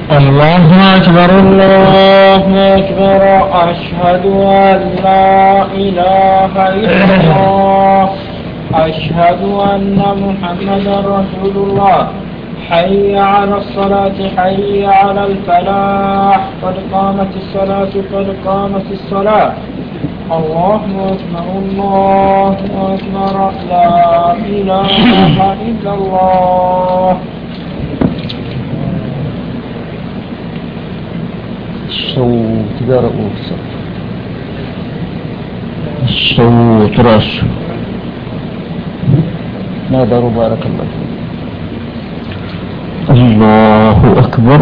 الله أكبر الله أكبر. أشهد أن لا إله إلا الله. أشهد أن محمدا رسول الله. حي على الصلاة حي على الفلاح. قد قامت الصلاة قد قامت الصلاة. الله أكبر الله أكبر. لا إله إلا الله. الصوت رؤوس الصوت رأس. ماذا بارك الله فيك. الله أكبر.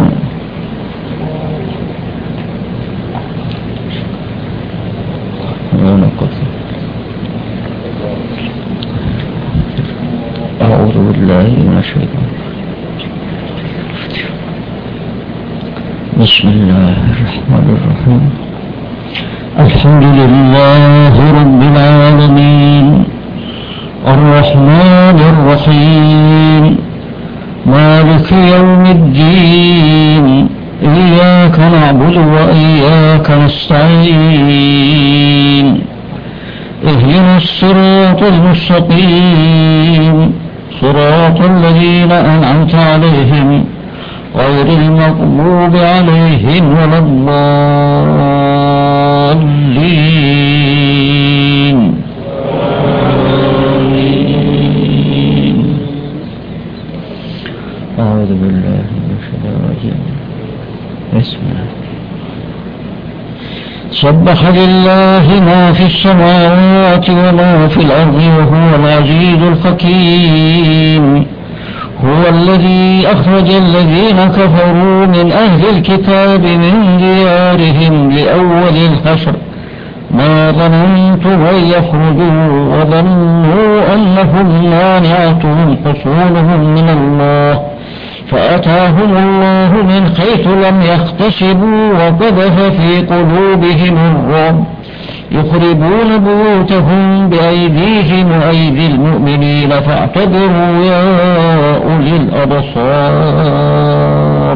أعوذ بالله من الشيطان. بسم الله الرحمن الرحيم. الحمد لله رب العالمين الرحمن الرحيم مالك يوم الدين. إياك نعبد وإياك نستعين. اهدنا الصراط المستقيم صراط الذين أنعمت عليهم غير المغضوب عليهم ولا الضالين. أعوذ بالله من الشيطان الرجيم. بسم الله. سبح لله ما في السماوات وما في الأرض وهو العزيز الحكيم. هو الذي أخرج الذين كفروا من أهل الكتاب من ديارهم لأول الحشر ما ظننتم أن يخرجوا وظنوا أنهم مانعتهم حصولهم من الله فأتاهم الله من حيث لم يحتسبوا وقذف في قلوبهم الرعب يخربون بيوتهم بأيديهم وأيدي المؤمنين فاعتبروا يا أولي الأبصار.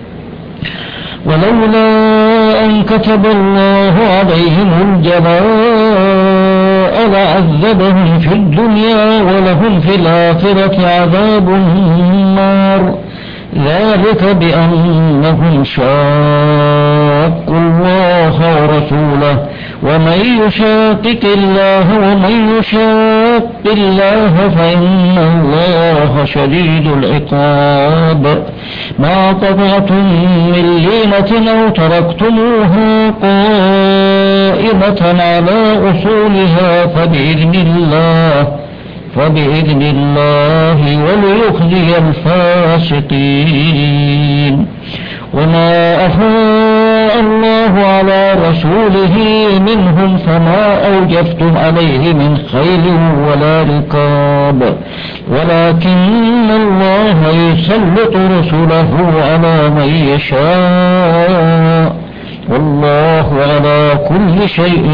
ولولا أن كتب الله عليهم الجلاء لعذبهم في الدنيا ولهم في الآخرة عذاب النار. ذلك بأنهم شاقوا الله ورسوله ومن يشاقق الله فإن الله شديد العقاب. ما قطعتم من لينة أو تركتموها قائمة على أصولها فبإذن الله وليخزي الفاسقين. وما أفاء الله على رسوله منهم فما أوجفتم عليه من خيل ولا ركاب ولكن الله يسلط رسله على من يشاء والله على كل شيء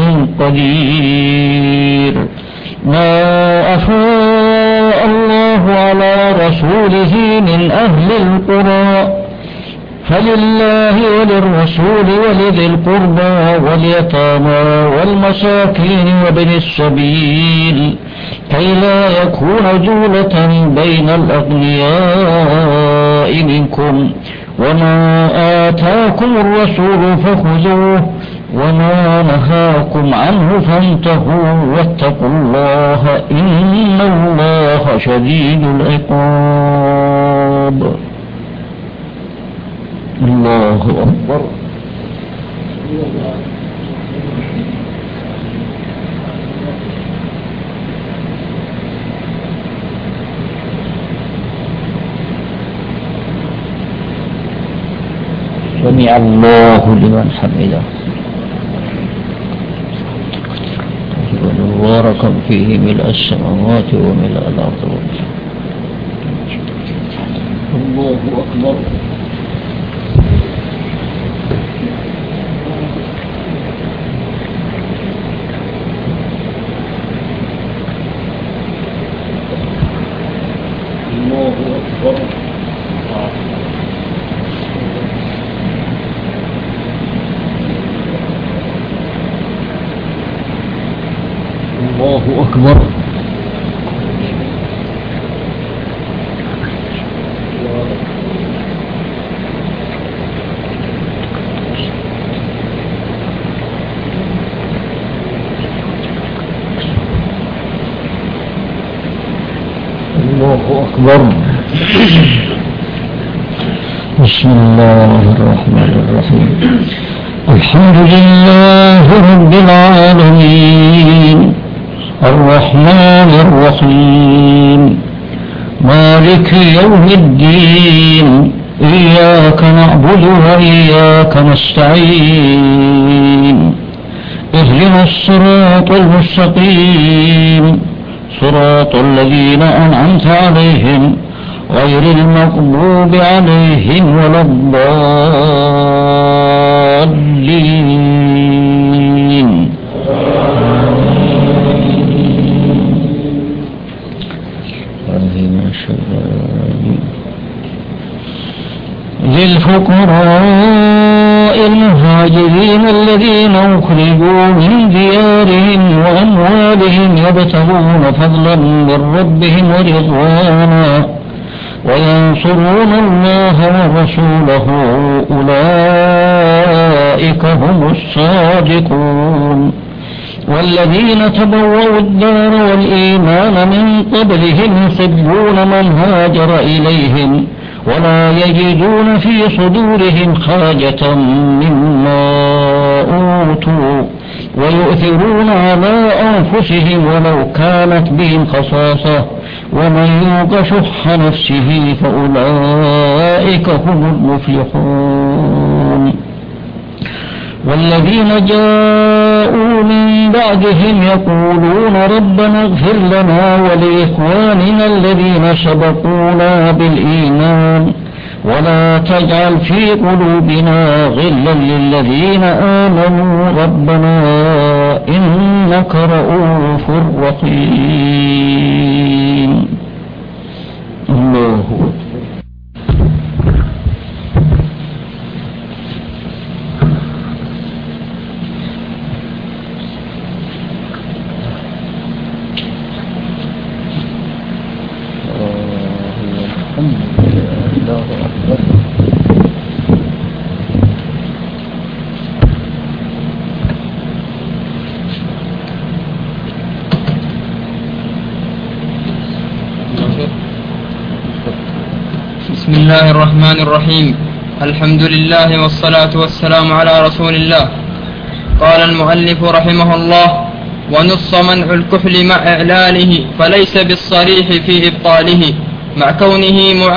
قدير. ما أفاء الله على رسوله من أهل القرى فلله وللرسول ولذي القربى واليتامى والمساكين وابن السبيل كي لا يكون جولة بين الأغنياء منكم. وما آتاكم الرسول فخذوه وما نهاكم عنه فانتهوا واتقوا الله إن الله شديد العقاب. الله أكبر. سمع الله لمن حمده. وبارك فيه ملء السماوات وملء الأرض. الله أكبر. الله أكبر. الله أكبر. الله أكبر. بسم الله الرحمن الرحيم. الحمد لله رب العالمين الرحمن الرحيم مالك يوم الدين إياك نعبد وإياك نستعين اهدنا الصراط المستقيم صراط الذين أنعمت عليهم غير المغضوب عليهم ولا الضالين. للفقراء المهاجرين الذين أخرجوا من ديارهم وأموالهم يبتغون فضلا من ربهم ورضوانا وينصرون الله ورسوله أولئك هم الصادقون. والذين تبوأوا الدار والإيمان من قبلهم يحبون من هاجر إليهم ولا يجدون في صدورهم حاجة مما أوتوا ويؤثرون على أنفسهم ولو كانت بهم خصاصة ومن يوق شح نفسه فأولئك هم المفلحون. والذين جاءوا من بعدهم يقولون ربنا اغفر لنا ولإخواننا الذين سبقونا بالإيمان ولا تجعل في قلوبنا غلا للذين آمنوا ربنا إنك رؤوف رحيم. الله بسم الله الرحمن الرحيم. الحمد لله والصلاة والسلام على رسول الله. قال المؤلف رحمه الله: ونص منع الكحل مع إعلاله فليس بالصريح في إبطاله مع كونه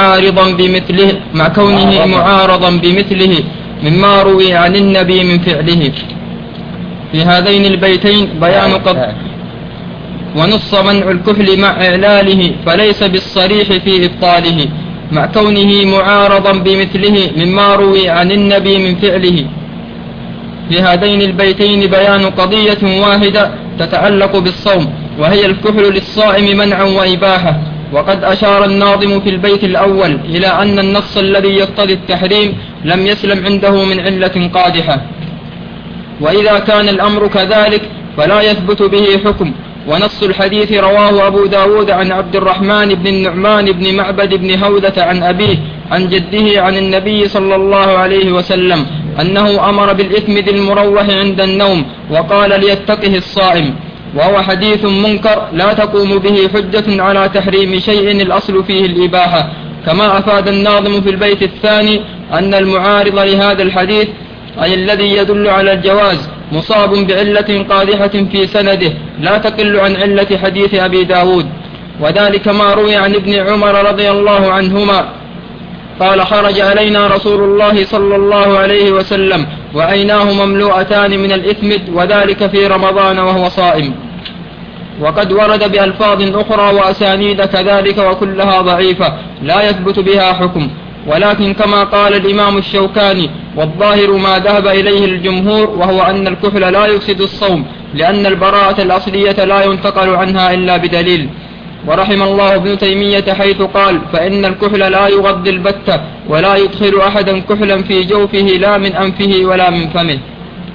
معارضا بمثله مما روي عن النبي من فعله. في هذين البيتين بيان ونص منع الكحل مع إعلاله فليس بالصريح في إبطاله مع كونه معارضا بمثله مما روي عن النبي من فعله. في هذين البيتين بيان قضية واحدة تتعلق بالصوم، وهي الكحل للصائم منعا وإباحة. وقد أشار الناظم في البيت الأول إلى أن النص الذي يقتضي التحريم لم يسلم عنده من علة قادحة، وإذا كان الأمر كذلك فلا يثبت به حكم. ونص الحديث رواه أبو داود عن عبد الرحمن بن النعمان بن معبد بن هودة عن أبيه عن جده عن النبي صلى الله عليه وسلم أنه أمر بالإثم ذي المروح عند النوم وقال ليتقه الصائم، وهو حديث منكر لا تقوم به حجة على تحريم شيء الأصل فيه الإباحة. كما أفاد الناظم في البيت الثاني أن المعارض لهذا الحديث أي الذي يدل على الجواز مصاب بعلة قادحة في سنده لا تقل عن علة حديث أبي داود، وذلك ما روي عن ابن عمر رضي الله عنهما قال: خرج علينا رسول الله صلى الله عليه وسلم وعيناه مملوءتان من الإثمد وذلك في رمضان وهو صائم. وقد ورد بألفاظ أخرى وأسانيد كذلك وكلها ضعيفة لا يثبت بها حكم. ولكن كما قال الإمام الشوكاني: والظاهر ما ذهب إليه الجمهور وهو أن الكحل لا يفسد الصوم لأن البراءة الأصلية لا ينتقل عنها إلا بدليل. ورحم الله ابن تيمية حيث قال: فإن الكحل لا يغضي البتة ولا يدخل أحدا كحلا في جوفه لا من أنفه ولا من فمه.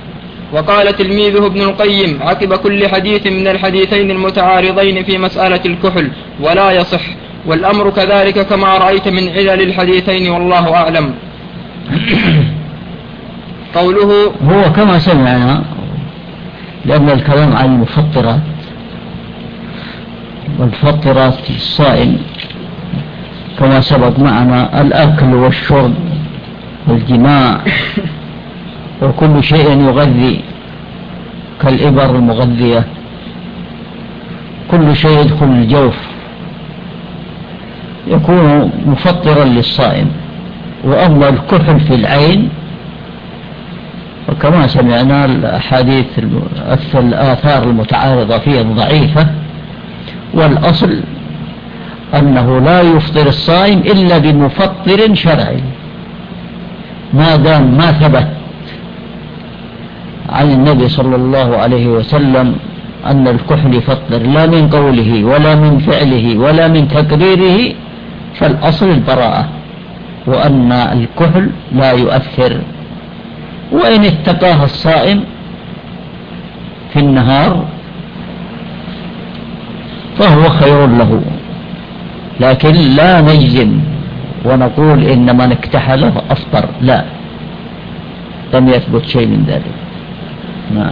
وقال تلميذه ابن القيم عقب كل حديث من الحديثين المتعارضين في مسألة الكحل: ولا يصح، والأمر كذلك كما رأيت من علل الحديثين والله أعلم. قوله هو كما سمعنا، لأن الكلام عن المفطرات، والمفطرات الصائم كما سبق معنا الأكل والشرب والجماع وكل شيء يغذي كالإبر المغذية، كل شيء يدخل الجوف يكون مفطرا للصائم. وأما الكحل في العين وكما سمعنا الأحاديث الآثار المتعارضة فيها ضعيفة، والأصل أنه لا يفطر الصائم إلا بمفطر شرعي، ما دام ما ثبت عن النبي صلى الله عليه وسلم أن الكحل يفطر، لا من قوله ولا من فعله ولا من تقريره، فالأصل البراءة، وأن الكحل لا يؤثر. وإن اتقاه الصائم في النهار فهو خير له، لكن لا نجزم ونقول إن من اكتحله أفطر، لا، لم يثبت شيء من ذلك. نعم.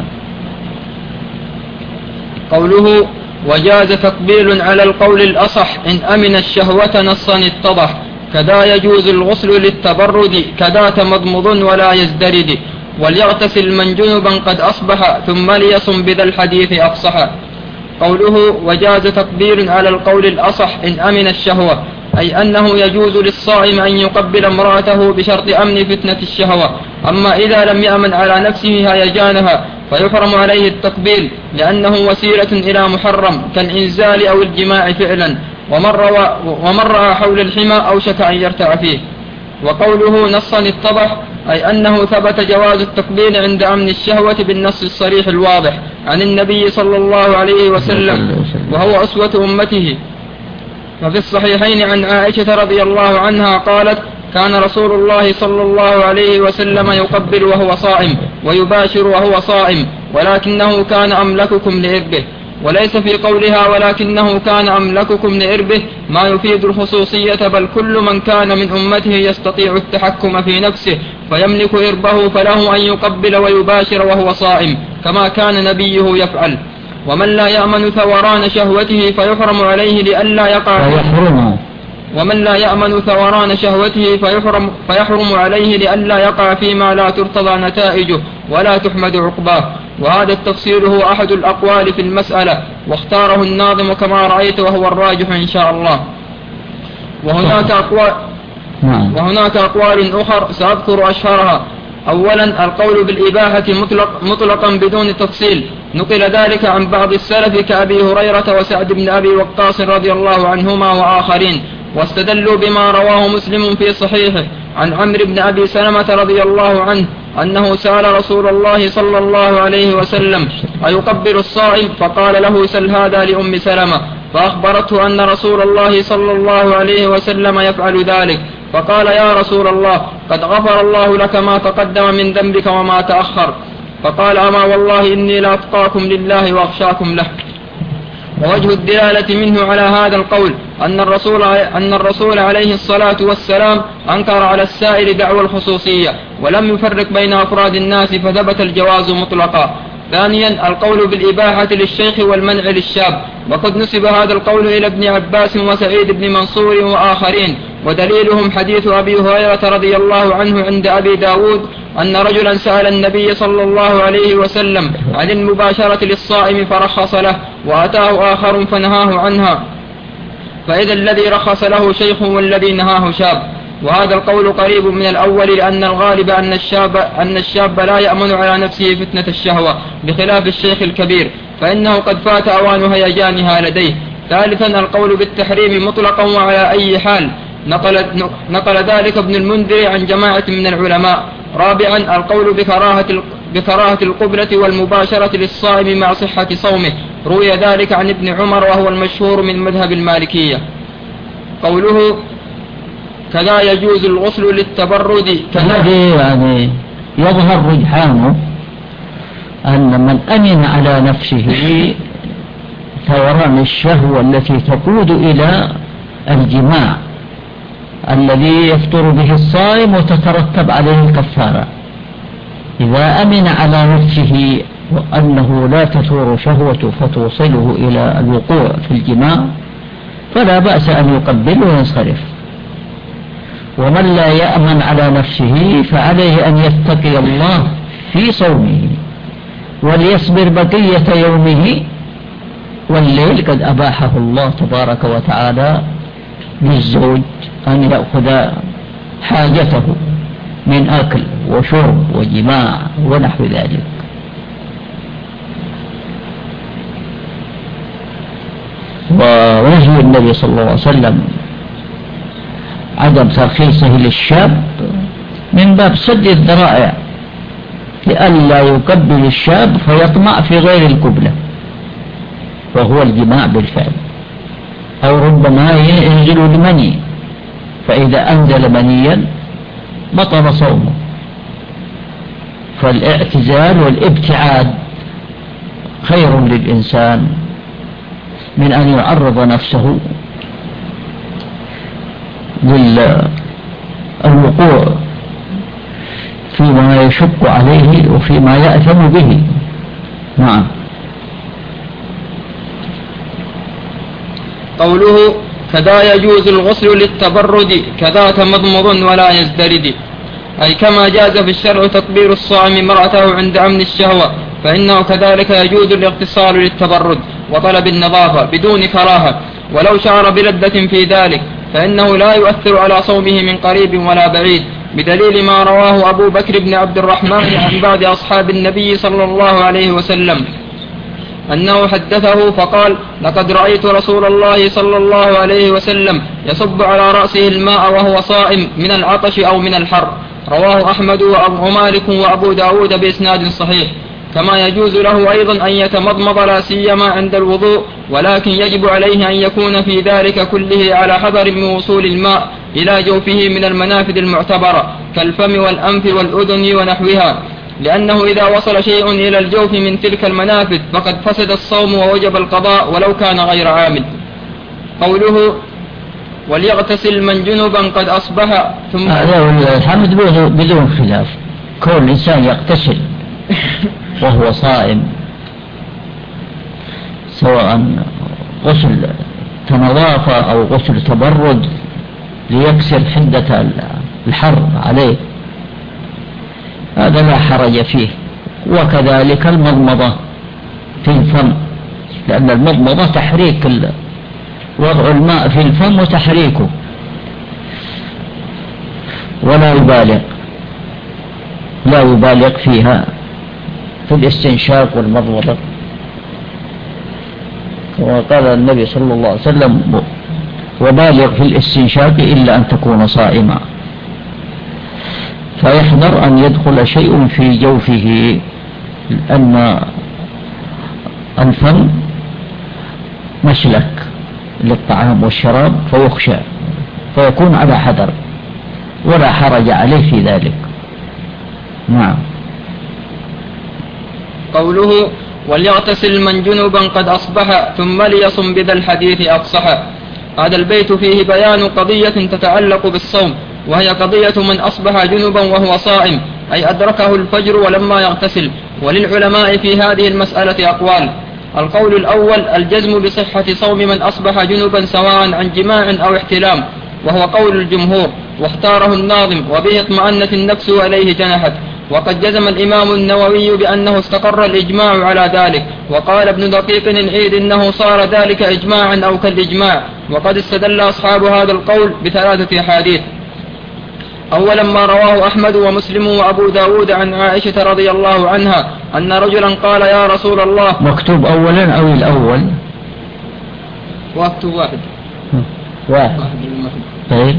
قوله وجاز تقبيل على القول الأصح إن أمن الشهوة نصا اتضح، كذا يجوز الغسل للتبرد، كذا تمضمض ولا يزدرد، وليغتسل من جنبا قد أصبح، ثم ليصم بذا الحديث أفصح. قوله وجاز تقبيل على القول الأصح إن أمن الشهوة، أي أنه يجوز للصائم أن يقبل امرأته بشرط أمن فتنة الشهوة. أما إذا لم يأمن على نفسه هيجانها فيحرم عليه التقبيل، لأنه وسيلة إلى محرم كالإنزال أو الجماع فعلا، ومن رأى حول الحمى أوشك أن يرتع فيه. وقوله نصا اتضح، أي أنه ثبت جواز التقبيل عند أمن الشهوة بالنص الصريح الواضح عن النبي صلى الله عليه وسلم، وهو أسوة أمته. ففي الصحيحين عن عائشة رضي الله عنها قالت: كان رسول الله صلى الله عليه وسلم يقبل وهو صائم ويباشر وهو صائم، ولكنه كان أملككم لإربه. وليس في قولها ولكنه كان أملككم لإربه ما يفيد الخصوصية، بل كل من كان من أمته يستطيع التحكم في نفسه فيملك إربه فله أن يقبل ويباشر وهو صائم كما كان نبيه يفعل. ومن لا يأمن ثوران شهوته فيحرم عليه لئلا يقع ومن لا يأمن ثوران شهوته فيحرم عليه لئلا يقع فيما لا ترتضى نتائجه ولا تحمد عقباه. وهذا التفصيل هو أحد الأقوال في المسألة، واختاره الناظم كما رأيت وهو الراجح إن شاء الله. وهناك أقوال أخر سأذكر أشهرها. أولا القول بالإباحة مطلقا بدون تفصيل، نقل ذلك عن بعض السلف كأبي هريرة وسعد بن أبي وقاص رضي الله عنهما وآخرين، واستدلوا بما رواه مسلم في صحيحه عن عمرو بن أبي سلمة رضي الله عنه أنه سأل رسول الله صلى الله عليه وسلم: أيقبل الصائم؟ فقال له: سل هذا لأم سلمة. فأخبرته أن رسول الله صلى الله عليه وسلم يفعل ذلك، فقال: يا رسول الله، قد غفر الله لك ما تقدم من ذنبك وما تأخر. فقال: أما والله إني لأتقاكم لله وأخشاكم له. ووجه الدلالة منه على هذا القول أن الرسول عليه الصلاة والسلام أنكر على السائل دعوى الخصوصية ولم يفرق بين أفراد الناس، فثبت الجواز مطلقا. ثانيا القول بالإباحة للشيخ والمنع للشاب، وقد نسب هذا القول إلى ابن عباس وسعيد بن منصور وآخرين، ودليلهم حديث أبي هريرة رضي الله عنه عند أبي داود أن رجلا سأل النبي صلى الله عليه وسلم عن المباشرة للصائم فرخص له، وأتاه آخر فنهاه عنها، فإذا الذي رخص له شيخ والذي نهاه شاب. وهذا القول قريب من الأول، لأن الغالب أن الشاب لا يأمن على نفسه فتنة الشهوة بخلاف الشيخ الكبير، فإنه قد فات أوان هيجانها لديه. ثالثا القول بالتحريم مطلقا وعلى أي حال، نقل ذلك ابن المنذر عن جماعة من العلماء. رابعا القول بكراهة القبلة والمباشرة للصائم مع صحة صومه، روي ذلك عن ابن عمر وهو المشهور من مذهب المالكية. قوله كذا يجوز الغسل للتبرد، الذي يعني يظهر رجحانه أن من أمن على نفسه ثوران الشهوة التي تقود إلى الجماع الذي يفطر به الصائم وتترتب عليه الكفارة، إذا أمن على نفسه وأنه لا تثور شهوته فتوصله إلى الوقوع في الجماع فلا بأس أن يقبل وينصرف. ومن لا يأمن على نفسه فعليه أن يتقي الله في صومه وليصبر بقية يومه، والليل قد أباحه الله تبارك وتعالى للزوج أن يأخذ حاجته من أكل وشرب وجماع ونحو ذلك. ونهي النبي صلى الله عليه وسلم عدم ترخيصه للشاب من باب سد الذرائع لئلا يقبل الشاب فيطمع في غير القبلة وهو الجماع بالفعل، أو ربما ينزل المني، فإذا أنزل منيا بطل صومه. فالاعتزال والابتعاد خير للإنسان من أن يعرض نفسه للوقوع فيما يشق عليه وفيما يأثم به. نعم. قوله كذا يجوز الغسل للتبرد كذا تمضمض ولا يزدرد، أي كما جاز في الشرع تكبير الصائم امرأته عند أمن الشهوة فإنه كذلك يجوز الاغتسال للتبرد وطلب النظافة بدون كراهة، ولو شعر بلذة في ذلك فإنه لا يؤثر على صومه من قريب ولا بعيد، بدليل ما رواه أبو بكر بن عبد الرحمن عن بعض أصحاب النبي صلى الله عليه وسلم أنه حدثه فقال لقد رأيت رسول الله صلى الله عليه وسلم يصب على رأسه الماء وهو صائم من العطش أو من الحر. رواه أحمد ومالك وأبو داود بإسناد صحيح. كما يجوز له أيضا أن يتمضمض لا سيما عند الوضوء، ولكن يجب عليه أن يكون في ذلك كله على حذر من وصول الماء إلى جوفه من المنافذ المعتبرة كالفم والأنف والأذن ونحوها، لأنه إذا وصل شيء إلى الجوف من تلك المنافذ فقد فسد الصوم ووجب القضاء ولو كان غير عامل. قوله وليغتسل من جنبا قد أصبح ثم الحمد بدون خلاف كل إنسان يغتسل وهو صائم سواء غسل نظافة أو غسل تبرد ليكسر حدة الحر عليه، هذا لا حرج فيه. وكذلك المضمضة في الفم، لأن المضمضة تحريك وضع الماء في الفم وتحريكه، ولا يبالغ فيها في الاستنشاق والمضمضة، وقال النبي صلى الله عليه وسلم وبالغ في الاستنشاق إلا أن تكون صائما، فيحذر أن يدخل شيء في جوفه، لأن الفم مسلك للطعام والشراب فيخشى فيكون على حذر ولا حرج عليه في ذلك. نعم. قوله وليغتسل من جنبا قد أصبح ثم ليصم بذا الحديث أفصح، هذا البيت فيه بيان قضية تتعلق بالصوم، وهي قضية من أصبح جنبا وهو صائم، أي أدركه الفجر ولما يغتسل. وللعلماء في هذه المسألة أقوال. القول الأول الجزم بصحة صوم من أصبح جنبا سواء عن جماع أو احتلام، وهو قول الجمهور، واختاره الناظم وبه اطمأنت النفس وإليه جنحت. وقد جزم الإمام النووي بأنه استقر الإجماع على ذلك، وقال ابن دقيق العيد إنه صار ذلك إجماعا أو كالإجماع. وقد استدل أصحاب هذا القول بثلاثة أحاديث. أولا ما رواه أحمد ومسلم وأبو داود عن عائشة رضي الله عنها أن رجلا قال يا رسول الله. مكتوب أولا أو الأول؟ واكتب واحد. طيب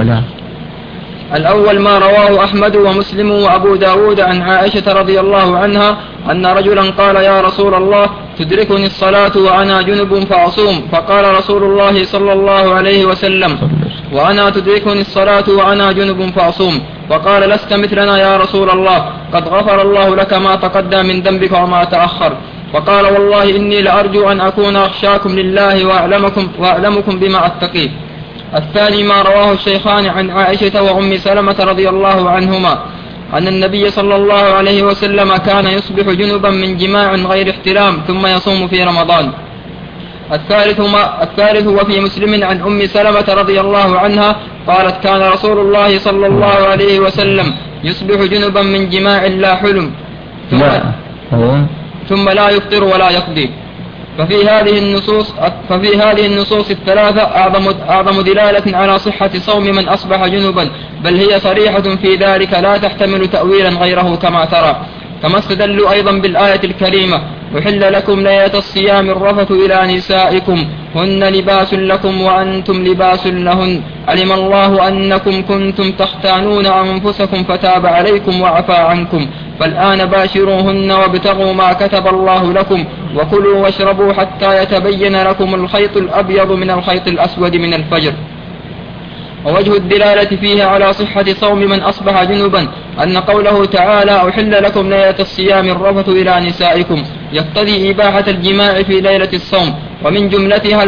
الأول ما رواه أحمد ومسلم وأبو داود عن عائشة رضي الله عنها أن رجلا قال يا رسول الله تدركني الصلاة وأنا جنب فأصوم، فقال رسول الله صلى الله عليه وسلم وأنا تدركني الصلاة وأنا جنب فأصوم، فقال لست مثلنا يا رسول الله، قد غفر الله لك ما تقدم من ذنبك وما تأخر. وقال والله إني لأرجو أن أكون أخشاكم لله وأعلمكم بما أتقيه. الثاني ما رواه الشيخان عن عائشة وأم سلمة رضي الله عنهما أن النبي صلى الله عليه وسلم كان يصبح جنبا من جماع غير احتلام ثم يصوم في رمضان. الثالث وفي مسلم عن أم سلمة رضي الله عنها قالت كان رسول الله صلى الله عليه وسلم يصبح جنبا من جماع لا حلم ثم لا يفطر ولا يقضي. ففي هذه النصوص الثلاثة أعظم دلالة على صحة صوم من أصبح جنبا، بل هي صريحة في ذلك لا تحتمل تأويلا غيره كما ترى. كما استدلوا أيضا بالآية الكريمة أحل لكم ليلة الصيام الرفث إلى نسائكم هن لباس لكم وأنتم لباس لهن علم الله أنكم كنتم تختانون أنفسكم فتاب عليكم وعفى عنكم فالآن باشروهن وابتغوا ما كتب الله لكم وكلوا واشربوا حتى يتبين لكم الخيط الأبيض من الخيط الأسود من الفجر. ووجه الدلالة فيها على صحة صوم من أصبح جنبا أن قوله تعالى أحل لكم ليلة الصيام الرفث إلى نسائكم يقتضي إباحة الجماع في ليلة الصوم، ومن جملتها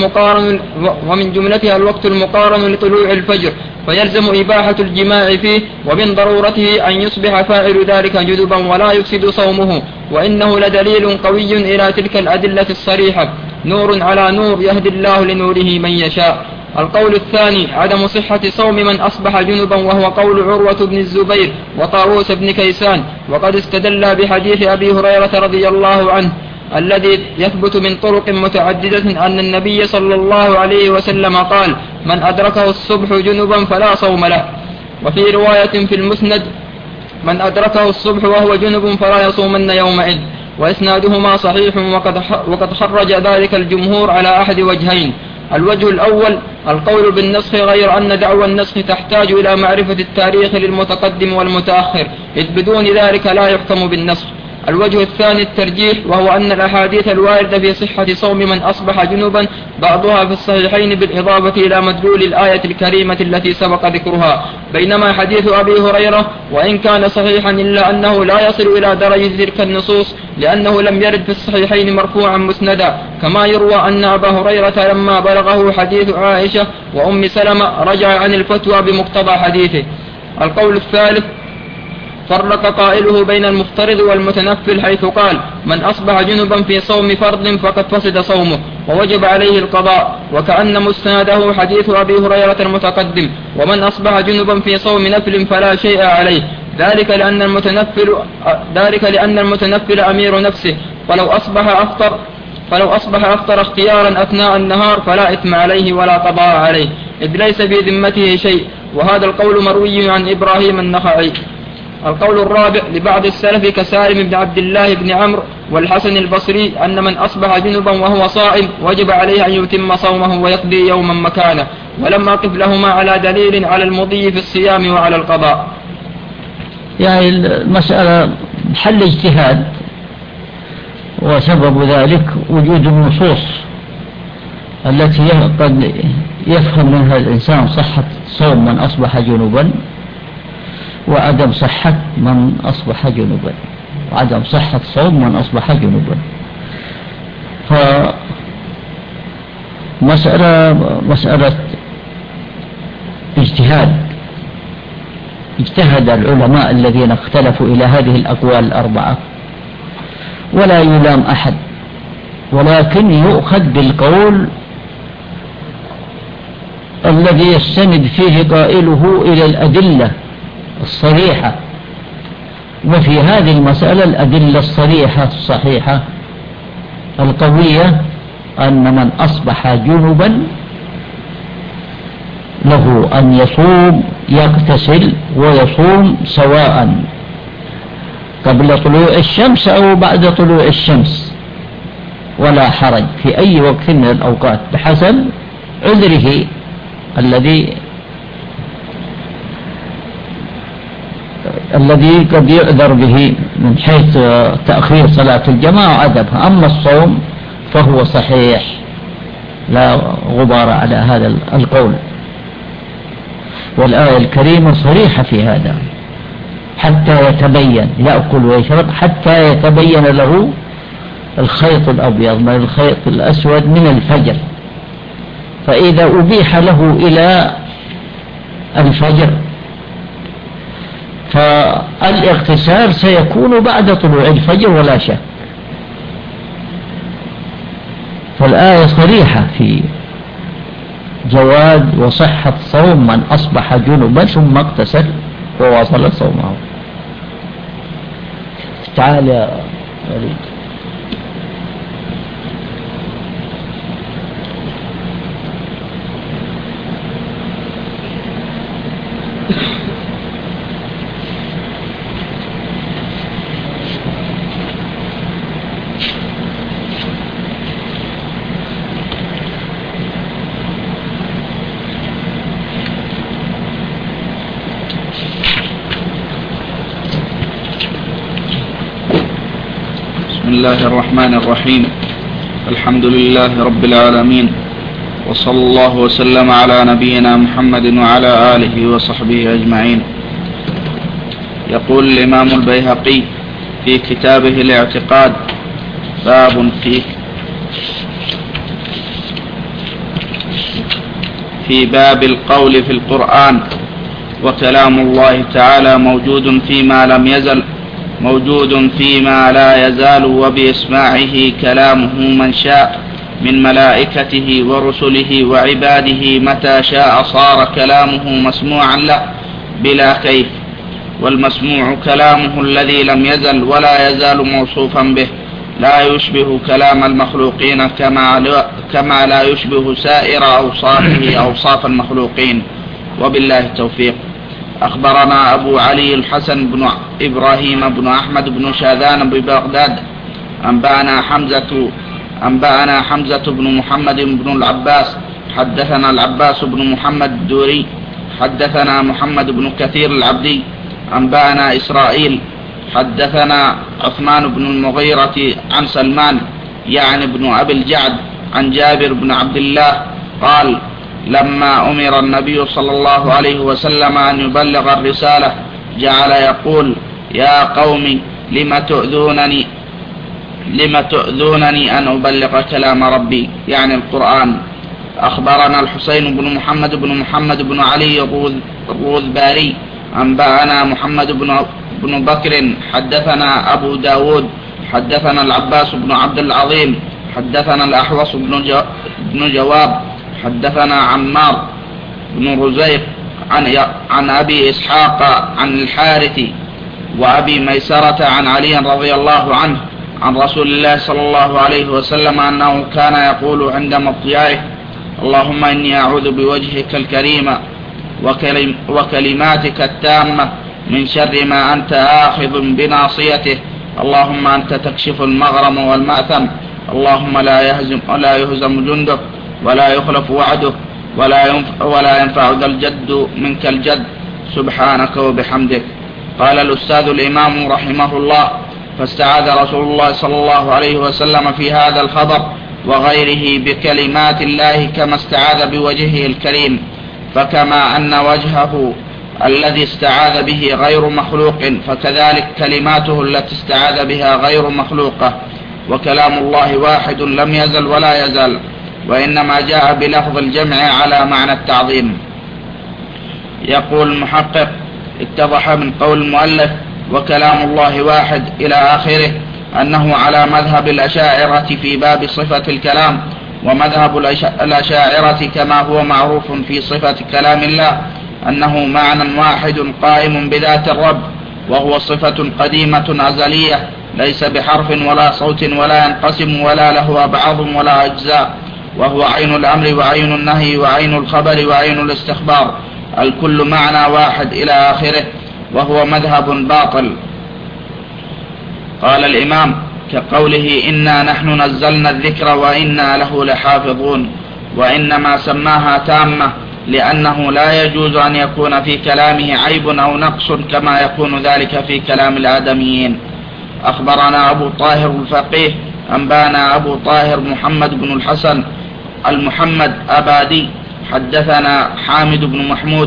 الوقت المقارن لطلوع الفجر، فيلزم إباحة الجماع فيه، ومن ضرورته أن يصبح فاعل ذلك جنبا ولا يفسد صومه، وإنه لدليل قوي إلى تلك الأدلة الصريحة، نور على نور يهدي الله لنوره من يشاء. القول الثاني عدم صحة صوم من أصبح جنبا، وهو قول عروة بن الزبير وطاووس بن كيسان، وقد استدل بحديث أبي هريرة رضي الله عنه الذي يثبت من طرق متعددة أن النبي صلى الله عليه وسلم قال من أدركه الصبح جنبا فلا صوم له. وفي رواية في المسند من أدركه الصبح وهو جنب فلا يصومن يومئذ، وإسنادهما صحيح، وقد خرج ذلك الجمهور على أحد وجهين. الوجه الأول القول بالنسخ، غير أن دعوى النسخ تحتاج إلى معرفة التاريخ للمتقدم والمتأخر، إذ بدون ذلك لا يحكم بالنسخ. الوجه الثاني الترجيح، وهو أن الأحاديث الواردة في صحة صوم من أصبح جنبا بعضها في الصحيحين بالإضافة إلى مدلول الآية الكريمة التي سبق ذكرها، بينما حديث أبي هريرة وإن كان صحيحا إلا أنه لا يصل إلى درجة تلك النصوص، لأنه لم يرد في الصحيحين مرفوعا مسندا، كما يروى أن أبا هريرة لما بلغه حديث عائشة وأم سلمة رجع عن الفتوى بمقتضى حديثه. القول الثالث فرق قائله بين المفترض والمتنفل، حيث قال من أصبح جنبا في صوم فرض فقد فسد صومه ووجب عليه القضاء، وكأن مستنده حديث أبي هريرة المتقدم ومن أصبح جنبا في صوم نفل فلا شيء عليه، ذلك لأن المتنفل أمير نفسه، فلو أصبح أفطر اختيارا أثناء النهار فلا إثم عليه ولا قضاء عليه، إذ ليس في ذمته شيء، وهذا القول مروي عن إبراهيم النخعي. القول الرابع لبعض السلف كسالم بن عبد الله بن عمرو والحسن البصري أن من أصبح جنبا وهو صائم وجب عليه أن يتم صومه ويقضي يوما مكانه، ولم أقف لهما على دليل على المضي في الصيام وعلى القضاء. يعني المسألة حل اجتهاد، وسبب ذلك وجود النصوص التي قد يفهم منها الإنسان صحة صوم من أصبح جنوبا وعدم صحة من أصبح جنوبا، وعدم صحة صوم من أصبح جنوبا. مسألة اجتهاد، اجتهد العلماء الذين اختلفوا إلى هذه الأقوال الأربعة، ولا يلام أحد، ولكن يؤخذ بالقول الذي يستند فيه قائله إلى الأدلة الصريحة. وفي هذه المسألة الأدلة الصريحة الصحيحة القوية أن من أصبح جنبا له أن يصوم، يغتسل ويصوم سواء قبل طلوع الشمس أو بعد طلوع الشمس، ولا حرج في أي وقت من الأوقات بحسب عذره الذي قد يعذر به من حيث تأخير صلاة الجماعة وعدمها. أما الصوم فهو صحيح لا غبار على هذا القول، والآية الكريمة صريحة في هذا، حتى يتبين، يأكل ويشرب حتى يتبين له الخيط الأبيض من الخيط الأسود من الفجر. فإذا أبيح له إلى الفجر فالاغتسال سيكون بعد طلوع الفجر ولا شك. فالآية صريحة في جواز وصحة صوم من أصبح جنبا ثم اغتسل وواصل صومه. تعال يا وليد. بسم الله الرحمن الرحيم. الحمد لله رب العالمين، وصلى الله وسلم على نبينا محمد وعلى آله وصحبه أجمعين. يقول الإمام البيهقي في كتابه الاعتقاد: باب في باب القول في القرآن. وكلام الله تعالى موجود فيما لا يزال، وبإسماعه كلامه من شاء من ملائكته ورسله وعباده متى شاء صار كلامه مسموعا له بلا كيف. والمسموع كلامه الذي لم يزل ولا يزال موصوفا به، لا يشبه كلام المخلوقين كما لا يشبه سائر أوصافه أوصاف المخلوقين. وبالله التوفيق. أخبرنا أبو علي الحسن بن إبراهيم بن أحمد بن شاذان ببغداد أنبأنا حمزة بن محمد بن العباس حدثنا العباس بن محمد الدوري حدثنا محمد بن كثير العبدي أنبأنا إسرائيل حدثنا عثمان بن المغيرة عن سلمان يعني بن أبي الجعد عن جابر بن عبد الله قال: لما أمر النبي صلى الله عليه وسلم أن يبلغ الرسالة جعل يقول: يا قوم لم تؤذونني أن أبلغ كلام ربي، يعني القرآن. أخبرنا الحسين بن محمد بن علي الروذباري أنبأنا محمد بن بكر حدثنا أبو داود حدثنا العباس بن عبد العظيم حدثنا الأحوص بن جواب حدثنا عمار بن رزيق عن أبي إسحاق عن الحارث وأبي ميسرة عن علي رضي الله عنه عن رسول الله صلى الله عليه وسلم أنه كان يقول عند مضجعه: اللهم إني أعوذ بوجهك الكريم وكلماتك التامة من شر ما أنت آخذ بناصيته، اللهم أنت تكشف المغرم والمأثم، اللهم لا يهزم جندك ولا يخلف وعده ولا ينفع ذا الجد منك الجد، سبحانك وبحمدك. قال الأستاذ الإمام رحمه الله: فاستعاذ رسول الله صلى الله عليه وسلم في هذا الخبر وغيره بكلمات الله كما استعاذ بوجهه الكريم، فكما أن وجهه الذي استعاذ به غير مخلوق فكذلك كلماته التي استعاذ بها غير مخلوقة. وكلام الله واحد لم يزل ولا يزال، وإنما جاء بلفظ الجمع على معنى التعظيم. يقول المحقق: اتضح من قول المؤلف وكلام الله واحد إلى آخره أنه على مذهب الأشاعرة في باب صفة الكلام، ومذهب الأشاعرة كما هو معروف في صفة كلام الله أنه معنى واحد قائم بذات الرب، وهو صفة قديمة أزلية ليس بحرف ولا صوت ولا ينقسم ولا له أبعاض ولا أجزاء، وهو عين الأمر وعين النهي وعين الخبر وعين الاستخبار، الكل معنى واحد إلى آخره، وهو مذهب باطل. قال الإمام: كقوله إنا نحن نزلنا الذكر وإنا له لحافظون، وإنما سماها تامة لأنه لا يجوز أن يكون في كلامه عيب أو نقص كما يكون ذلك في كلام الآدميين. أخبرنا أبو طاهر الفقيه أنبانا أبو طاهر محمد بن الحسن المحمد أبادي حدثنا حامد بن محمود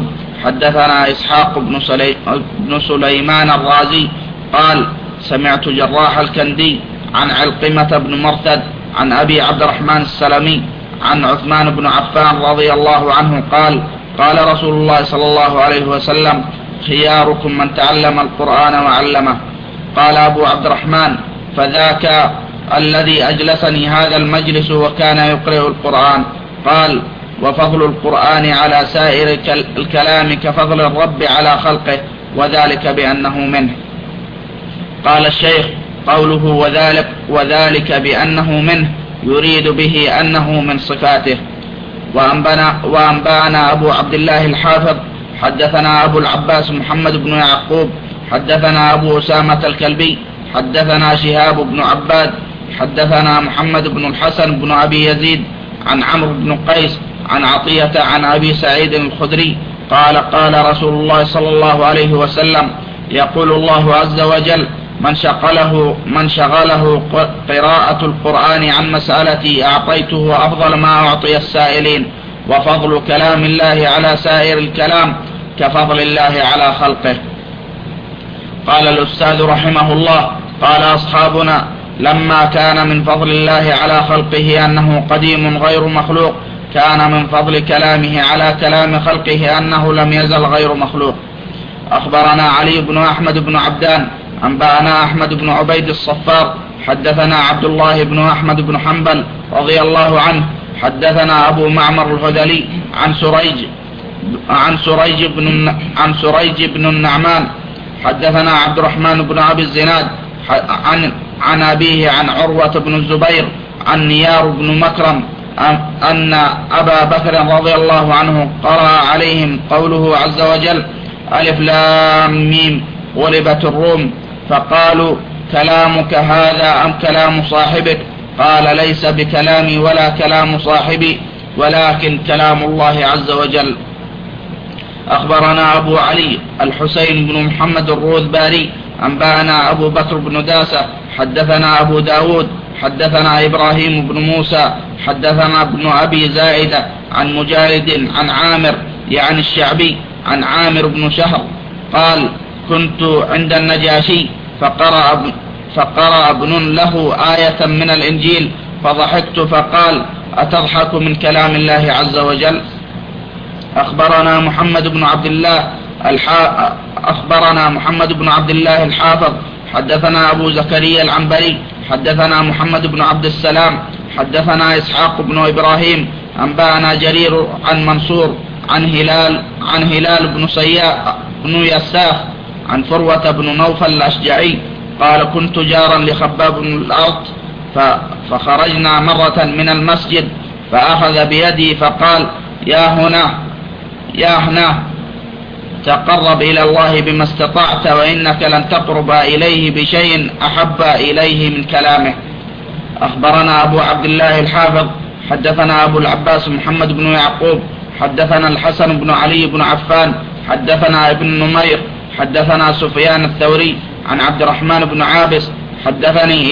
حدثنا إسحاق بن سليمان الرازي قال سمعت جراح الكندي عن علقمة بن مرثد عن أبي عبد الرحمن السلمي عن عثمان بن عفان رضي الله عنه قال قال رسول الله صلى الله عليه وسلم خياركم من تعلم القرآن وعلمه. قال أبو عبد الرحمن فذاك الذي أجلسني هذا المجلس وكان يقرأ القرآن. قال وفضل القرآن على سائر الكلام كفضل الرب على خلقه وذلك بأنه منه. قال الشيخ قوله وذلك بأنه منه يريد به أنه من صفاته. وأنبأنا أبو عبد الله الحافظ حدثنا أبو العباس محمد بن يعقوب حدثنا أبو أسامة الكلبي حدثنا شهاب بن عباد حدثنا محمد بن الحسن بن أبي يزيد عن عمرو بن قيس عن عطية عن أبي سعيد الخدري قال قال رسول الله صلى الله عليه وسلم يقول الله عز وجل من شغله قراءة القرآن عن مسألتي أعطيته أفضل ما أعطي السائلين وفضل كلام الله على سائر الكلام كفضل الله على خلقه. قال الأستاذ رحمه الله قال أصحابنا لما كان من فضل الله على خلقه أنه قديم غير مخلوق كان من فضل كلامه على كلام خلقه أنه لم يزل غير مخلوق. أخبرنا علي بن أحمد بن عبدان أنبأنا أحمد بن عبيد الصفار حدثنا عبد الله بن أحمد بن حنبل رضي الله عنه حدثنا أبو معمر الهذلي عن سريج بن النعمان حدثنا عبد الرحمن بن أبي الزناد عن أبيه عن عروة بن الزبير عن نيار بن مكرم أن أبا بكر رضي الله عنه قرأ عليهم قوله عز وجل ألف لام ميم غلبت الروم فقالوا كلامك هذا أم كلام صاحبك؟ قال ليس بكلامي ولا كلام صاحبي ولكن كلام الله عز وجل. أخبرنا أبو علي الحسين بن محمد الروذباري أنبأنا أبو بكر بن داسة حدثنا أبو داود حدثنا إبراهيم بن موسى حدثنا ابن أبي زائدة عن مجالد عن عامر يعني الشعبي عن عامر بن شهر قال كنت عند النجاشي فقرأ ابن له آية من الإنجيل فضحكت فقال أتضحك من كلام الله عز وجل؟ أخبرنا محمد بن عبد الله الحافظ حدثنا أبو زكريا العنبري حدثنا محمد بن عبد السلام حدثنا إسحاق بن إبراهيم أنبأنا جرير عن منصور عن هلال بن يساخ عن فروة بن نوفل الأشجعي قال كنت جارا لخباب بن الأرض فخرجنا مرة من المسجد فأخذ بيدي فقال يا هنا تقرب إلى الله بما استطعت وإنك لن تقرب إليه بشيء أحب إليه من كلامه. أخبرنا أبو عبد الله الحافظ حدثنا أبو العباس محمد بن يعقوب حدثنا الحسن بن علي بن عفان حدثنا ابن نمير حدثنا سفيان الثوري عن عبد الرحمن بن عابس حدثني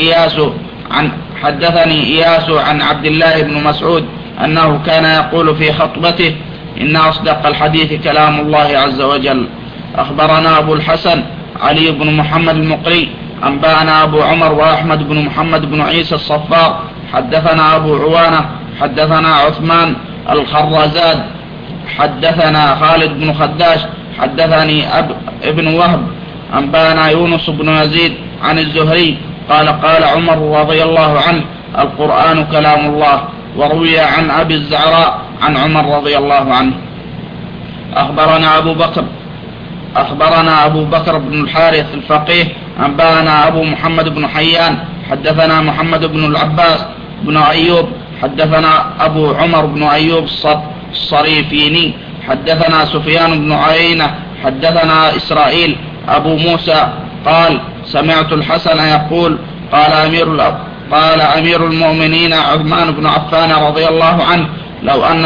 إياس عن عبد الله بن مسعود أنه كان يقول في خطبته إن أصدق الحديث كلام الله عز وجل. أخبرنا أبو الحسن علي بن محمد المقري أنبأنا أبو عمر وأحمد بن محمد بن عيسى الصفار حدثنا أبو عوانة حدثنا عثمان الخرزاد حدثنا خالد بن خداش حدثني ابن وهب أنبأنا يونس بن يزيد عن الزهري قال قال عمر رضي الله عنه القرآن كلام الله. وروي عن أبي الزعراء عن عمر رضي الله عنه. أخبرنا أبو بكر بن الحارث الفقيه أنبأنا أبو محمد بن حيان حدثنا محمد بن العباس بن أيوب حدثنا أبو عمر بن أيوب الصريفيني حدثنا سفيان بن عيينة حدثنا إسرائيل أبو موسى قال سمعت الحسن يقول قال أمير المؤمنين عثمان بن عفان رضي الله عنه لو أن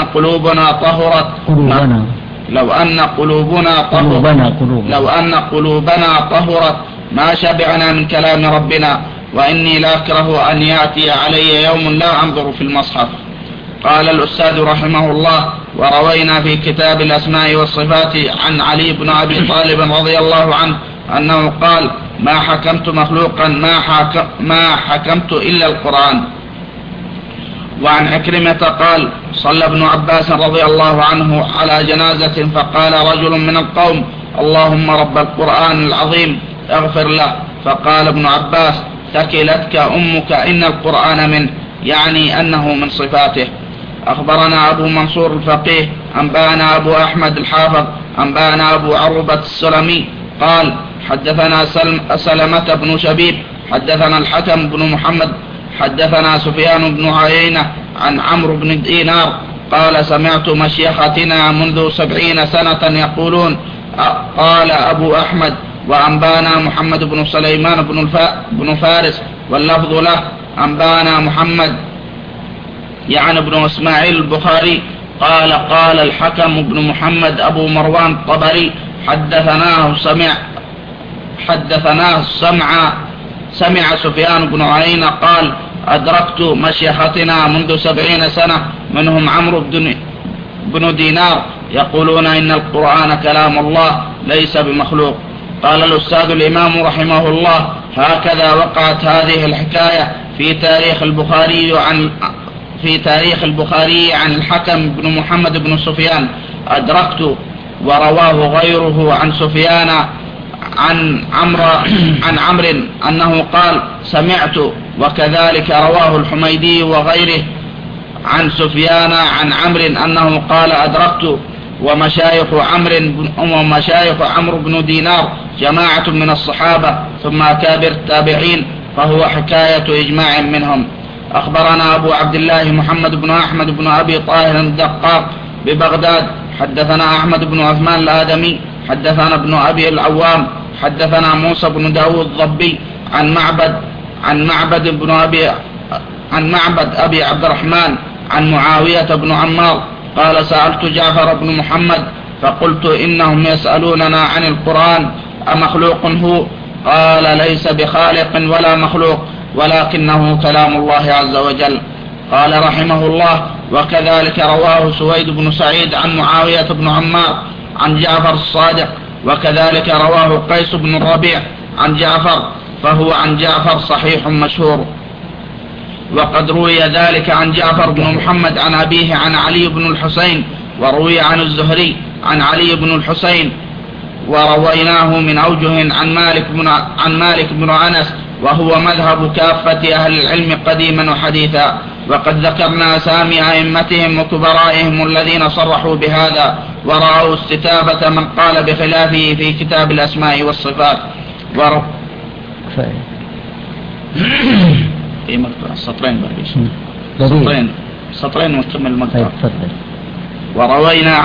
قلوبنا طهرت ما شبعنا من كلام ربنا وإني لا أكره أن يأتي علي يوم لا أنظر في المصحف. قال الأستاذ رحمه الله: وروينا في كتاب الأسماء والصفات عن علي بن أبي طالب رضي الله عنه أنه قال: ما حكمت مخلوقا ما حكمت إلا القرآن. وعن عكرمة قال: صلى ابن عباس رضي الله عنه على جنازة فقال رجل من القوم: اللهم رب القرآن العظيم اغفر له. فقال ابن عباس: ثكلتك أمك إن القرآن منه، يعني أنه من صفاته. أخبرنا أبو منصور الفقيه أنبانا أبو أحمد الحافظ أنبانا أبو عروبة السلمي قال: حدثنا سلمة بن شبيب حدثنا الحكم بن محمد حدثنا سفيان بن عيينة عن عمرو بن دينار قال: سمعت مشيختنا منذ 70 سنة يقولون. قال أبو أحمد: وأنبانا محمد بن سليمان بن فارس، واللفظ له: أنبانا محمد يعني ابن إسماعيل البخاري قال: قال الحكم بن محمد أبو مروان الطبري: حدثناه سمع سفيان بن عيينة قال: أدركت مشيختنا منذ 70 سنة منهم عمرو بن دينار يقولون إن القرآن كلام الله ليس بمخلوق. قال الأستاذ الإمام رحمه الله: هكذا وقعت هذه الحكاية في تاريخ البخاري عن الحكم بن محمد بن سفيان. أدركت ورواه غيره عن سفيان عن عمرو أنه قال: سمعت. وكذلك رواه الحميدي وغيره عن سفيان عن عمرو أنه قال: أدركت. ومشايخ عمرو بن دينار جماعة من الصحابة ثم أكابر التابعين، فهو حكاية إجماع منهم. أخبرنا أبو عبد الله محمد بن أحمد بن أبي طاهر الدقاق ببغداد حدثنا أحمد بن عثمان الآدمي حدثنا ابن أبي العوام حدثنا موسى بن داود الضبي عن معبد أبي عبد الرحمن عن معاوية بن عمار قال: سألت جعفر بن محمد فقلت: إنهم يسألوننا عن القرآن أمخلوق هو؟ قال: ليس بخالق ولا مخلوق، ولكنه كلام الله عز وجل. قال رحمه الله: وكذلك رواه سويد بن سعيد عن معاوية بن عمار عن جعفر الصادق، وكذلك رواه قيس بن الربيع عن جعفر، فهو عن جعفر صحيح مشهور. وقد روي ذلك عن جعفر بن محمد عن أبيه عن علي بن الحسين، وروي عن الزهري عن علي بن الحسين، ورويناه من أوجه عن مالك بن أنس، وهو مذهب كافة أهل العلم قديما وحديثا. وقد ذكرنا أسامي أئمتهم وكبرائهم الذين صرحوا بهذا ورأوا استتابة من قال بخلافه في كتاب الأسماء والصفات. سطرين ونكمل المقطع. وروينا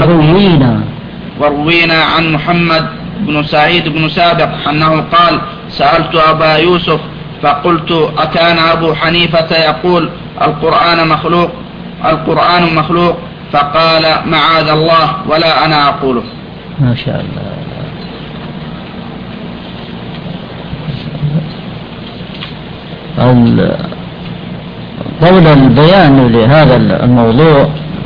عن محمد بن سعيد بن سابق أنه قال: سألت أبا يوسف فقلت: أكان أبو حنيفة يقول القرآن مخلوق؟ فقال: معاذ الله، ولا أنا أقوله. ما شاء الله. قول البيان لهذا الموضوع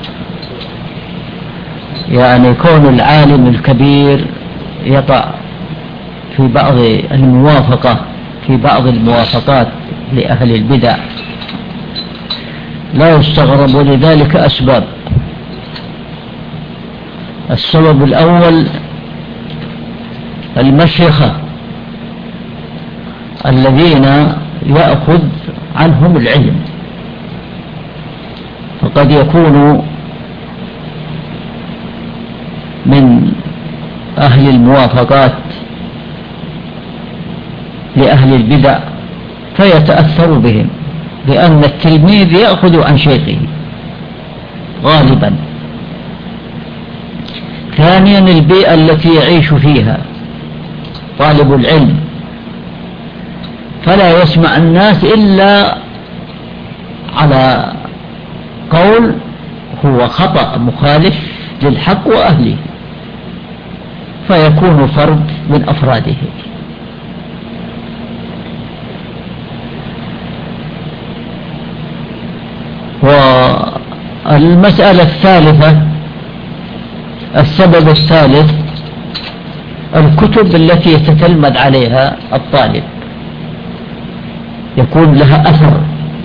يعني كون العالم الكبير يقع في بعض الموافقات لأهل البدع لا يستغرب، ولذلك أسباب. السبب الأول المشيخة الذين يأخذ عنهم العلم، فقد يكون من أهل الموافقات لأهل البدع فيتأثر بهم، لأن التلميذ يأخذ عن شيخه غالبا. ثانيا البيئة التي يعيش فيها طالب العلم، فلا يسمع الناس إلا على قول هو خطأ مخالف للحق وأهله، فيكون فرد من أفراده. المسألة الثالثة، السبب الثالث، الكتب التي يتتلمذ عليها الطالب يكون لها أثر.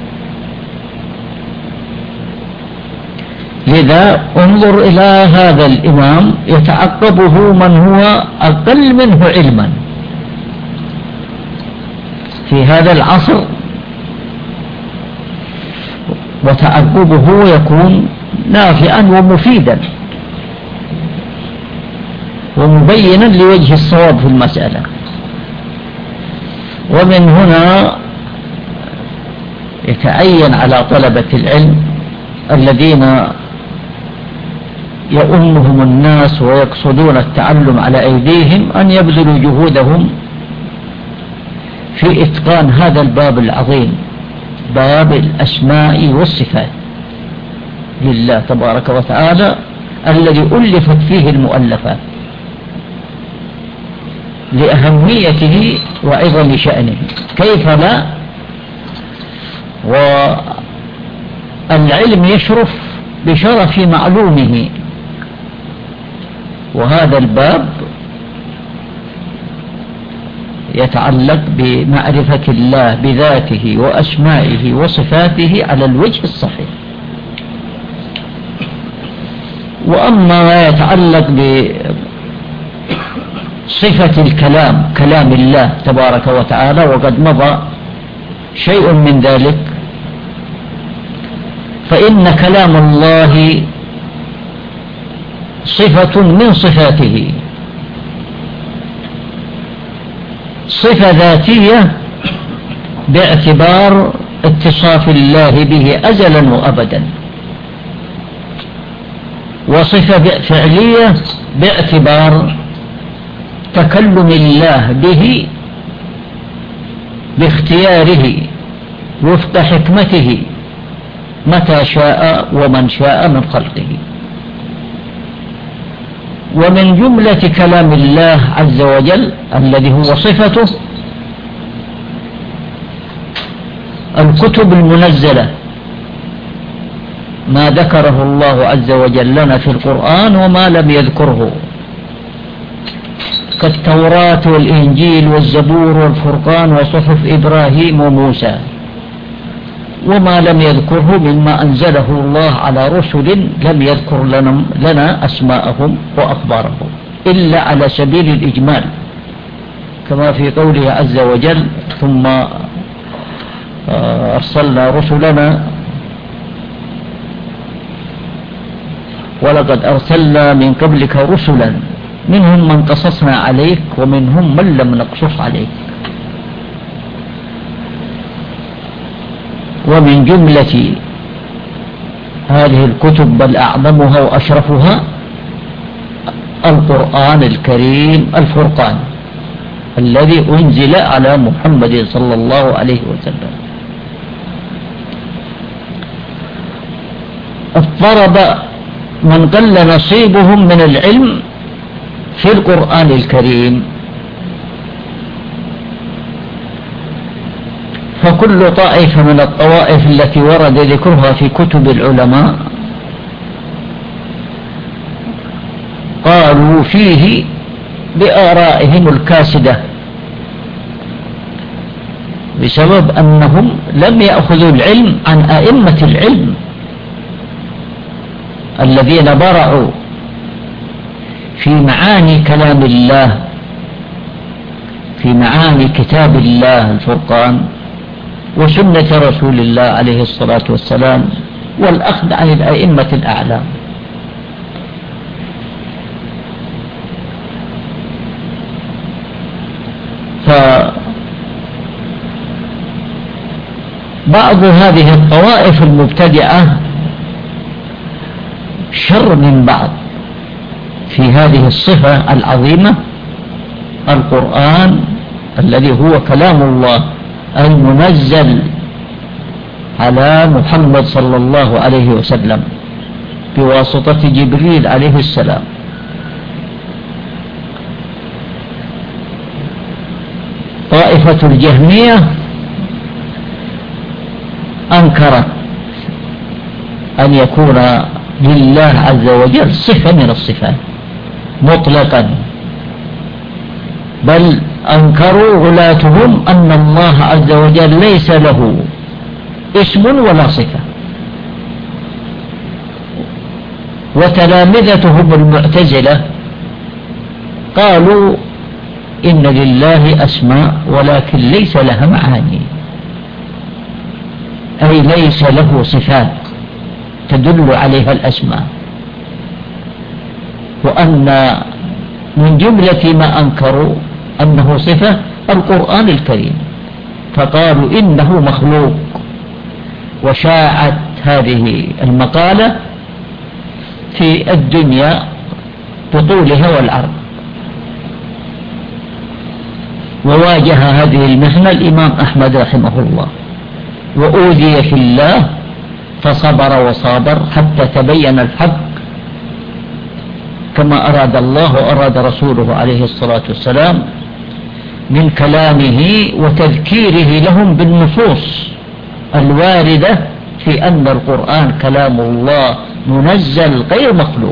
لذا انظر إلى هذا الإمام يتعقبه من هو أقل منه علما في هذا العصر، وتعقبه يكون نافعا ومفيدا ومبينا لوجه الصواب في المسألة. ومن هنا يتعين على طلبة العلم الذين يؤمهم الناس ويقصدون التعلم على أيديهم أن يبذلوا جهودهم في إتقان هذا الباب العظيم، باب الأسماء والصفات لله تبارك وتعالى الذي ألفت فيه المؤلفات لأهميته وعظم شأنه، كيف لا؟ والعلم يشرف بشرف معلومه، وهذا الباب يتعلق بمعرفة الله بذاته وأسمائه وصفاته على الوجه الصحيح. وأما ما يتعلق بصفة الكلام، كلام الله تبارك وتعالى، وقد مضى شيء من ذلك، فإن كلام الله صفة من صفاته، صفة ذاتية باعتبار اتصاف الله به أزلا وأبدا، وصفة فعلية باعتبار تكلم الله به باختياره وفق حكمته متى شاء ومن شاء من خلقه. ومن جملة كلام الله عز وجل الذي هو صفته الكتب المنزلة، ما ذكره الله عز وجل لنا في القرآن وما لم يذكره، كالتوراة والإنجيل والزبور والفرقان وصحف إبراهيم وموسى، وما لم يذكره مما أنزله الله على رسل لم يذكر لنا أسماءهم وأخبارهم إلا على سبيل الإجمال، كما في قوله عز وجل: ثم أرسلنا رسلنا ولقد أرسلنا من قبلك رسلا منهم من قصصنا عليك ومنهم من لم نقصص عليك. ومن جملة هذه الكتب بل أعظمها وأشرفها القرآن الكريم الفرقان الذي أنزل على محمد صلى الله عليه وسلم. اضطرب من قل نصيبهم من العلم في القرآن الكريم، فكل طائفة من الطوائف التي ورد ذكرها في كتب العلماء قالوا فيه بآرائهم الكاسدة، بسبب أنهم لم يأخذوا العلم عن أئمة العلم الذين برعوا في معاني كلام الله، في معاني كتاب الله الفرقان وسنة رسول الله عليه الصلاة والسلام، والأخذ عن الأئمة الأعلام. فبعض هذه الطوائف المبتدعة شر من بعض في هذه الصفة العظيمة، القرآن الذي هو كلام الله المنزل على محمد صلى الله عليه وسلم بواسطة جبريل عليه السلام. طائفة الجهمية أنكرت أن يكون لله عز وجل صفة من الصفات مطلقا، بل أنكروا غلاتهم أن الله عز وجل ليس له اسم ولا صفة. وتلامذتهم المعتزلة قالوا إن لله أسماء ولكن ليس لها معاني، أي ليس له صفات تدل عليها الأسماء. وأن من جملة ما أنكروا أنه صفة القرآن الكريم، فقالوا إنه مخلوق. وشاعت هذه المقالة في الدنيا بطولها والعرض. وواجه هذه المحنة الإمام أحمد رحمه الله، وأوذي في الله فصبر وصابر حتى تبين الحق كما أراد الله وأراد رسوله عليه الصلاة والسلام من كلامه وتذكيره لهم بالنصوص الواردة في أن القرآن كلام الله منزل غير مخلوق.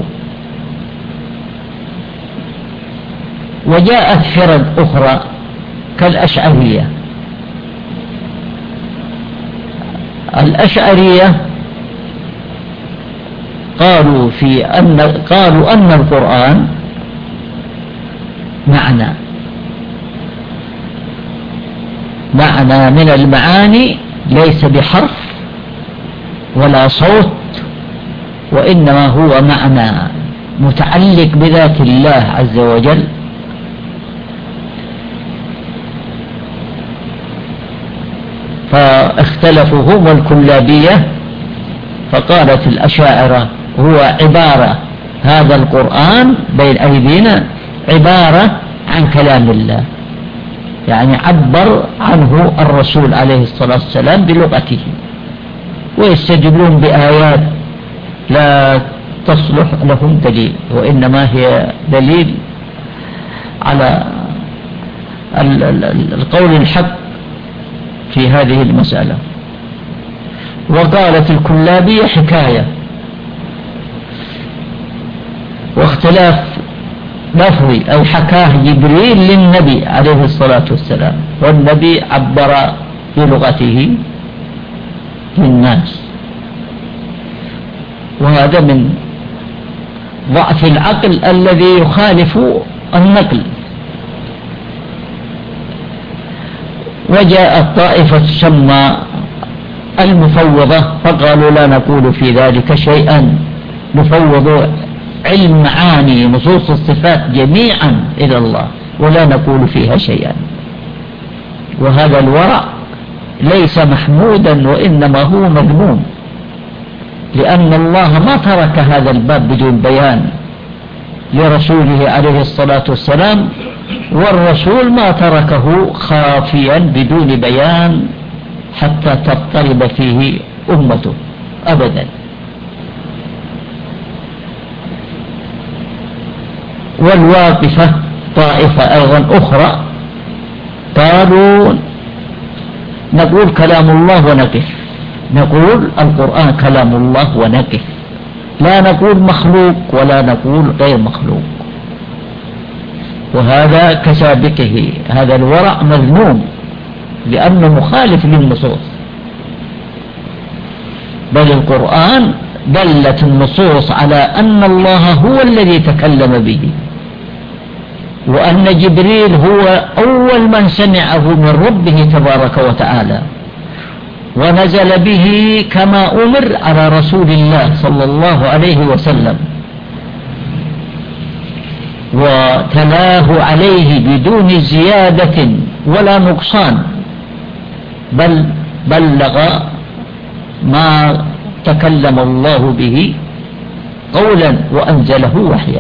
وجاءت فرق أخرى كالأشعرية. الأشعرية قالوا أن القرآن معنى من المعاني ليس بحرف ولا صوت، وإنما هو معنى متعلق بذات الله عز وجل. فاختلفوا هم والكلابية، فقالت الأشاعرة هو عبارة، هذا القرآن بين أيدينا عبارة عن كلام الله، يعني عبر عنه الرسول عليه الصلاة والسلام بلغته، ويستدلون بآيات لا تصلح لهم دليل، وإنما هي دليل على القول الحق في هذه المسألة. وقالت الكلابية حكاية واختلاف لفظي، أو حكاه جبريل للنبي عليه الصلاة والسلام، والنبي عبر بلغته للناس. وهذا من ضعف العقل الذي يخالف النقل. وجاءت طائفة تسمى المفوضة فقالوا لا نقول في ذلك شيئا، نفوض علم معاني نصوص الصفات جميعا إلى الله ولا نقول فيها شيئا. وهذا الورع ليس محمودا وإنما هو مذموم، لأن الله ما ترك هذا الباب بدون بيان لرسوله عليه الصلاة والسلام، والرسول ما تركه خافيا بدون بيان حتى تضطرب فيه أمته أبدا. والواقفة طائفة أيضا أخرى قالوا نقول كلام الله ونقف، نقول القرآن كلام الله ونقف، لا نقول مخلوق ولا نقول غير مخلوق. وهذا كسابقه، هذا الورع مذموم لأنه مخالف للنصوص، بل القرآن دلت النصوص على أن الله هو الذي تكلم به، وأن جبريل هو أول من سمعه من ربه تبارك وتعالى، ونزل به كما أمر على رسول الله صلى الله عليه وسلم، وتلاه عليه بدون زيادة ولا نقصان، بل بلغ ما تكلم الله به قولا وأنزله وحيا.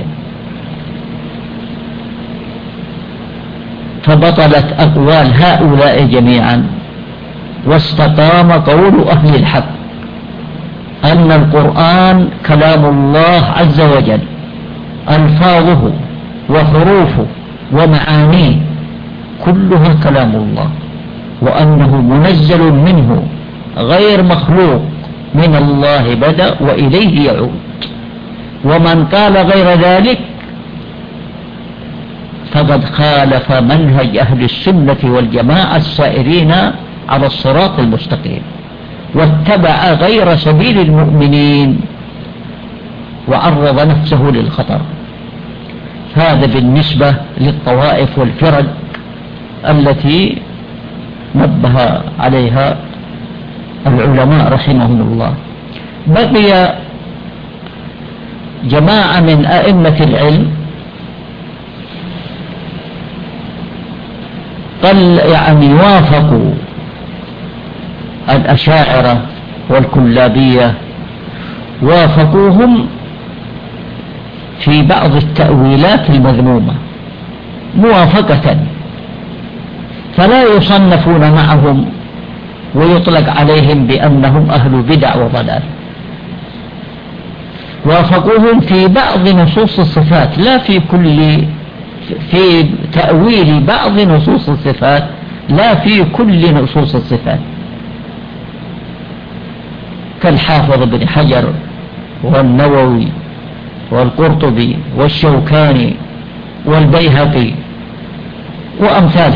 فبطلت أقوال هؤلاء جميعا، واستقام قول أهل الحق أن القرآن كلام الله عز وجل، ألفاظه وحروفه ومعانيه كلها كلام الله، وأنه منزل منه غير مخلوق من الله بدأ وإليه يعود. ومن قال غير ذلك فقد خالف منهج أهل السنة والجماعة السائرين على الصراط المستقيم، واتبع غير سبيل المؤمنين وعرض نفسه للخطر. هذا بالنسبة للطوائف والفرق التي نبه عليها العلماء رحمهم الله. بقي جماعة من أئمة العلم قل يعني وافقوا الأشاعرة والكلابية، وافقوهم في بعض التأويلات المذمومة موافقة، فلا يصنفون معهم ويطلق عليهم بأنهم أهل بدع وضلال. وافقوهم في بعض نصوص الصفات، لا في كل، في تأويل بعض نصوص الصفات لا في كل نصوص الصفات، كالحافظ بن حجر والنووي والقرطبي والشوكاني والبيهقي وأمثال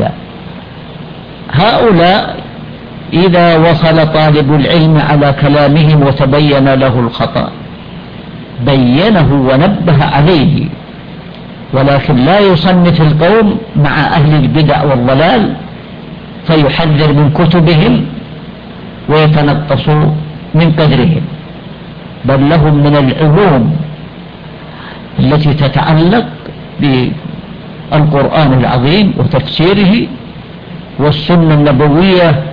هؤلاء إذا وصل طالب العلم على كلامهم وتبين له الخطأ بينه ونبه عليه، ولكن لا يصنف القوم مع أهل البدع والضلال فيحذر من كتبهم ويتنقص من قدرهم، بل لهم من العلوم التي تتعلق بالقرآن العظيم وتفسيره والسنة النبوية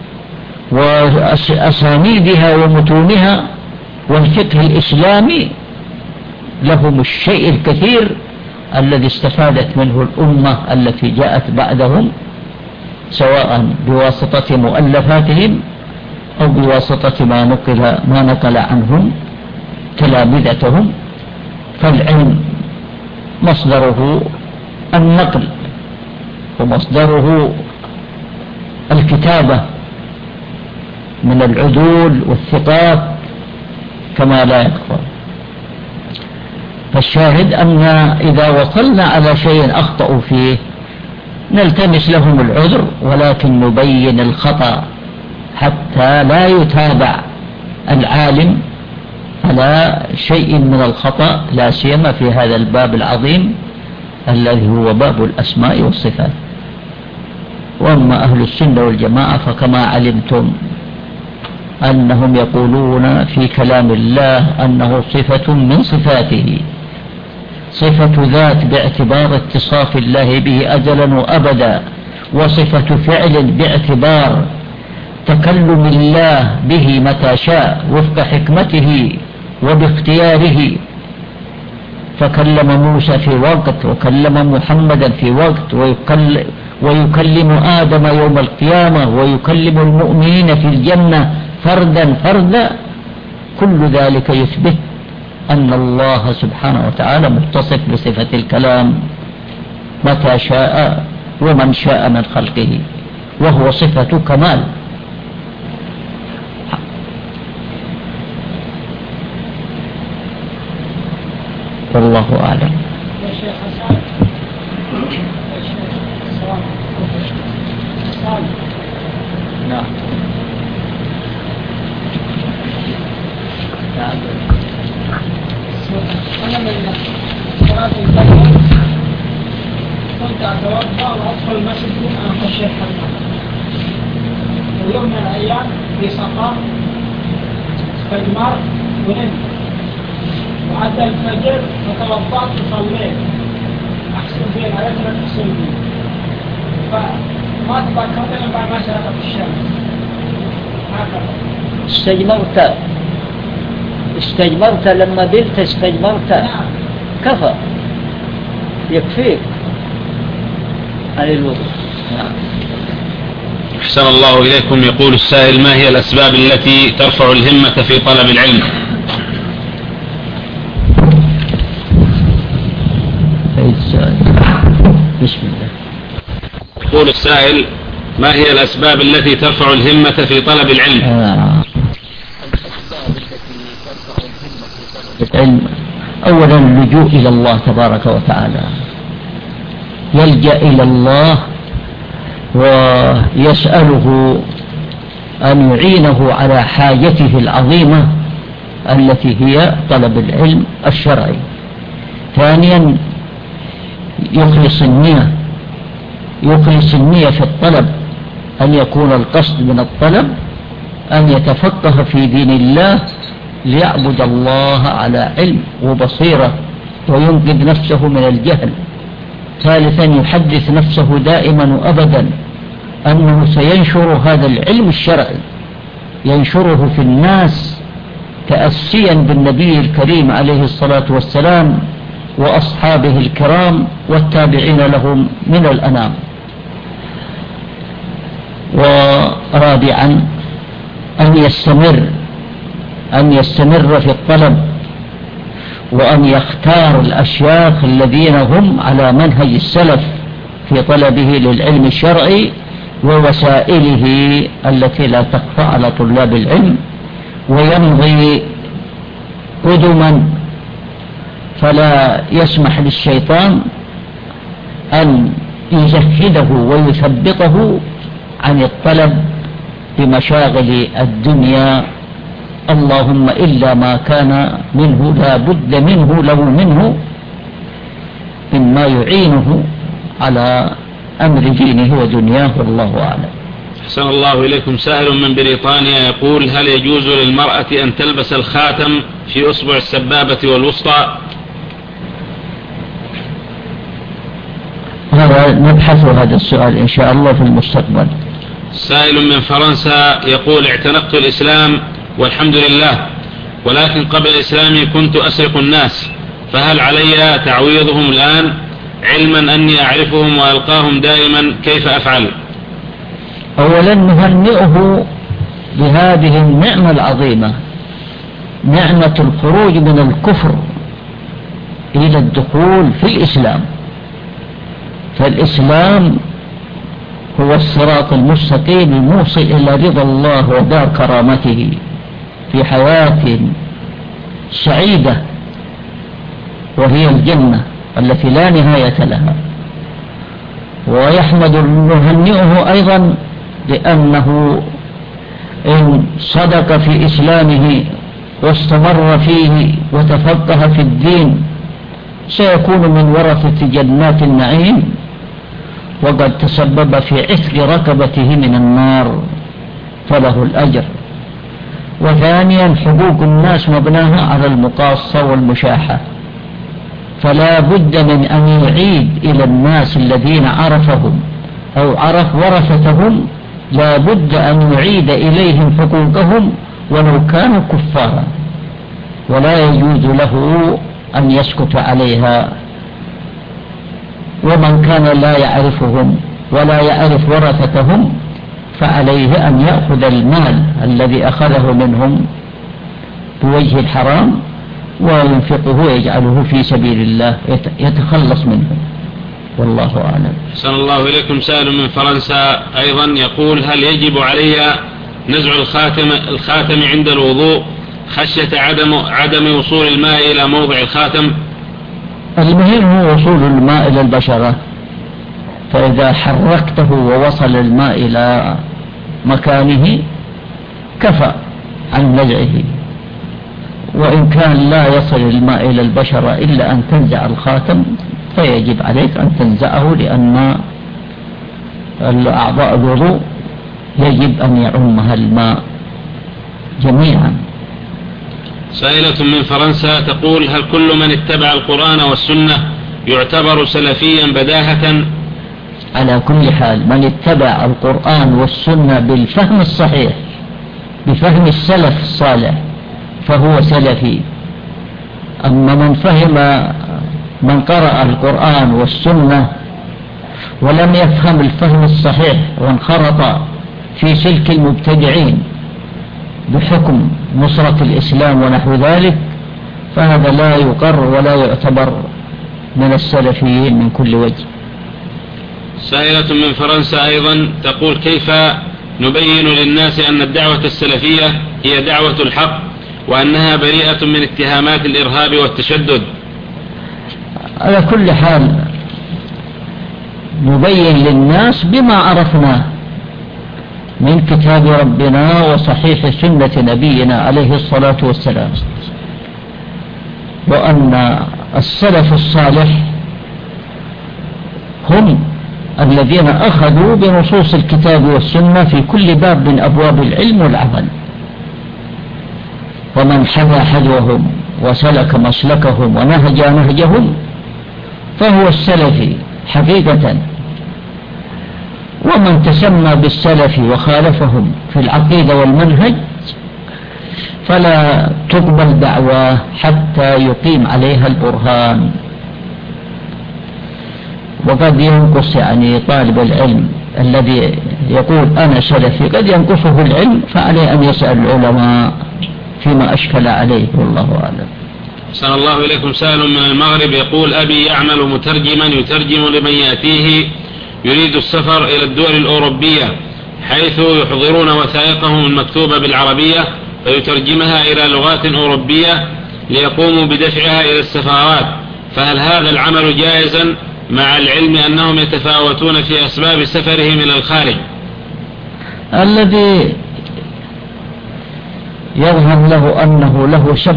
وأسانيدها ومتونها والفقه الإسلامي، لهم الشيء الكثير الذي استفادت منه الأمة التي جاءت بعدهم، سواء بواسطة مؤلفاتهم أو بواسطة ما نقل عنهم تلامذتهم. فالعلم مصدره النقل ومصدره الكتابة من العدول والثقات كما لا يكفر. فالشاهد أن إذا وصلنا على شيء أخطأوا فيه نلتمس لهم العذر، ولكن نبين الخطأ حتى لا يتابع العالم على شيء من الخطأ، لا سيما في هذا الباب العظيم الذي هو باب الأسماء والصفات. وأما أهل السنة والجماعة فكما علمتم أنهم يقولون في كلام الله أنه صفة من صفاته، صفة ذات باعتبار اتصاف الله به أزلا وأبدا، وصفة فعل باعتبار تكلم الله به متى شاء وفق حكمته وباختياره، فكلم موسى في وقت وكلم محمدا في وقت، ويكلم آدم يوم القيامة، ويكلم المؤمنين في الجنة فردا فردا. كل ذلك يثبت أن الله سبحانه وتعالى متصف بصفة الكلام متى شاء ومن شاء من خلقه، وهو صفة كمال. والله أعلم. نعم. أنا من صلاة الفجر كنت أتوضأ وأدخل المسجد دون أن أخش الحمام، ويوم من الأيام في سفر استجمار ونمت، وعدى الفجر فتوضأت وصليت أحسن فيه الآيات لا تحسن فيه، فما تذكرت إلا بعد ما شرقت الشمس. هكذا استجمرت لما بلت استجمرت، كفى يكفيك عن الوضوء. أحسن الله إليكم. يقول السائل: ما هي الأسباب التي ترفع الهمة في طلب العلم؟ بسم الله. يقول السائل: ما هي الأسباب التي ترفع الهمة في طلب العلم؟ العلم أولا اللجوء إلى الله تبارك وتعالى، يلجأ إلى الله ويسأله أن يعينه على حاجته العظيمة التي هي طلب العلم الشرعي. ثانيا يخلص النية في الطلب، أن يكون القصد من الطلب أن يتفقه في دين الله ليعبد الله على علم وبصيرة وينقذ نفسه من الجهل. ثالثا يحدث نفسه دائما وأبدا أنه سينشر هذا العلم الشرعي، ينشره في الناس تأسيا بالنبي الكريم عليه الصلاة والسلام وأصحابه الكرام والتابعين لهم من الأنام. ورابعا أن يستمر في الطلب، وأن يختار الأشياخ الذين هم على منهج السلف في طلبه للعلم الشرعي ووسائله التي لا تخفى على طلاب العلم، ويمضي قدما فلا يسمح للشيطان أن يزهده ويثبطه عن الطلب بمشاغل الدنيا، اللهم إلا ما كان منه لا بد منه له منه مما يعينه على أمر دينه ودنياه، والله أعلم. أحسن الله إليكم. سائل من بريطانيا يقول: هل يجوز للمرأة أن تلبس الخاتم في أصبع السبابة والوسطى؟ هذا نبحث هذا السؤال إن شاء الله في المستقبل. سائل من فرنسا يقول: اعتنقت الإسلام والحمد لله، ولكن قبل إسلامي كنت أسرق الناس، فهل علي تعويضهم الآن علما أني أعرفهم وألقاهم دائما؟ كيف أفعل؟ أولا نهنئه بهذه النعمة العظيمة، نعمة الخروج من الكفر إلى الدخول في الإسلام. فالإسلام هو الصراط المستقيم الموصل إلى رضا الله ودار كرامته في حياة سعيدة، وهي الجنة التي لا نهاية لها. ويحمد نهنئه أيضا لأنه إن صدق في إسلامه واستمر فيه وتفقه في الدين سيكون من ورثة جنات النعيم، وقد تسبب في عتق ركبته من النار فله الأجر. وثانيا حقوق الناس مبناها على المقاصة والمشاحة، فلا بد من أن يعيد إلى الناس الذين عرفهم أو عرف ورثتهم، لا بد أن يعيد إليهم حقوقهم ولو كانوا كفارا، ولا يجوز له أن يسكت عليها. ومن كان لا يعرفهم ولا يعرف ورثتهم فعليه أن يأخذ المال الذي أخذه منهم بوجه الحرام وينفقه ويجعله في سبيل الله يتخلص منه، والله أعلم. أحسن الله إليكم. سائل من فرنسا أيضا يقول: هل يجب علي نزع الخاتم عند الوضوء خشية عدم وصول الماء إلى موضع الخاتم؟ المهم هو وصول الماء إلى البشرة، فإذا حركته ووصل الماء إلى مكانه كفى عن نزعه. وإن كان لا يصل الماء إلى البشرة إلا أن تنزع الخاتم فيجب عليك أن تنزعه، لأن الأعضاء الوضوء يجب أن يعمها الماء جميعا. سائلة من فرنسا تقول: هل كل من اتبع القرآن والسنة يعتبر سلفيا بداهة؟ على كل حال من اتبع القرآن والسنة بالفهم الصحيح بفهم السلف الصالح فهو سلفي. أما من قرأ القرآن والسنة ولم يفهم الفهم الصحيح وانخرط في سلك المبتدعين بحكم نصرة الإسلام ونحو ذلك، فهذا لا يقر ولا يعتبر من السلفيين من كل وجه. سائلة من فرنسا أيضا تقول: كيف نبين للناس أن الدعوة السلفية هي دعوة الحق وأنها بريئة من اتهامات الإرهاب والتشدد؟ على كل حال نبين للناس بما عرفناه من كتاب ربنا وصحيح سنة نبينا عليه الصلاة والسلام، وأن السلف الصالح هم الذين أخذوا بنصوص الكتاب والسنة في كل باب من أبواب العلم والعمل، ومن حذا حذوهم وسلك مسلكهم ونهج نهجهم فهو السلفي حقيقة. ومن تسمى بالسلف وخالفهم في العقيدة والمنهج فلا تقبل دعواه حتى يقيم عليها البرهان. وقد ينقص طالب العلم الذي يقول أنا سلفي قد ينقصه العلم، فعليه أن يسأل العلماء فيما أشكل عليه، والله أعلم. أحسن الله إليكم. سائل من المغرب يقول: أبي يعمل مترجما يترجم لمن يأتيه يريد السفر إلى الدول الأوروبية، حيث يحضرون وثائقهم المكتوبة بالعربية ويترجمها إلى لغات أوروبية ليقوموا بدفعها إلى السفارات، فهل هذا العمل جائزا مع العلم أنهم يتفاوتون في أسباب سفرهم إلى الخارج؟ الذي يظهر له أنه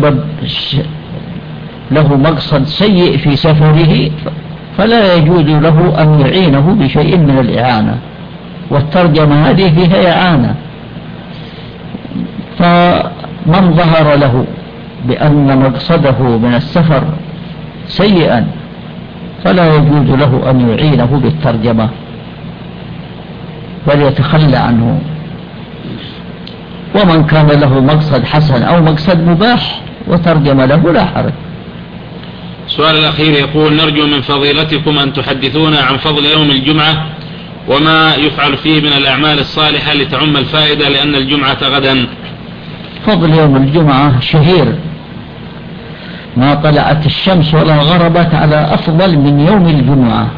له مقصد سيء في سفره فلا يجوز له أن يعينه بشيء من الإعانة، والترجمة هذه فيها إعانة. فمن ظهر له بأن مقصده من السفر سيئا فلا يجوز له أن يعينه بالترجمة، بل يتخلى عنه. ومن كان له مقصد حسن أو مقصد مباح وترجم له لا حرج. السؤال الأخير يقول: نرجو من فضيلتكم أن تحدثونا عن فضل يوم الجمعة وما يفعل فيه من الأعمال الصالحة لتعم الفائدة، لأن الجمعة غدا. فضل يوم الجمعة شهير، ما طلعت الشمس ولا غربت على أفضل من يوم الجمعة،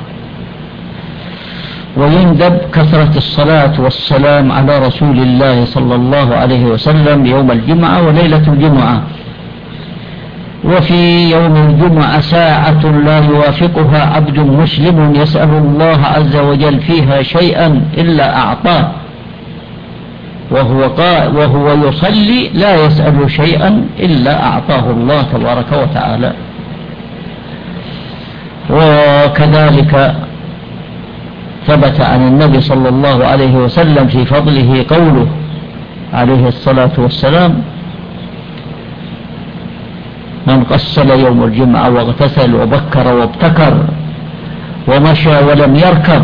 ويندب كثرة الصلاة والسلام على رسول الله صلى الله عليه وسلم يوم الجمعة وليلة الجمعة. وفي يوم الجمعة ساعة لا يوافقها عبد مسلم يسأل الله عز وجل فيها شيئا إلا أعطاه، وهو يصلي لا يسأل شيئا إلا أعطاه الله تبارك وتعالى. وكذلك ثبت عن النبي صلى الله عليه وسلم في فضله قوله عليه الصلاة والسلام: من غسل يوم الجمعة واغتسل وبكر وابتكر ومشى ولم يركب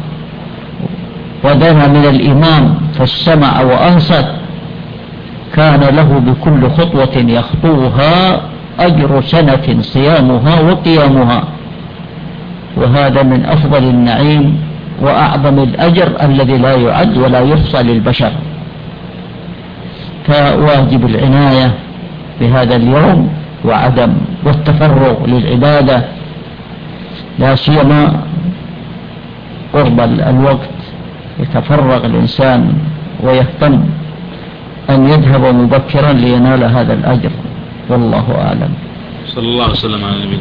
ودنا من الإمام فاستمع وأنصت كان له بكل خطوة يخطوها أجر سنة صيامها وقيامها. وهذا من أفضل النعيم وأعظم الأجر الذي لا يعد ولا يحصى للبشر. فواجب العناية بهذا اليوم وعدم والتفرغ للعبادة، لا سيما قرب الوقت يتفرغ الإنسان ويهتم أن يذهب مبكرا لينال هذا الأجر، والله أعلم. صلى الله عليه وسلم على نبينا.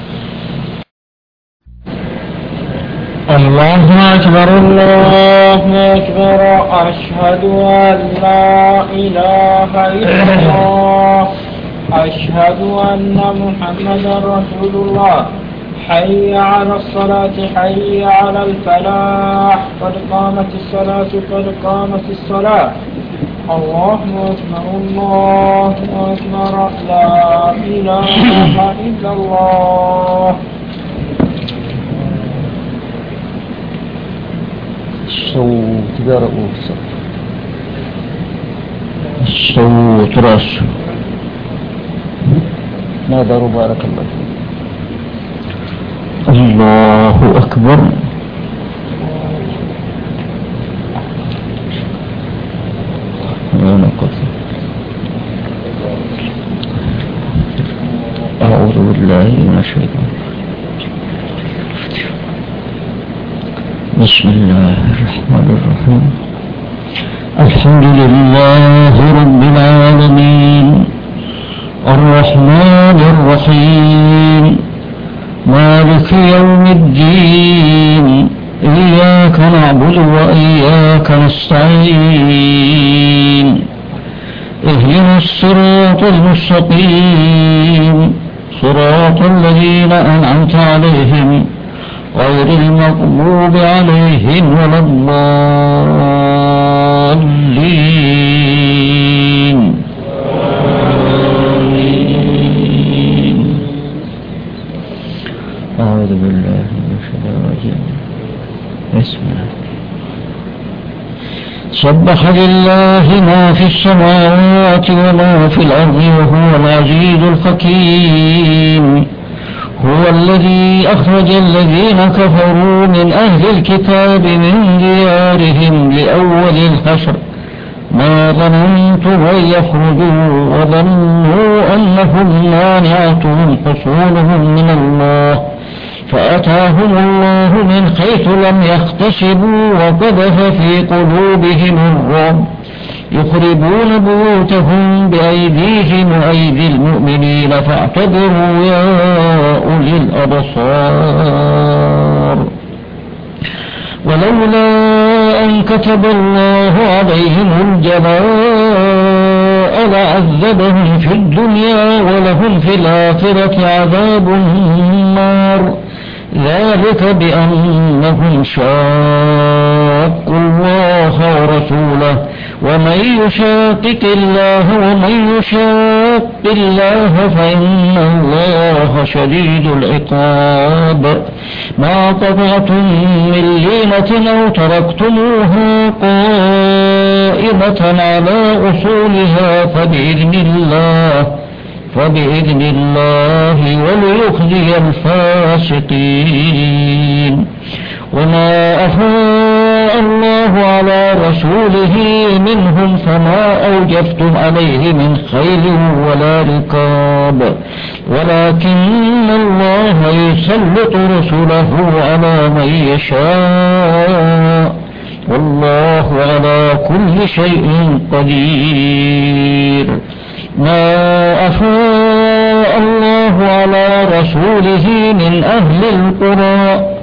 الله أكبر الله أكبر، أشهد أن لا إله إلا الله، أشهد أن محمدا رسول الله. حي على الصلاة حي على الفلاح، قد قامت الصلاة قد قامت الصلاة. الله أكبر الله أكبر، لا إله إلا الله. الصوت رؤوس، الصوت رأس. ماذا بارك الله فيك. الله أكبر. أعوذ بالله من الشيطان. بسم الله الرحمن الرحيم. الحمد لله رب العالمين، الرحمن الرحيم مالك يوم الدين إياك نعبد وإياك نستعين اهدنا الصراط المستقيم صراط الذين أنعمت عليهم غير المغضوب عليهم ولا الضالين. أعوذ بالله من الشيطان الرجيم. بسم الله. سبح لله ما في السماوات وما في الأرض وهو العزيز الحكيم. هو الذي أخرج الذين كفروا من أهل الكتاب من ديارهم لأول الحشر ما ظننتم أن يخرجوا وظنوا أنهم مانعتهم حصولهم من الله فأتاهم الله من حيث لم يحتسبوا وقذف في قلوبهم الرعب يخربون بيوتهم بأيديهم وأيدي المؤمنين فاعتبروا يا أولي الأبصار. ولولا أن كتب الله عليهم الجلاء لعذبهم في الدنيا ولهم في الآخرة عذاب النار ذلك بأنهم شاقوا الله ورسوله ومن يشاقق الله فإن الله شديد العقاب. ما قطعتم من لينة أو تركتموها قائمة على أصولها فبإذن الله وليخزي الفاسقين. وما أفاء الله على رسوله منهم فما أوجفتم عليه من خيل ولا ركاب ولكن الله يسلط رسله على من يشاء والله على كل شيء قدير. ما أفاء الله على رسوله من أهل القرى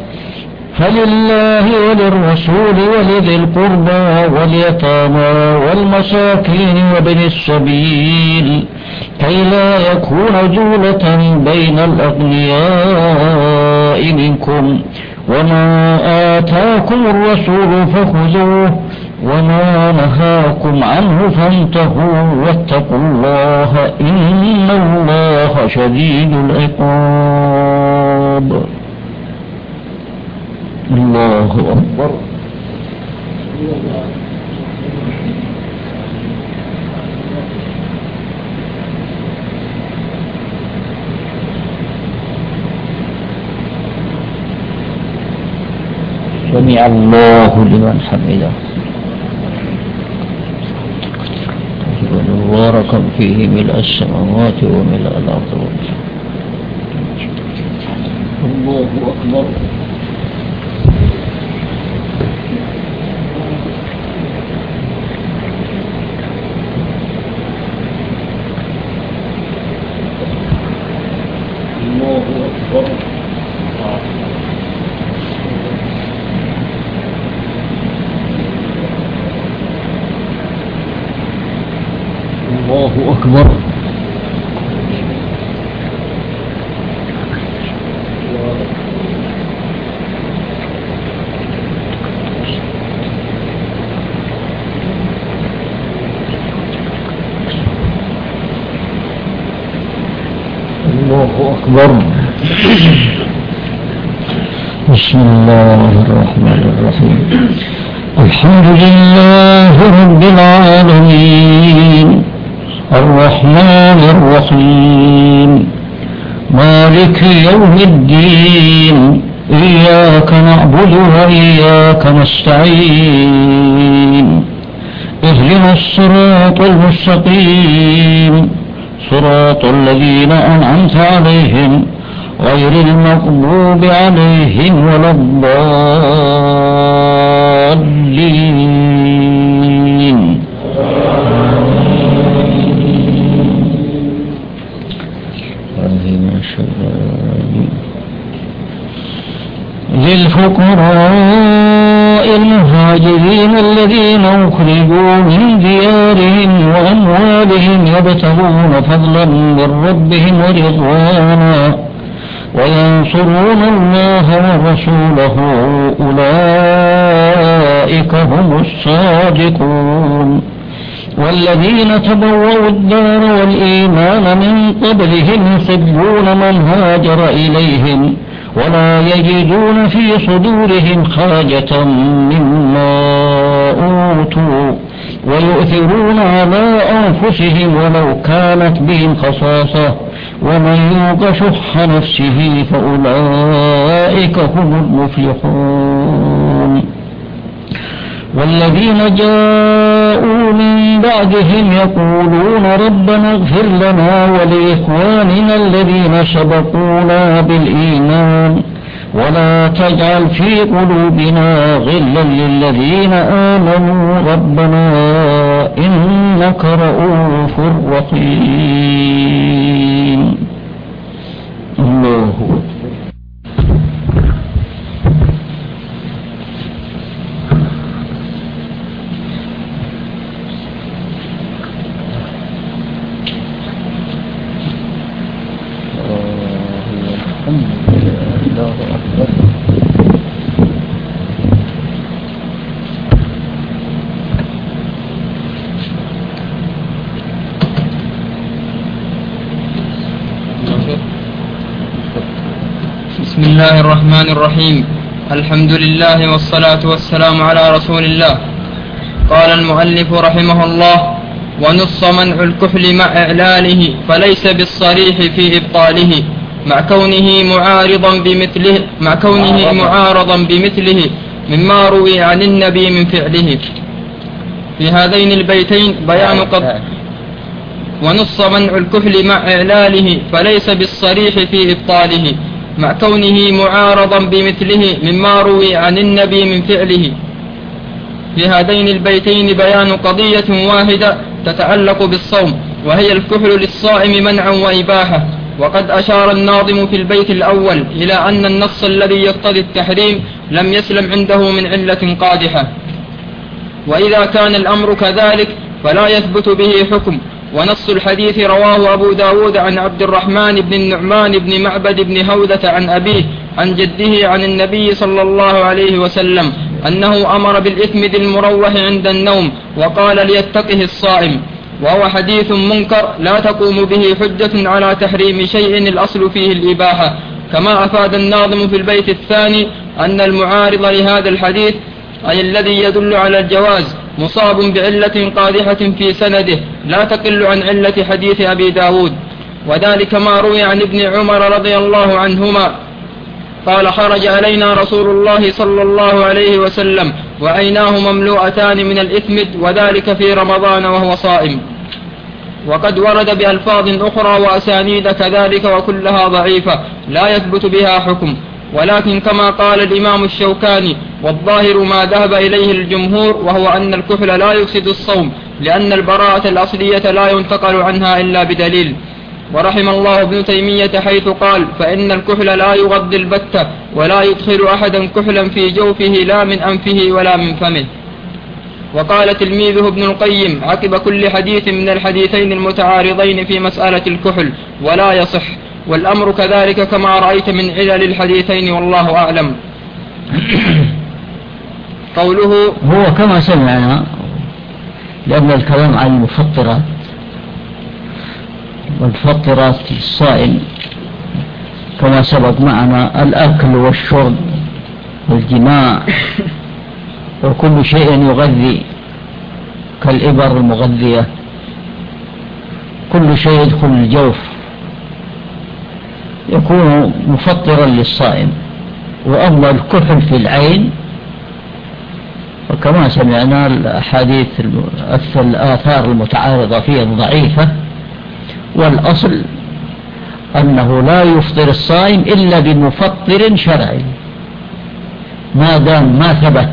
فلله وللرسول ولذي القربى واليتامى والمساكين وابن السبيل كي لا يكون دولة بين الأغنياء منكم. وما آتاكم الرسول فخذوه وما نهاكم عنه فانتهوا واتقوا الله إن الله شديد العقاب. الله أكبر. سمع الله لمن حمده وبارك فيه ملء السماوات وملء الأرض. الله أكبر. الله أكبر. الله أكبر. الله أكبر. بسم الله الرحمن الرحيم. الحمد لله رب العالمين الرحمن الرحيم مالك يوم الدين إياك نعبد وإياك نستعين اهدنا الصراط المستقيم صراط الذين أنعمت عليهم غير المغضوب عليهم ولا الضالين. للفقراء المهاجرين الذين أخرجوا من ديارهم وأموالهم يبتغون فضلا من ربهم ورضوانا وينصرون الله ورسوله أولئك هم الصادقون. والذين تبوأوا الدار والإيمان من قبلهم يحبون من هاجر إليهم ولا يجدون في صدورهم حاجة مما أوتوا ويؤثرون على أنفسهم ولو كانت بهم خصاصة ومن يوق شح نفسه فأولئك هم المفلحون. والذين جاءوا من بعدهم يقولون ربنا اغفر لنا ولإخواننا الذين سبقونا بالإيمان ولا تجعل في قلوبنا غلا للذين آمنوا ربنا إنك رؤوف رحيم. الله أكبر. بسم الله الرحمن الرحيم. الحمد لله والصلاة والسلام على رسول الله. قال المؤلف رحمه الله: ونص منع الكحل مع إعلاله فليس بالصريح في إبطاله مع كونه معارضا بمثله مما روي عن النبي من فعله. في هذين البيتين بيان ونص منع الكحل مع إعلاله فليس بالصريح في إبطاله مع كونه معارضا بمثله مما روي عن النبي من فعله. في هذين البيتين بيان قضية واحدة تتعلق بالصوم، وهي الكحل للصائم منعا وإباحة. وقد أشار الناظم في البيت الأول إلى أن النص الذي يقتضي التحريم لم يسلم عنده من علة قادحة، وإذا كان الأمر كذلك فلا يثبت به حكم. ونص الحديث رواه أبو داود عن عبد الرحمن بن النعمان بن معبد بن هودة عن أبيه عن جده عن النبي صلى الله عليه وسلم أنه أمر بالإثم ذي المروح عند النوم وقال ليتقه الصائم، وهو حديث منكر لا تقوم به حجة على تحريم شيء الأصل فيه الإباحة. كما أفاد الناظم في البيت الثاني أن المعارض لهذا الحديث أي الذي يدل على الجواز مصاب بعلة قادحة في سنده لا تقل عن علة حديث أبي داود، وذلك ما روي عن ابن عمر رضي الله عنهما قال: خرج علينا رسول الله صلى الله عليه وسلم وعيناه مملوءتان من الإثمد وذلك في رمضان وهو صائم. وقد ورد بألفاظ أخرى وأسانيد كذلك وكلها ضعيفة لا يثبت بها حكم. ولكن كما قال الإمام الشوكاني: والظاهر ما ذهب إليه الجمهور وهو أن الكحل لا يفسد الصوم، لأن البراءة الأصلية لا ينتقل عنها إلا بدليل. ورحم الله ابن تيمية حيث قال: فإن الكحل لا يغذي البتة ولا يدخل أحدا كحلا في جوفه لا من أنفه ولا من فمه. وقال تلميذه ابن القيم عقب كل حديث من الحديثين المتعارضين في مسألة الكحل: ولا يصح. والأمر كذلك كما رأيت من علل الحديثين والله أعلم. قوله هو كما سمعنا، لأن الكلام عن المفطرات والمفطرات الصائم كما سبق معنا الأكل والشرب والجماع وكل شيء يغذي كالإبر المغذية، كل شيء يدخل الجوف يكون مفطرا للصائم. وأما الكحل في العين وكما سمعنا الأحاديث الآثار المتعارضة فيها ضعيفة، والأصل أنه لا يفطر الصائم إلا بمفطر شرعي ما دام ما ثبت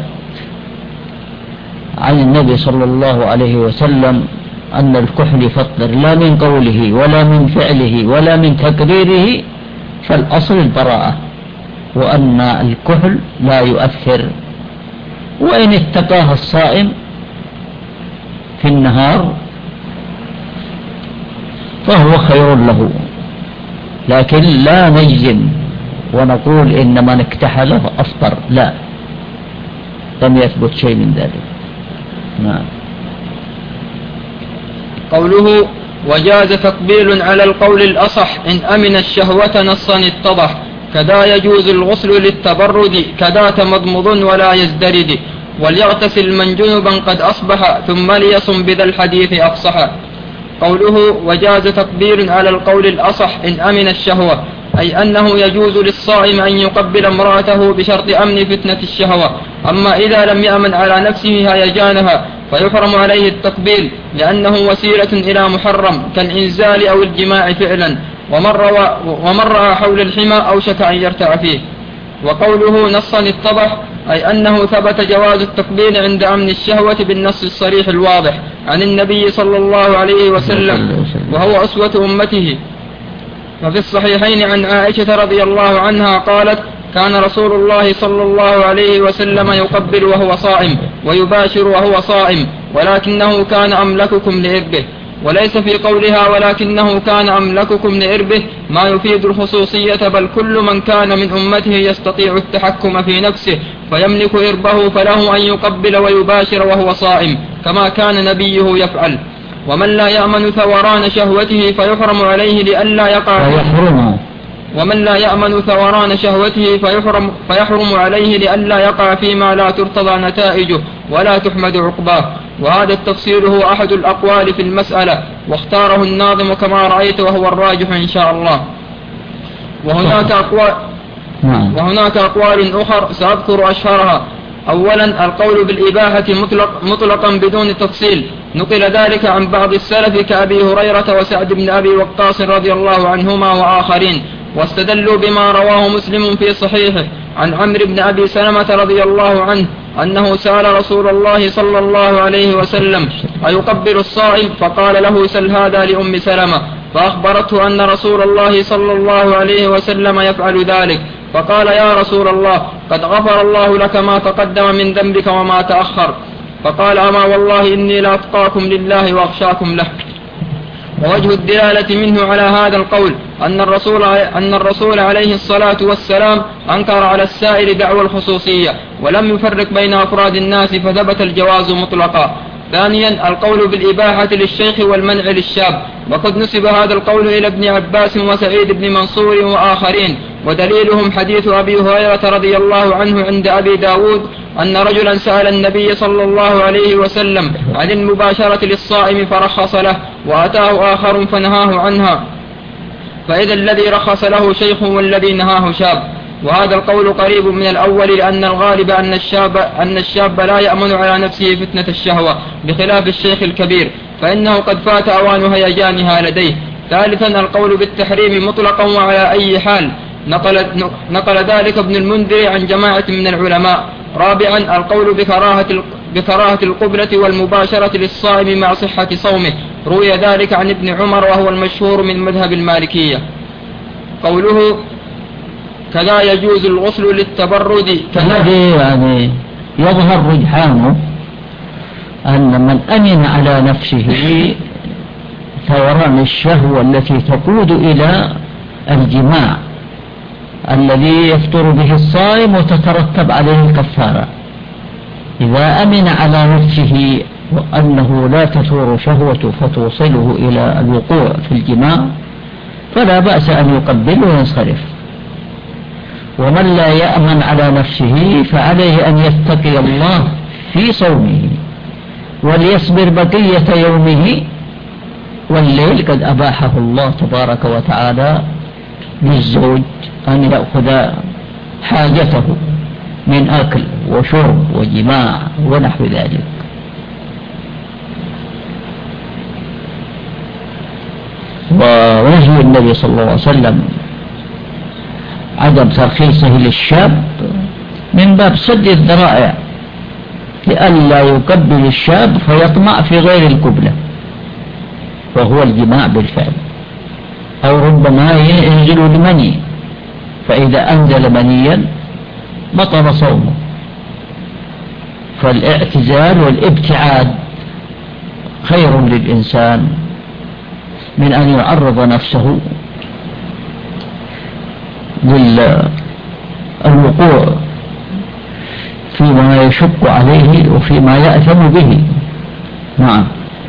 عن النبي صلى الله عليه وسلم أن الكحل يفطر لا من قوله ولا من فعله ولا من تقريره، فالأصل البراءة. وأن الكحل لا يؤثر، وإن اتقاه الصائم في النهار فهو خير له، لكن لا نجزم ونقول إن من اكتحله أفطر، لا، لم يثبت شيء من ذلك. نعم. قوله وجاز تقبيل على القول الأصح إن أمن الشهوة نصا اتضح، كذا يجوز الغسل للتبرد، كذا تمضمض ولا يزدرد، وليغتسل من جنبا قد أصبح، ثم ليصم بذا الحديث أفصح. قوله وجاز تقبيل على القول الأصح إن أمن الشهوة، أي أنه يجوز للصائم أن يقبل امرأته بشرط أمن فتنة الشهوة، أما إذا لم يأمن على نفسه هيجانها فيحرم عليه التقبيل، لأنه وسيلة إلى محرم كالإنزال أو الجماع فعلا، ومن رأى حول الحمى أوشك أن يرتع فيه. وقوله نصا اتضح، أي أنه ثبت جواز التقبيل عند أمن الشهوة بالنص الصريح الواضح عن النبي صلى الله عليه وسلم، وهو أسوة أمته. وفي الصحيحين عن عائشة رضي الله عنها قالت كان رسول الله صلى الله عليه وسلم يقبل وهو صائم ويباشر وهو صائم، ولكنه كان أملككم لإربه. وليس في قولها ولكنه كان أملككم لإربه ما يفيد الخصوصية، بل كل من كان من أمته يستطيع التحكم في نفسه فيملك إربه فله أن يقبل ويباشر وهو صائم كما كان نبيه يفعل. ومن لا يأمن ثوران شهوته فيحرم عليه لئلا يقع ومن لا يأمن ثوران شهوته فيحرم عليه لئلا يقع فيما لا ترتضى نتائجه ولا تحمد عقباه. وهذا التفسير هو أحد الأقوال في المسألة، واختاره الناظم كما رأيت وهو الراجح إن شاء الله. وهناك أقوال أخر سأذكر أشهرها. أولا القول بالإباحة مطلقا بدون تفصيل، نقل ذلك عن بعض السلف كأبي هريرة وسعد بن أبي وقاص رضي الله عنهما وآخرين، واستدلوا بما رواه مسلم في صحيحه عن عمرو بن أبي سلمة رضي الله عنه أنه سأل رسول الله صلى الله عليه وسلم أيقبل الصائم؟ فقال له سل هذا لأم سلمة، فأخبرته أن رسول الله صلى الله عليه وسلم يفعل ذلك، فقال يا رسول الله قد غفر الله لك ما تقدم من ذنبك وما تأخر. فقال أما والله إني لأتقاكم لله وأخشاكم له. ووجه الدلالة منه على هذا القول أن الرسول عليه الصلاة والسلام أنكر على السائل دعوى الخصوصية ولم يفرق بين أفراد الناس فثبت الجواز مطلقا. ثانيا القول بالإباحة للشيخ والمنع للشاب، وقد نسب هذا القول إلى ابن عباس وسعيد بن منصور وآخرين، ودليلهم حديث أبي هريرة رضي الله عنه عند أبي داود أن رجلا سأل النبي صلى الله عليه وسلم عن المباشرة للصائم فرخص له، وأتاه آخر فنهاه عنها، فإذا الذي رخص له شيخ والذي نهاه شاب. وهذا القول قريب من الأول، لأن الغالب أن الشاب لا يأمن على نفسه فتنة الشهوة بخلاف الشيخ الكبير، فإنه قد فات أوان هيجانها لديه. ثالثا القول بالتحريم مطلقا وعلى أي حال، نقل ذلك ابن المنذر عن جماعة من العلماء. رابعا القول بكراهة القبلة والمباشرة للصائم مع صحة صومه، روي ذلك عن ابن عمر وهو المشهور من مذهب المالكية. قوله كذا يجوز الغسل للتبرد، الذي يعني يظهر رجحانه أن من أمن على نفسه ثوران الشهوة التي تقود إلى الجماع الذي يفطر به الصائم وتترتب عليه الكفارة، إذا أمن على نفسه وأنه لا تثور شهوته فتوصله إلى الوقوع في الجماع فلا بأس أن يقبل وينصرف. ومن لا يأمن على نفسه فعليه أن يتقي الله في صومه وليصبر بقية يومه، والليل قد أباحه الله تبارك وتعالى للزوج أن يأخذ حاجته من أكل وشرب وجماع ونحو ذلك. ونهي النبي صلى الله عليه وسلم عدم ترخيصه للشاب من باب سد الذرائع لئلا يقبل الشاب فيطمع في غير القبلة وهو الجماع بالفعل، أو ربما ينزل المني فإذا أنزل منيا بطل صومه. فالاعتزال والابتعاد خير للإنسان من أن يعرض نفسه للوقوع فيما يشق عليه وفيما يأثم به. نعم.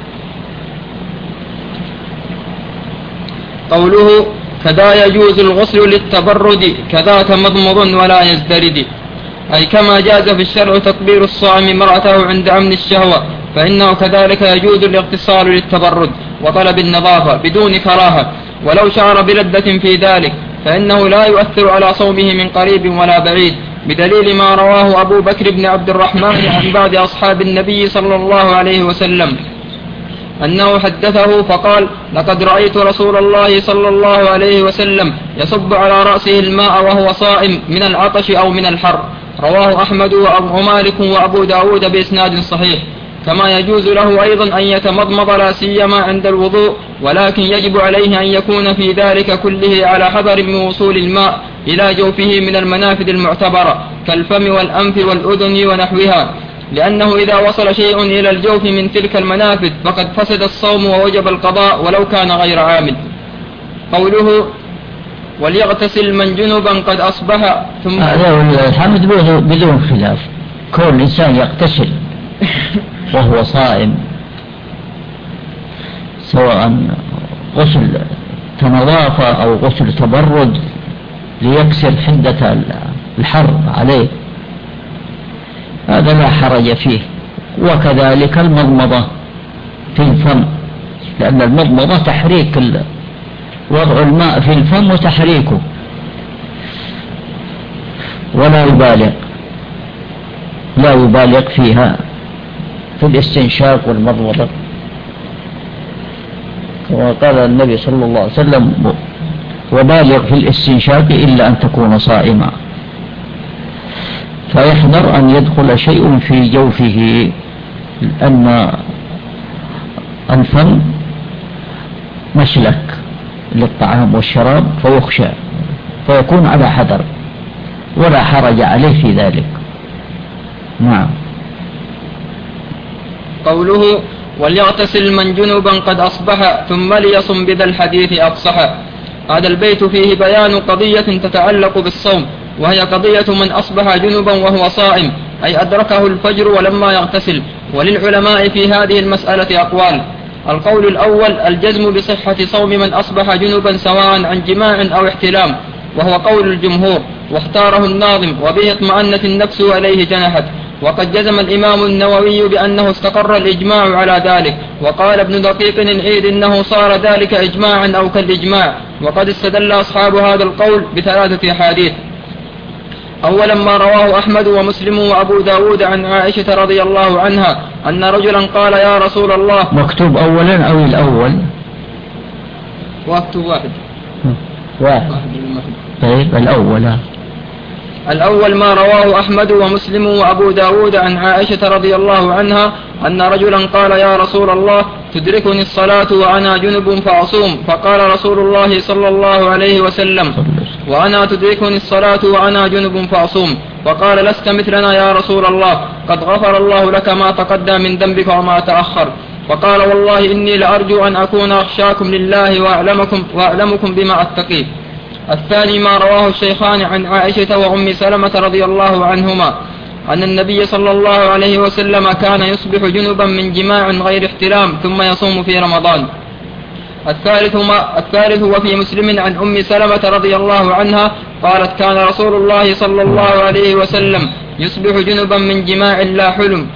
قوله كذا يجوز الغسل للتبرد كذا تمضمض ولا يزدرد، أي كما جاز في الشرع تطبير الصائم امرأته عند أمن الشهوة، فإنه كذلك يجوز الاغتسال للتبرد وطلب النظافة بدون كراهة، ولو شعر بلذة في ذلك فإنه لا يؤثر على صومه من قريب ولا بعيد، بدليل ما رواه أبو بكر بن عبد الرحمن عن بعض أصحاب النبي صلى الله عليه وسلم أنه حدثه فقال: لقد رأيت رسول الله صلى الله عليه وسلم يصب على رأسه الماء وهو صائم من العطش أو من الحر. رواه أحمد ومالك وأبو داود بإسناد صحيح. كما يجوز له أيضا أن يتمضمض لا سيما عند الوضوء، ولكن يجب عليه أن يكون في ذلك كله على حذر من وصول الماء إلى جوفه من المنافذ المعتبرة كالفم والأنف والأذن ونحوها، لأنه إذا وصل شيء إلى الجوف من تلك المنافذ فقد فسد الصوم ووجب القضاء ولو كان غير عامد. قوله وليغتسل من جنبا قد أصبح ثم الحمد بدون خلاف، كل إنسان يغتسل وهو صائم سواء غسل نظافة أو غسل تبرد ليكسر حدة الحر عليه، هذا لا حرج فيه. وكذلك المضمضة في الفم، لأن المضمضة تحريك وضع الماء في الفم وتحريكه، ولا يبالغ فيها في الاستنشاق والمضمضة، كما قال النبي صلى الله عليه وسلم: وبالغ في الاستنشاق إلا أن تكون صائما. فيحذر أن يدخل شيء في جوفه، لأن الفم مسلك للطعام والشراب فيخشى، فيكون على حذر ولا حرج عليه في ذلك. نعم. قوله وليغتسل من جنبا قد أصبح ثم ليصم بذا الحديث أفصح، هذا البيت فيه بيان قضية تتعلق بالصوم، وهي قضية من أصبح جنبا وهو صائم، أي أدركه الفجر ولما يغتسل. وللعلماء في هذه المسألة أقوال. القول الأول الجزم بصحة صوم من أصبح جنبا سواء عن جماع أو احتلام، وهو قول الجمهور، واختاره الناظم وبه اطمأنت النفس وإليه جنحت. وقد جزم الإمام النووي بأنه استقر الإجماع على ذلك، وقال ابن دقيق العيد إنه صار ذلك إجماعا أو كالإجماع. وقد استدل أصحاب هذا القول بثلاثة أحاديث. أولا ما رواه أحمد ومسلم وأبو داود عن عائشة رضي الله عنها أن رجلا قال: يا رسول الله. مكتوب أولا أو الأول؟ واكتب واحد. طيب الأول ما رواه أحمد ومسلم وأبو داود عن عائشة رضي الله عنها أن رجلا قال: يا رسول الله تدركني الصلاة وأنا جنب فأصوم، فقال رسول الله صلى الله عليه وسلم: وأنا تدركني الصلاة وأنا جنب فأصوم، فقال: لست مثلنا يا رسول الله، قد غفر الله لك ما تقدم من ذنبك وما تأخر. فقال: والله إني لأرجو أن أكون أخشاكم لله وأعلمكم بما أتقي. الثاني ما رواه الشيخان عن عائشة وأم سلمة رضي الله عنهما أن النبي صلى الله عليه وسلم كان يصبح جنبا من جماع غير احتلام ثم يصوم في رمضان. الثالث وفي مسلم عن أم سلمة رضي الله عنها قالت: كان رسول الله صلى الله عليه وسلم يصبح جنبا من جماع لا حلم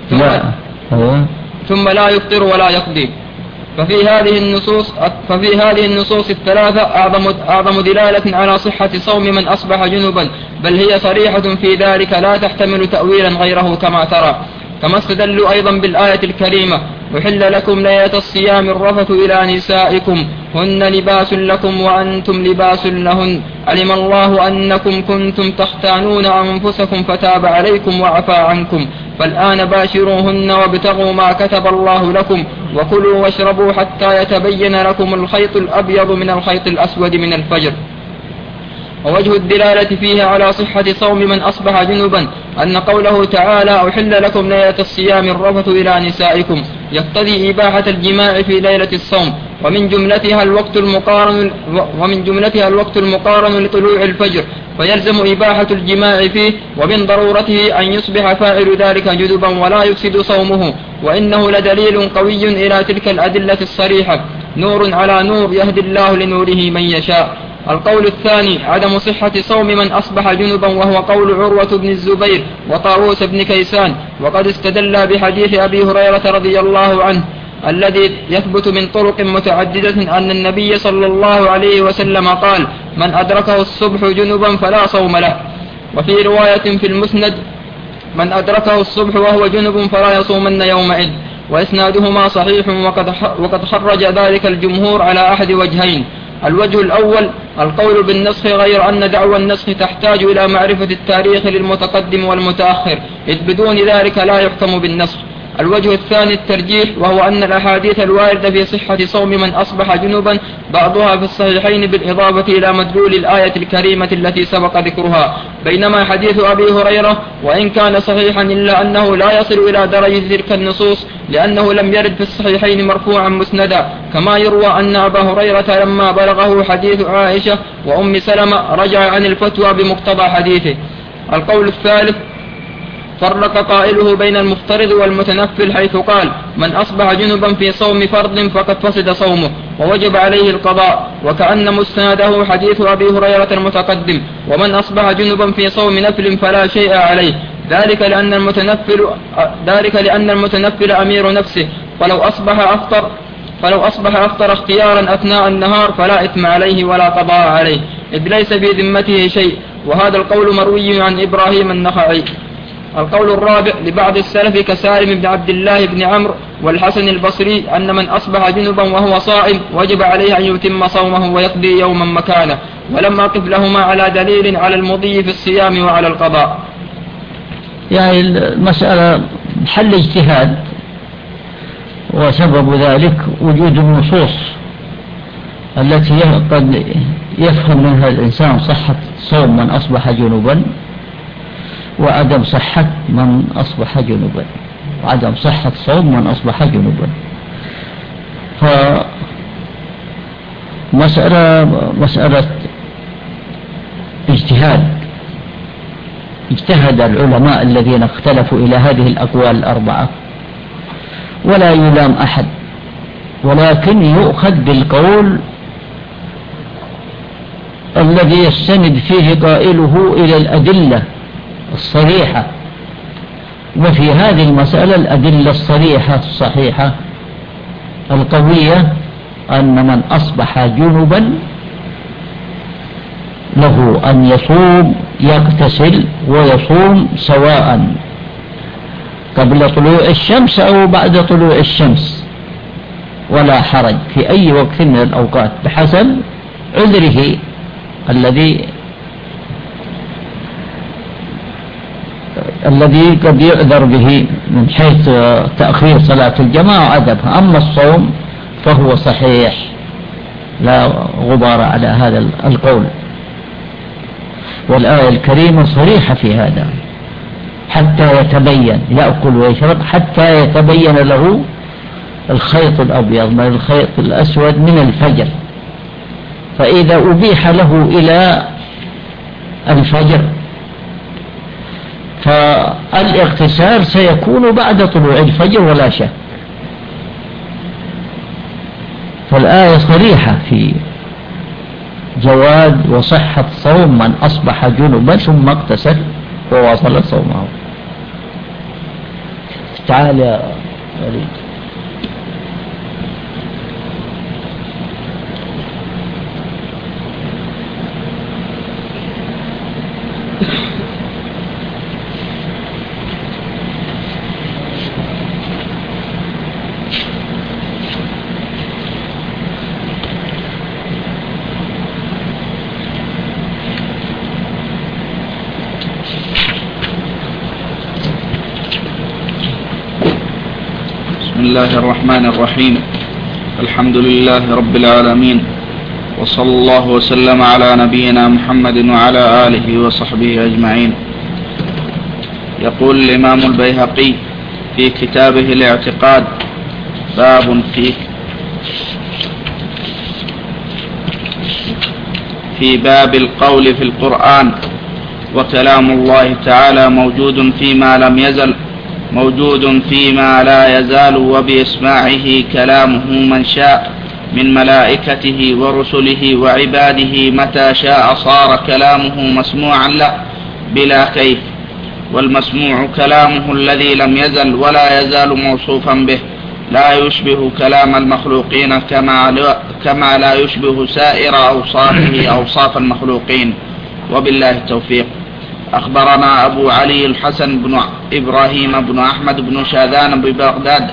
ثم لا يفطر ولا يقضي. ففي هذه النصوص الثلاثة أعظم دلالة على صحة صوم من أصبح جنبا، بل هي صريحة في ذلك لا تحتمل تأويلا غيره كما ترى. كما استدلوا أيضا بالآية الكريمة: أحل لكم ليلة الصيام الرفث إلى نسائكم هن لباس لكم وأنتم لباس لهن علم الله أنكم كنتم تختانون أنفسكم فتاب عليكم وعفى عنكم فالآن باشروهن وابتغوا ما كتب الله لكم وكلوا واشربوا حتى يتبين لكم الخيط الأبيض من الخيط الأسود من الفجر. ووجه الدلالة فيه على صحة صوم من أصبح جنبا أن قوله تعالى أحل لكم ليلة الصيام الرفث إلى نسائكم يقتضي إباحة الجماع في ليلة الصوم، ومن جملتها الوقت المقارن لطلوع الفجر، فيلزم إباحة الجماع فيه، ومن ضرورته أن يصبح فاعل ذلك جنبا ولا يفسد صومه، وإنه لدليل قوي إلى تلك الأدلة الصريحة، نور على نور يهدي الله لنوره من يشاء. القول الثاني عدم صحة صوم من أصبح جنبا، وهو قول عروة بن الزبير وطاووس بن كيسان، وقد استدل بحديث أبي هريرة رضي الله عنه الذي يثبت من طرق متعددة أن النبي صلى الله عليه وسلم قال: من أدركه الصبح جنبا فلا صوم له. وفي رواية في المسند: من أدركه الصبح وهو جنب فلا يصومن يومئذ. وإسنادهما صحيح، وقد خرج ذلك الجمهور على أحد وجهين. الوجه الأول القول بالنسخ، غير أن دعوى النسخ تحتاج إلى معرفة التاريخ للمتقدم والمتأخر، إذ بدون ذلك لا يحكم بالنسخ. الوجه الثاني الترجيح، وهو أن الأحاديث الواردة في صحة صوم من أصبح جنبا بعضها في الصحيحين بالإضافة إلى مدلول الآية الكريمة التي سبق ذكرها، بينما حديث أبي هريرة وإن كان صحيحا إلا أنه لا يصل إلى درجة تلك النصوص، لأنه لم يرد في الصحيحين مرفوعا مسندا، كما يروى أن أبا هريرة لما بلغه حديث عائشة وأم سلمة رجع عن الفتوى بمقتضى حديثه. القول الثالث فرق قائله بين المفترض والمتنفل، حيث قال: من أصبح جنبا في صوم فرض فقد فسد صومه ووجب عليه القضاء، وكأن مستنده حديث أبي هريرة المتقدم: ومن أصبح جنبا في صوم نفل فلا شيء عليه، ذلك لأن المتنفل أمير نفسه، فلو أصبح أفطر اختيارا أثناء النهار فلا إثم عليه ولا قضاء عليه، إذ ليس في ذمته شيء. وهذا القول مروي عن إبراهيم النخعي. القول الرابع لبعض السلف كسالم بن عبد الله بن عمرو والحسن البصري أن من أصبح جنبا وهو صائم وجب عليه أن يتم صومه ويقضي يوما مكانه، ولم أقف لهما على دليل على المضي في الصيام وعلى القضاء. يعني المسألة حل اجتهاد، وسبب ذلك وجود النصوص التي قد يفهم منها الإنسان صحة صوم من أصبح جنبا وعدم صحة من أصبح جنبا، وعدم صحة صوم من أصبح جنبا. مسألة اجتهد العلماء الذين اختلفوا إلى هذه الأقوال الأربعة، ولا يلام أحد، ولكن يؤخذ بالقول الذي يستند فيه قائله إلى الأدلة الصريحة. وفي هذه المسألة الأدلة الصريحة الصحيحة القوية أن من أصبح جنبا له أن يصوم، يغتسل ويصوم سواء قبل طلوع الشمس أو بعد طلوع الشمس، ولا حرج في أي وقت من الأوقات بحسب عذره الذي قد يعذر به من حيث تأخير صلاة الجماعة وعدمها. أما الصوم فهو صحيح لا غبار على هذا القول، والآية الكريمة صريحة في هذا: حتى يتبين، يأكل ويشرب حتى يتبين له الخيط الأبيض من الخيط الأسود من الفجر، فإذا أبيح له إلى الفجر فالاغتسال سيكون بعد طلوع الفجر ولا شك. فالآية صريحة في جواز وصحة صوم من أصبح جنبا ثم اغتسل وواصل صومه. تعال يا وليد. بسم الله الرحمن الرحيم. الحمد لله رب العالمين، وصلى الله وسلم على نبينا محمد وعلى آله وصحبه أجمعين. يقول الإمام البيهقي في كتابه الاعتقاد: باب في باب القول في القرآن. وكلام الله تعالى موجود فيما لا يزال، وبإسماعه كلامه من شاء من ملائكته ورسله وعباده، متى شاء صار كلامه مسموعا له بلا كيف. والمسموع كلامه الذي لم يزل ولا يزال موصوفا به، لا يشبه كلام المخلوقين كما لا يشبه سائر أوصافه أوصاف المخلوقين. وبالله التوفيق. أخبرنا أبو علي الحسن بن إبراهيم بن أحمد بن شاذان ببغداد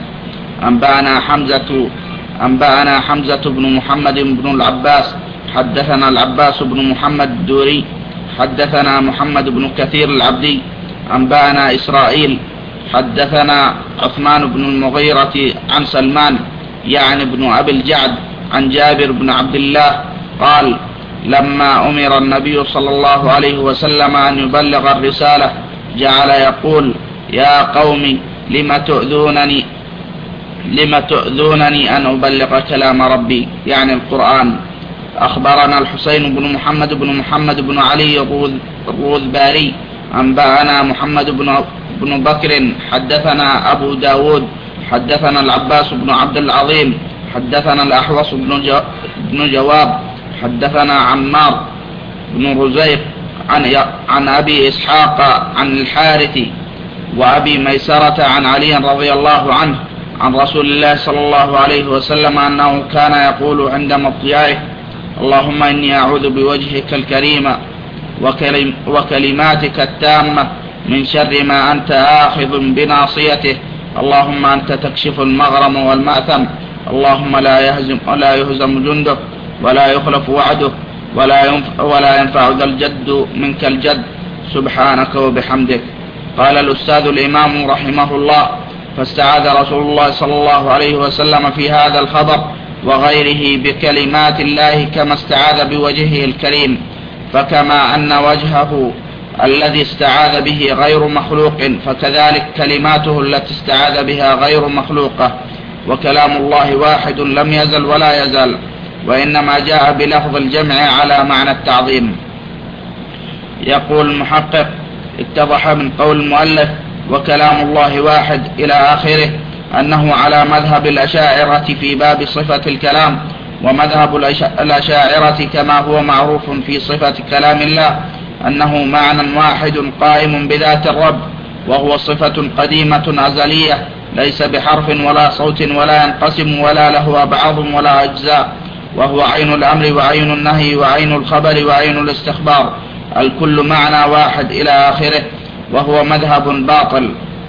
أنبأنا حمزة بن محمد بن العباس حدثنا العباس بن محمد الدوري حدثنا محمد بن كثير العبدي أنبأنا إسرائيل حدثنا عثمان بن المغيرة عن سلمان يعني بن أبي الجعد عن جابر بن عبد الله قال: لما أمر النبي صلى الله عليه وسلم أن يبلغ الرسالة جعل يقول: يا قوم لم تؤذونني أن أبلغ كلام ربي، يعني القرآن. أخبرنا الحسين بن محمد بن علي الروذباري أنبأنا محمد بن بكر حدثنا أبو داود حدثنا العباس بن عبد العظيم حدثنا الأحوص بن جواب حدثنا عمار بن رزيق عن أبي إسحاق عن الحارث وأبي ميسرة عن علي رضي الله عنه عن رسول الله صلى الله عليه وسلم أنه كان يقول عند مضجعه: اللهم إني أعوذ بوجهك الكريم وكلماتك التامة من شر ما أنت آخذ بناصيته، اللهم أنت تكشف المغرم والمأثم، اللهم لا يهزم جندك ولا يخلف وعدك ولا ينفع ذا الجد منك الجد، سبحانك وبحمدك. قال الأستاذ الإمام رحمه الله: فاستعاذ رسول الله صلى الله عليه وسلم في هذا الخبر وغيره بكلمات الله كما استعاذ بوجهه الكريم، فكما أن وجهه الذي استعاذ به غير مخلوق، فكذلك كلماته التي استعاذ بها غير مخلوقة. وكلام الله واحد لم يزل ولا يزال، وإنما جاء بلفظ الجمع على معنى التعظيم. يقول المحقق: اتضح من قول المؤلف وكلام الله واحد إلى آخره أنه على مذهب الأشاعرة في باب صفة الكلام، ومذهب الأشاعرة كما هو معروف في صفة كلام الله أنه معنى واحد قائم بذات الرب، وهو صفة قديمة أزلية ليس بحرف ولا صوت ولا ينقسم ولا له أبعاض ولا أجزاء، وهو عين الأمر وعين النهي وعين الخبر وعين الاستخبار، الكل معنى واحد إلى آخره، وهو مذهب باطل.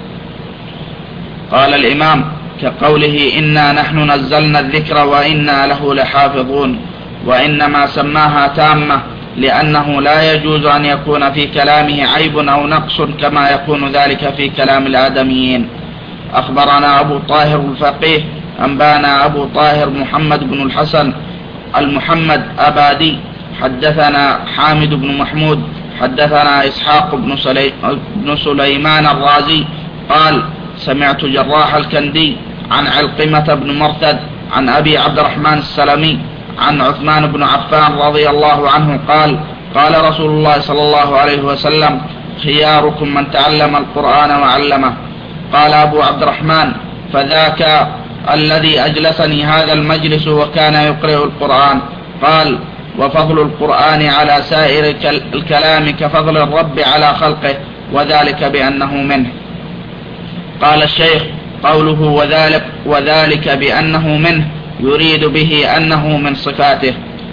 قال الإمام: كقوله إنا نحن نزلنا الذكر وإنا له لحافظون. وإنما سماها تامة لأنه لا يجوز أن يكون في كلامه عيب أو نقص كما يكون ذلك في كلام الآدميين. أخبرنا أبو طاهر الفقيه أنبانا أبو طاهر محمد بن الحسن المحمد أبادي حدثنا حامد بن محمود حدثنا إسحاق بن سليمان الرازي قال: سمعت جراح الكندي عن علقمة بن مرثد عن أبي عبد الرحمن السلمي عن عثمان بن عفان رضي الله عنه قال: قال رسول الله صلى الله عليه وسلم: خياركم من تعلم القرآن وعلمه. قال أبو عبد الرحمن: فذاك الذي أجلسني هذا المجلس وكان يقرأ القرآن. قال: وفضل القرآن على سائر الكلام كفضل الرب على خلقه، وذلك بأنه منه. قال الشيخ: قوله وذلك بأنه منه يريد به أنه من صفاته.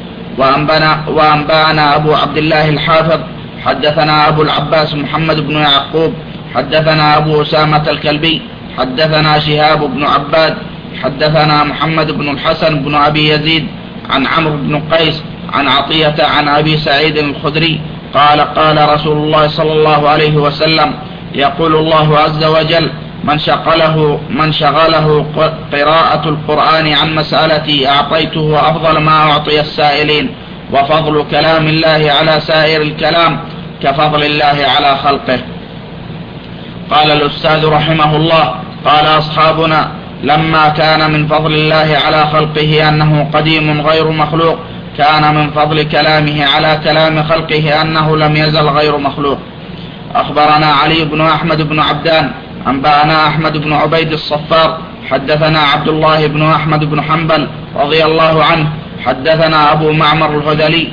وأنبانا أبو عبد الله الحافظ حدثنا أبو العباس محمد بن يعقوب حدثنا أبو أسامة الكلبي حدثنا شهاب بن عباد حدثنا محمد بن الحسن بن أبي يزيد عن عمرو بن قيس عن عطية عن أبي سعيد الخدري قال: قال رسول الله صلى الله عليه وسلم: يقول الله عز وجل: من شغله قراءة القرآن عن مسألتي أعطيته أفضل ما أعطي السائلين، وفضل كلام الله على سائر الكلام كفضل الله على خلقه. قال الأستاذ رحمه الله: قال أصحابنا: لما كان من فضل الله على خلقه أنه قديم غير مخلوق، كان من فضل كلامه على كلام خلقه أنه لم يزل غير مخلوق. أخبرنا علي بن أحمد بن عبدان أنبأنا أحمد بن عبيد الصفار حدثنا عبد الله بن أحمد بن حنبل رضي الله عنه حدثنا أبو معمر الهذلي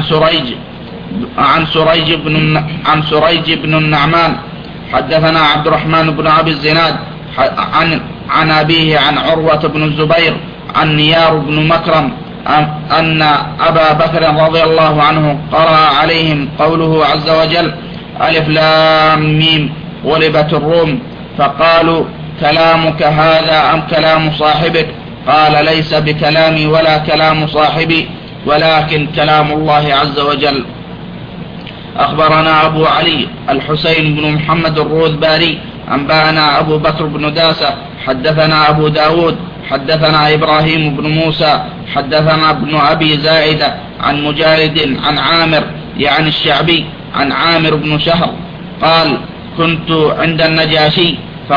عن سريج بن النعمان حدثنا عبد الرحمن بن أبي الزناد عن أبيه عن عروة بن الزبير عن نيار بن مكرم أن أبا بكر رضي الله عنه قرأ عليهم قوله عز وجل: ألف لام ميم غلبت الروم، فقالوا: كلامك هذا أم كلام صاحبك؟ قال: ليس بكلامي ولا كلام صاحبي، ولكن كلام الله عز وجل. أخبرنا أبو علي الحسين بن محمد الروذباري أنبأنا أبو بكر بن داسة حدثنا أبو داود حدثنا إبراهيم بن موسى حدثنا ابن أبي زائدة عن مجالد عن عامر يعني الشعبي عن عامر بن شهر قال: كنت عند النجاشي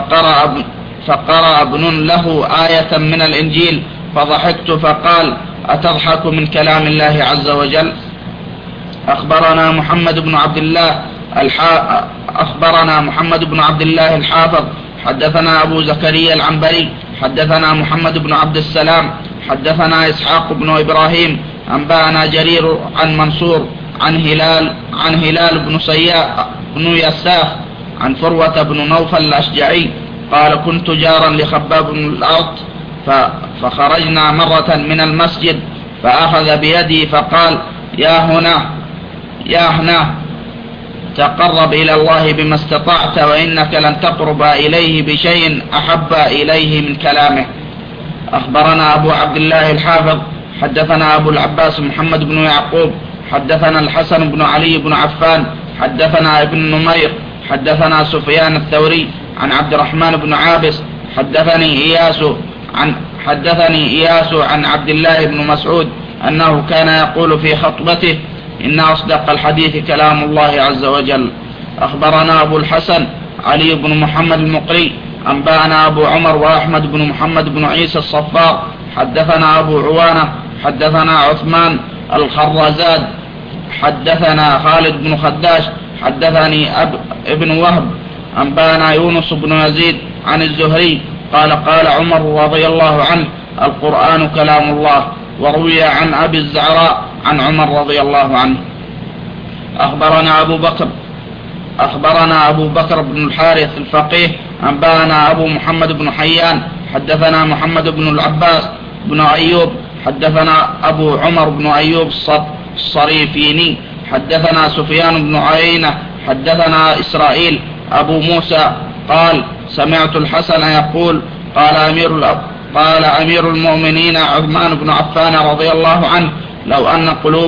فقرأ ابن له آية من الإنجيل فضحكت فقال: أتضحك من كلام الله عز وجل؟ أخبرنا محمد بن عبد الله الحافظ حدثنا أبو زكريا العنبري حدثنا محمد بن عبد السلام حدثنا إسحاق بن إبراهيم أنبأنا جرير عن منصور عن هلال بن يساف عن فروة بن نوفل الأشجعي قال: كنت جارا لخباب بن الأرض فخرجنا مرة من المسجد فأخذ بيدي فقال: يا هنا تقرب إلى الله بما استطعت، وإنك لن تقرب إليه بشيء أحب إليه من كلامه. أخبرنا أبو عبد الله الحافظ حدثنا أبو العباس محمد بن يعقوب حدثنا الحسن بن علي بن عفان حدثنا ابن نمير حدثنا سفيان الثوري عن عبد الرحمن بن عابس حدثني إياس عن عبد الله بن مسعود أنه كان يقول في خطبته: إن أصدق الحديث كلام الله عز وجل. أخبرنا أبو الحسن علي بن محمد المقري أنبأنا أبو عمر وأحمد بن محمد بن عيسى الصفار حدثنا أبو عوانة حدثنا عثمان الخرزاد حدثنا خالد بن خداش حدثني ابن وهب أنبأنا يونس بن يزيد عن الزهري قال عمر رضي الله عنه: القرآن كلام الله. وروي عن أبي الزعراء عن عمر رضي الله عنه. أخبرنا أبو بكر بن الحارث الفقيه أنبأنا أبو محمد بن حيان حدثنا محمد بن العباس بن أيوب حدثنا أبو عمر بن أيوب الصريفيني حدثنا سفيان بن عيينة حدثنا إسرائيل أبو موسى قال: سمعت الحسن يقول: قال أمير المؤمنين عثمان بن عفان رضي الله عنه: لو أن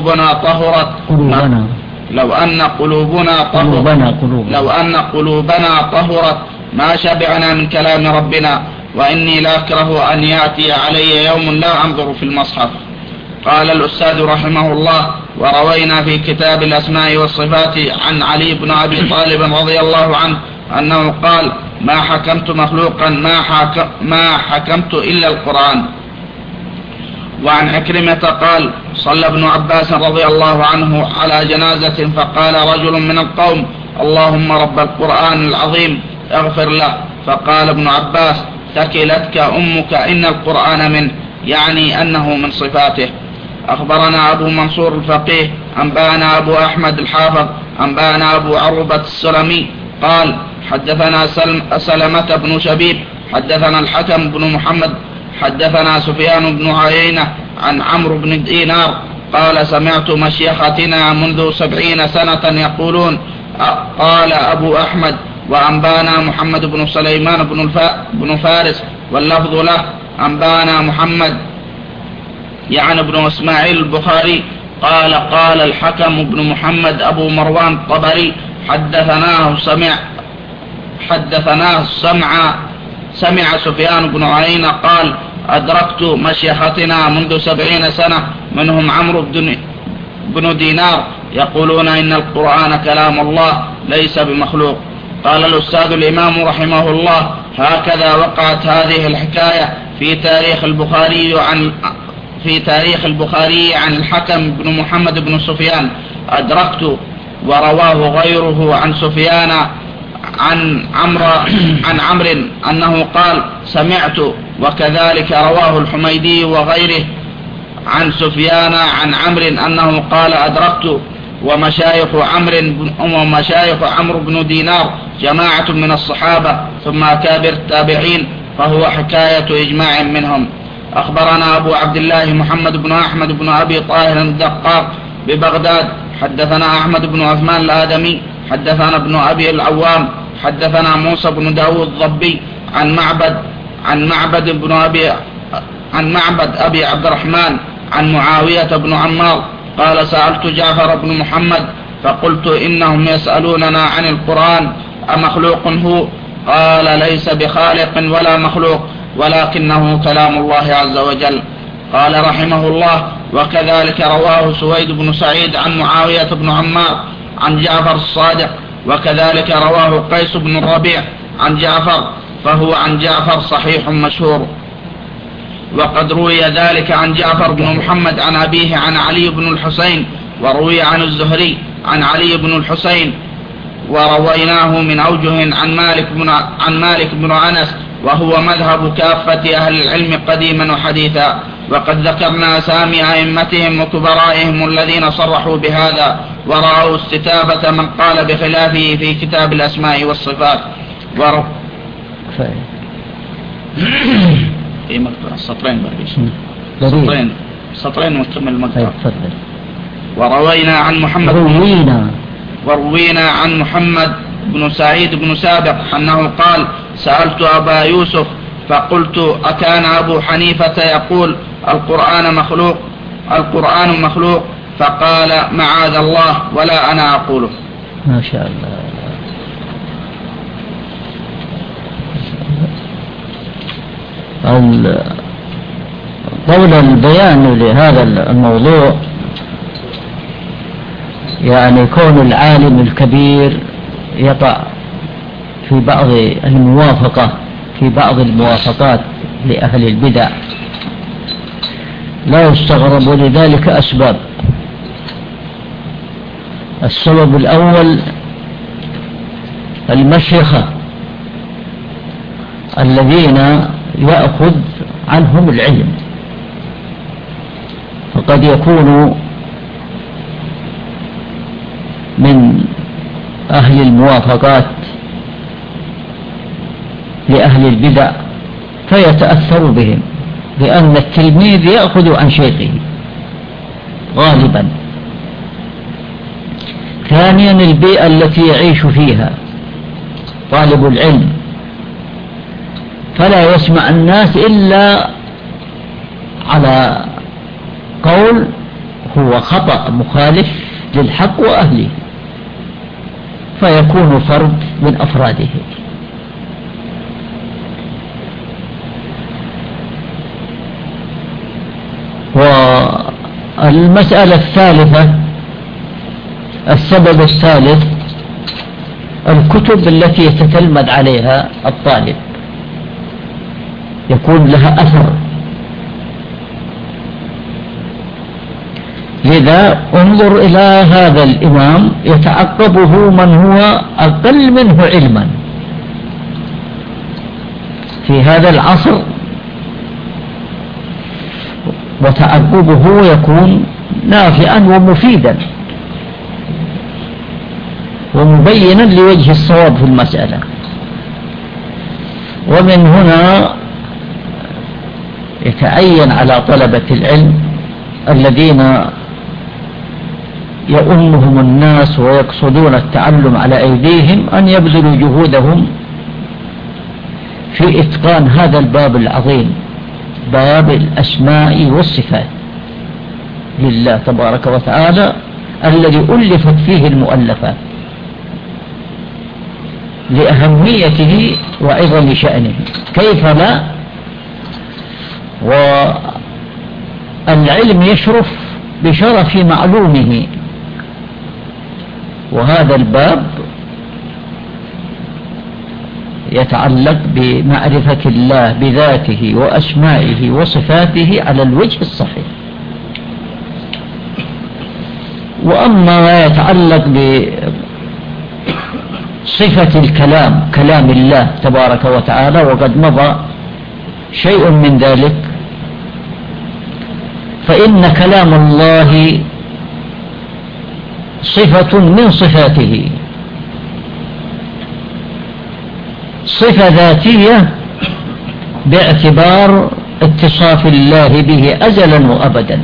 قلوبنا طهرت ما شبعنا من كلام ربنا، وإني لأكره أن يأتي علي يوم لا أنظر في المصحف. قال الأستاذ رحمه الله: وروينا في كتاب الأسماء والصفات عن علي بن أبي طالب رضي الله عنه أنه قال: ما حكمت مخلوقا ما حكمت إلا القرآن. وعن عكرمة قال: صلى ابن عباس رضي الله عنه على جنازة فقال رجل من القوم: اللهم رب القرآن العظيم اغفر له. فقال ابن عباس: ثكلتك أمك إن القرآن منه، يعني أنه من صفاته. أخبرنا أبو منصور الفقيه أنبأنا أبو أحمد الحافظ أنبأنا أبو عروبة السلمي قال: حدثنا سلمة بن شبيب حدثنا الحكم بن محمد حدثنا سفيان بن عيينة عن عمرو بن دينار قال: سمعت مشيختنا منذ 70 سنة يقولون. قال أبو أحمد: وأنبانا محمد بن سليمان بن فارس واللفظ له أنبانا محمد يعني ابن إسماعيل البخاري قال الحكم بن محمد أبو مروان الطبري حدثناه السمع سمع سفيان بن عيينة قال أدركت مشيختنا منذ 70 سنة منهم عمرو بن دينار يقولون إن القرآن كلام الله ليس بمخلوق. قال الأستاذ الإمام رحمه الله هكذا وقعت هذه الحكاية في تاريخ البخاري عن الحكم بن محمد بن سفيان. أدركت ورواه غيره عن سفيان عن عمرو أنه قال سمعت، وكذلك رواه الحميدي وغيره عن سفيان عن عمرو أنه قال أدركت. ومشايخ عمرو بن دينار جماعة من الصحابة ثم أكابر التابعين، فهو حكاية إجماع منهم. أخبرنا أبو عبد الله محمد بن أحمد بن أبي طاهر الدقاق ببغداد حدثنا أحمد بن عثمان الآدمي حدثنا ابن أبي العوام حدثنا موسى بن داود الضبي عن معبد أبي عبد الرحمن عن معاوية بن عمار قال سألت جعفر بن محمد فقلت إنهم يسألوننا عن القرآن أمخلوق هو؟ قال ليس بخالق ولا مخلوق ولكنه كلام الله عز وجل. قال رحمه الله وكذلك رواه سويد بن سعيد عن معاوية بن عمار عن جعفر الصادق، وكذلك رواه قيس بن الربيع عن جعفر، فهو عن جعفر صحيح مشهور. وقد روي ذلك عن جعفر بن محمد عن أبيه عن علي بن الحسين، وروي عن الزهري عن علي بن الحسين، ورويناه من أوجه عن مالك بن أنس، وهو مذهب كافة أهل العلم قديما وحديثا. وقد ذكرنا أسامي أئمتهم وكبرائهم الذين صرحوا بهذا ورأوا استتابة من قال بخلافه في كتاب الأسماء والصفات. سطرين مكمل المقطع. وروينا عن محمد بن سعيد بن سابق أنه قال سألت أبا يوسف فقلت أكان أبو حنيفة يقول القرآن مخلوق؟ فقال معاذ الله ولا أنا أقوله. ما شاء الله. قول البيان لهذا الموضوع يعني كون العالم الكبير يقع في بعض الموافقات لأهل البدع لا يستغرب، ولذلك أسباب. السبب الأول المشيخة الذين يأخذ عنهم العلم، فقد يكون من أهل الموافقات لأهل البدع فيتأثر بهم، لأن التلميذ يأخذ عن شيخه غالبا. ثانيا البيئة التي يعيش فيها طالب العلم، فلا يسمع الناس إلا على قول هو خطأ مخالف للحق وأهله، فيكون فرد من أفراده. والمسألة الثالثة، السبب الثالث الكتب التي يتتلمذ عليها الطالب يكون لها أثر. لذا انظر إلى هذا الإمام يتعقبه من هو أقل منه علما في هذا العصر، وتعقبه يكون نافعا ومفيدا ومبينا لوجه الصواب في المسألة. ومن هنا يتعين على طلبة العلم الذين يؤمهم الناس ويقصدون التعلم على أيديهم أن يبذلوا جهودهم في إتقان هذا الباب العظيم، باب الأسماء والصفات لله تبارك وتعالى الذي ألفت فيه المؤلفات، لأهميته وعظم شأنه، كيف لا؟ والعلم يشرف بشرف معلومه، وهذا الباب يتعلق بمعرفة الله بذاته وأسمائه وصفاته على الوجه الصحيح. وأما ما يتعلق بصفة الكلام، كلام الله تبارك وتعالى، وقد مضى شيء من ذلك، فإن كلام الله صفة من صفاته، صفة ذاتية باعتبار اتصاف الله به أزلا وأبدا،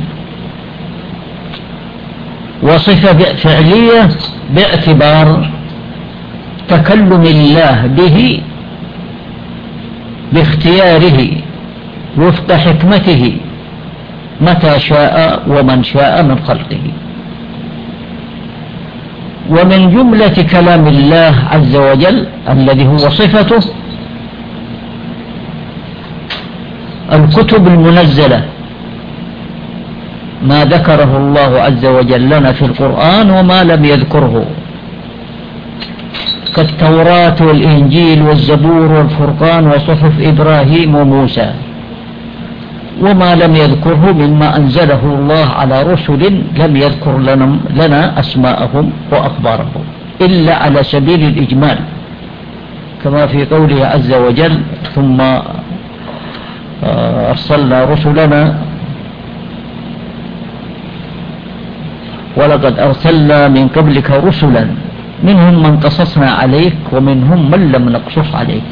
وصفة فعلية باعتبار تكلم الله به باختياره وفق حكمته متى شاء ومن شاء من خلقه. ومن جملة كلام الله عز وجل الذي هو صفته الكتب المنزلة، ما ذكره الله عز وجل لنا في القرآن وما لم يذكره، كالتوراة والإنجيل والزبور والفرقان وصحف إبراهيم وموسى، وما لم يذكره مما أنزله الله على رسل لم يذكر لنا أسماءهم وأخبارهم إلا على سبيل الإجمال، كما في قوله عز وجل: ثم أرسلنا رسلنا ولقد أرسلنا من قبلك رسلا منهم من قصصنا عليك ومنهم من لم نقصص عليك.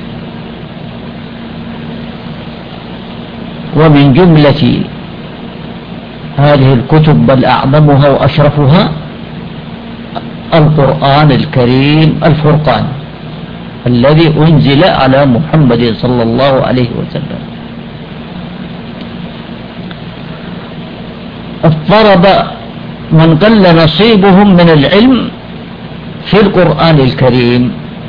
ومن جملة هذه الكتب بل أعظمها وأشرفها القرآن الكريم الفرقان الذي أنزل على محمد صلى الله عليه وسلم. اضطرب من قل نصيبهم من العلم في القرآن الكريم،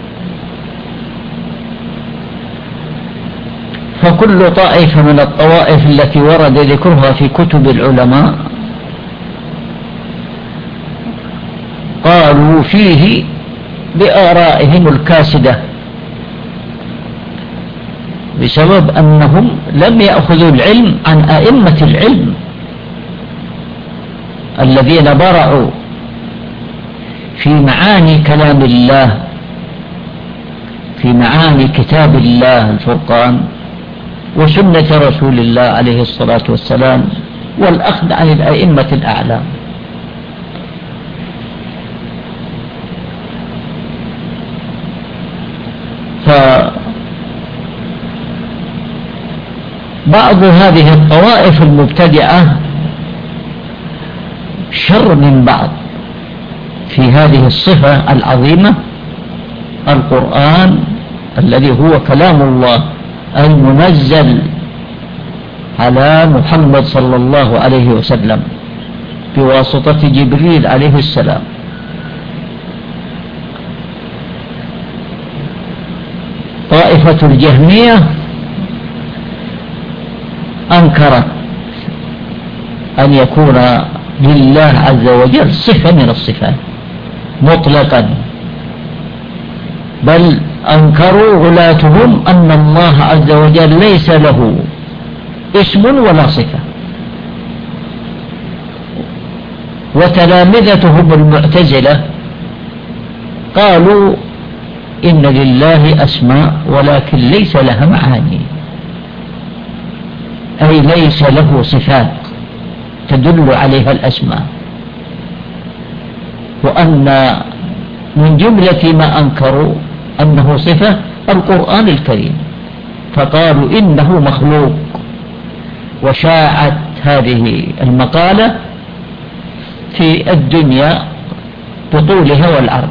فكل طائفة من الطوائف التي ورد ذكرها في كتب العلماء قالوا فيه بآرائهم الكاسدة، بسبب أنهم لم يأخذوا العلم عن أئمة العلم الذين برعوا في معاني كلام الله، في معاني كتاب الله الفرقان وسنة رسول الله عليه الصلاة والسلام، والأخذ عن الأئمة الأعلام. فبعض هذه الطوائف المبتدعة شر من بعض في هذه الصفة العظيمة، القرآن الذي هو كلام الله المنزل على محمد صلى الله عليه وسلم بواسطة جبريل عليه السلام. طائفة الجهمية أنكرت أن يكون لله عز وجل صفة من الصفات مطلقا، بل أنكروا غلاتهم أن الله عز وجل ليس له اسم ولا صفة. وتلامذتهم المعتزلة قالوا إن لله أسماء ولكن ليس لها معاني، أي ليس له صفات تدل عليها الأسماء، وأن من جملة ما أنكروا أنه صفة القرآن الكريم، فقالوا إنه مخلوق. وشاعت هذه المقالة في الدنيا بطولها والعرض،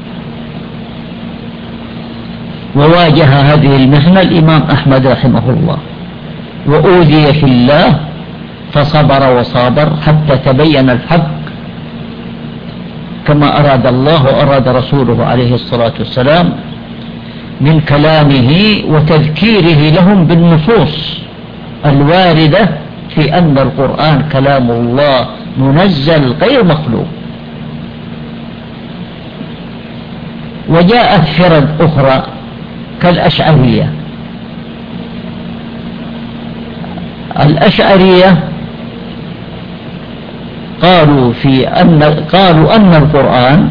وواجه هذه المحنة الإمام أحمد رحمه الله، وأوذي في الله فصبر وصابر حتى تبين الحق كما أراد الله وأراد رسوله عليه الصلاة والسلام، من كلامه وتذكيره لهم بالنصوص الواردة في أن القرآن كلام الله منزل غير مخلوق. وجاءت فرق أخرى كالأشعرية. الأشعرية قالوا أن القرآن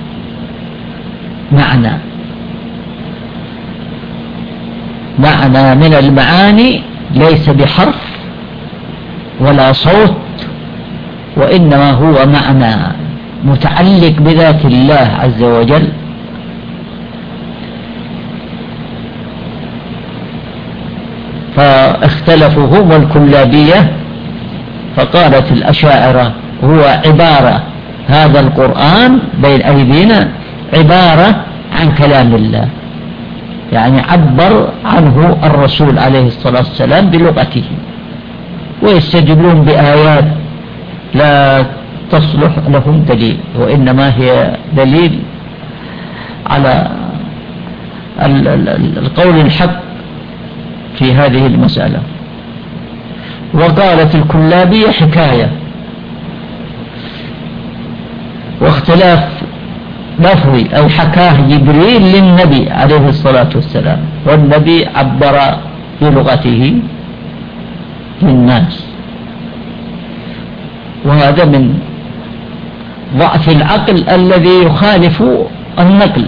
معنى من المعاني ليس بحرف ولا صوت، وإنما هو معنى متعلق بذات الله عز وجل. فاختلفوا هم والكلابية، فقالت الأشاعرة هو عبارة، هذا القرآن بين أيدينا عبارة عن كلام الله، يعني عبر عنه الرسول عليه الصلاة والسلام بلغته، ويستدلون بآيات لا تصلح لهم دليل، وإنما هي دليل على القول الحق في هذه المسألة. وقالت الكلابية حكاية واختلاف لفظي أو حكاه جبريل للنبي عليه الصلاة والسلام، والنبي عبر بلغته للناس، وهذا من ضعف العقل الذي يخالف النقل.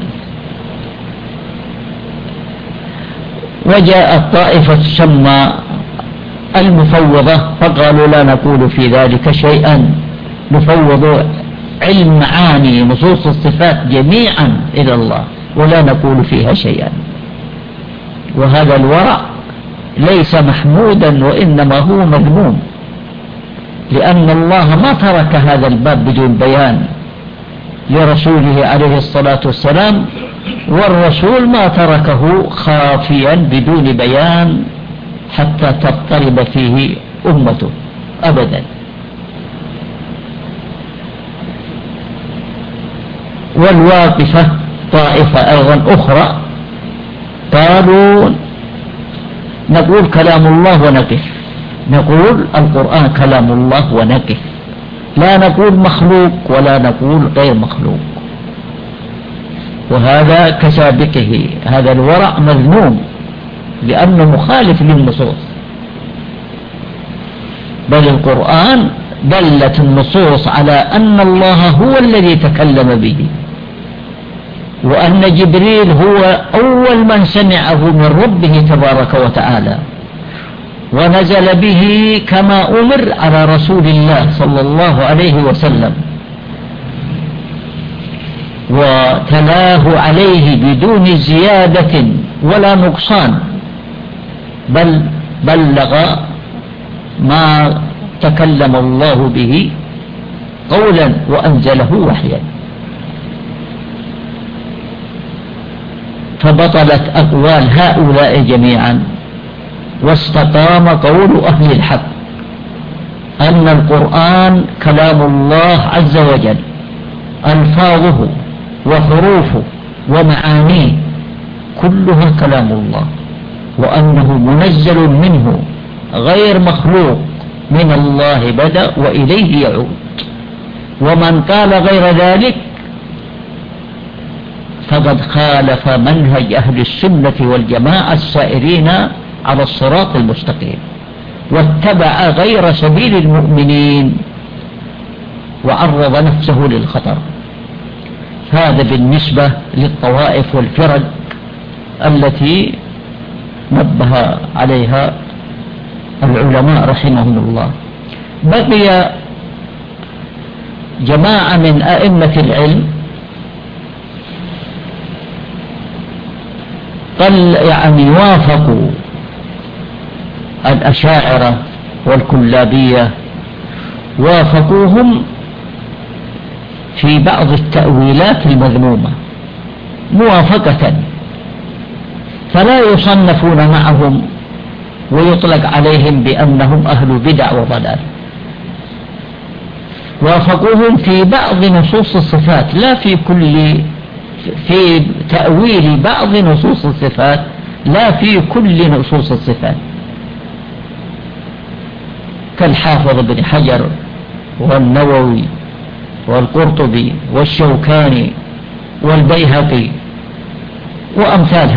وجاءت طائفة تسمى المفوضة فقالوا لا نقول في ذلك شيئا، نفوض علم معاني نصوص الصفات جميعا إلى الله ولا نقول فيها شيئا. وهذا الورع ليس محمودا وإنما هو مذموم، لأن الله ما ترك هذا الباب بدون بيان لرسوله عليه الصلاة والسلام، والرسول ما تركه خافيا بدون بيان حتى تضطرب فيه أمته أبدا. والواقفة طائفة أيضا أخرى قالوا نقول كلام الله ونقف، نقول القرآن كلام الله ونقف، لا نقول مخلوق ولا نقول غير مخلوق. وهذا كسابقه، هذا الورع مذموم لأنه مخالف للنصوص، بل القرآن دلت النصوص على أن الله هو الذي تكلم به، وأن جبريل هو أول من سمعه من ربه تبارك وتعالى، ونزل به كما أمر على رسول الله صلى الله عليه وسلم، وتلاه عليه بدون زيادة ولا نقصان، بل بلغ ما تكلم الله به قولا وأنزله وحيا. فبطلت أقوال هؤلاء جميعا، واستقام قول أهل الحق أن القرآن كلام الله عز وجل، ألفاظه وحروفه ومعانيه كلها كلام الله، وأنه منزل منه غير مخلوق، من الله بدأ وإليه يعود. ومن قال غير ذلك فقد خالف منهج أهل السنة والجماعة السائرين على الصراط المستقيم، واتبع غير سبيل المؤمنين وعرض نفسه للخطر. هذا بالنسبة للطوائف والفرق التي نبه عليها العلماء رحمهم الله. بقي جماعة من أئمة العلم يعني وافقوا الأشاعرة والكلابية، وافقوهم في بعض التأويلات المذمومة موافقة، فلا يصنفون معهم ويطلق عليهم بأنهم أهل بدع وضلال. وافقوهم في بعض نصوص الصفات لا في كل في تأويل بعض نصوص الصفات لا في كل نصوص الصفات، كالحافظ بن حجر والنووي والقرطبي والشوكاني والبيهقي وأمثال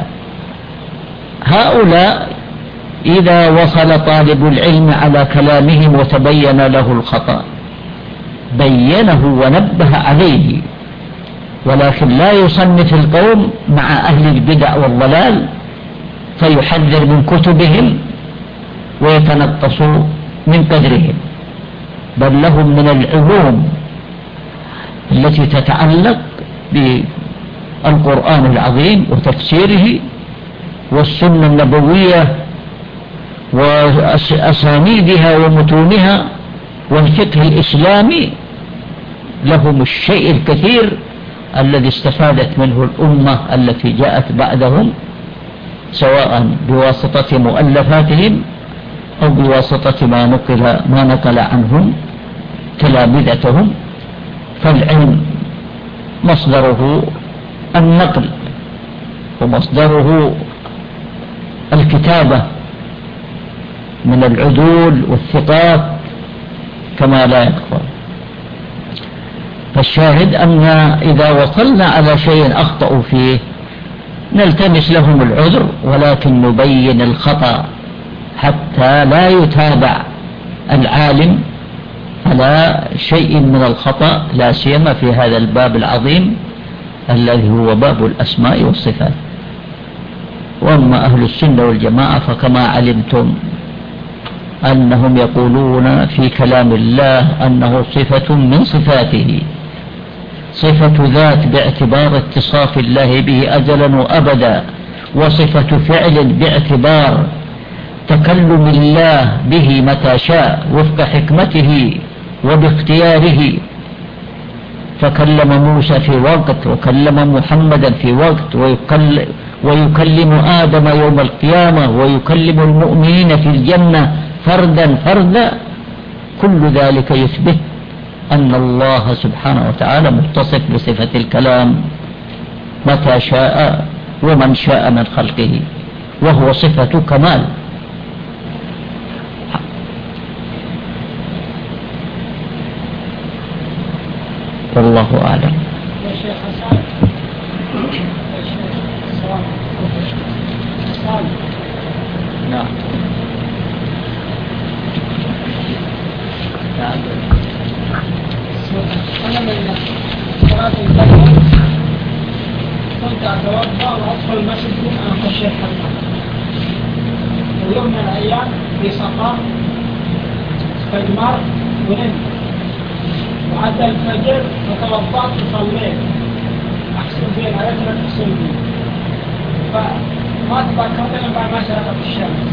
هؤلاء إذا وصل طالب العلم على كلامهم وتبين له الخطأ بينه ونبه عليه، ولكن لا يصنف القوم مع أهل البدع والضلال فيحذر من كتبهم ويتنقص من قدرهم، بل لهم من العلوم التي تتعلق بالقرآن العظيم وتفسيره والسنة النبوية وأسانيدها ومتونها والفقه الإسلامي، لهم الشيء الكثير الذي استفادت منه الأمة التي جاءت بعدهم، سواء بواسطة مؤلفاتهم أو بواسطة ما نقل عنهم تلامذتهم. فالعلم مصدره النقل ومصدره الكتابة من العدول والثقات كما لا يكفر. فالشاهد أن إذا وصلنا على شيء أخطأوا فيه نلتمس لهم العذر، ولكن نبين الخطأ حتى لا يتابع العالم على شيء من الخطأ، لا سيما في هذا الباب العظيم الذي هو باب الأسماء والصفات. وأما أهل السنة والجماعة فكما علمتم أنهم يقولون في كلام الله أنه صفة من صفاته، صفة ذات باعتبار اتصاف الله به أزلا وأبدا، وصفة فعل باعتبار تكلم الله به متى شاء وفق حكمته وباختياره، فكلم موسى في وقت وكلم محمدا في وقت، ويكلم آدم يوم القيامة ويكلم المؤمنين في الجنة فردا فردا. كل ذلك يثبت أن الله سبحانه وتعالى متصف بصفة الكلام متى شاء ومن شاء من خلقه، وهو صفة كمال. والله أعلم. يا شيخ حسن، نعم. أنا من صلاة الفجر كنت أتوضأ وأدخل المسجد دون أن أخشى الحمام، ويوم من الأيام في سفر استجمار ونمت، وعدى الفجر فتوضأت وصليت أحسن بين رجلك أصلي، فما تذكرت إلا بعد ما شرقت الشمس.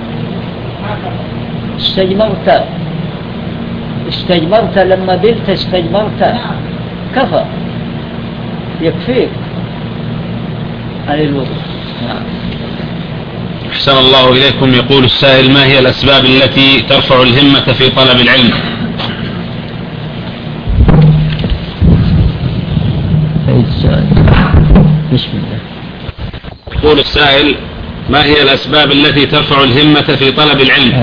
هكذا استجمرت لما بلت استجمرت. نعم. كفى يكفيك عن الوضوء. نعم. أحسن الله إليكم. يقول السائل: ما هي الأسباب التي ترفع الهمة في طلب العلم؟ بسم الله. يقول السائل: ما هي الأسباب التي ترفع الهمة في طلب العلم؟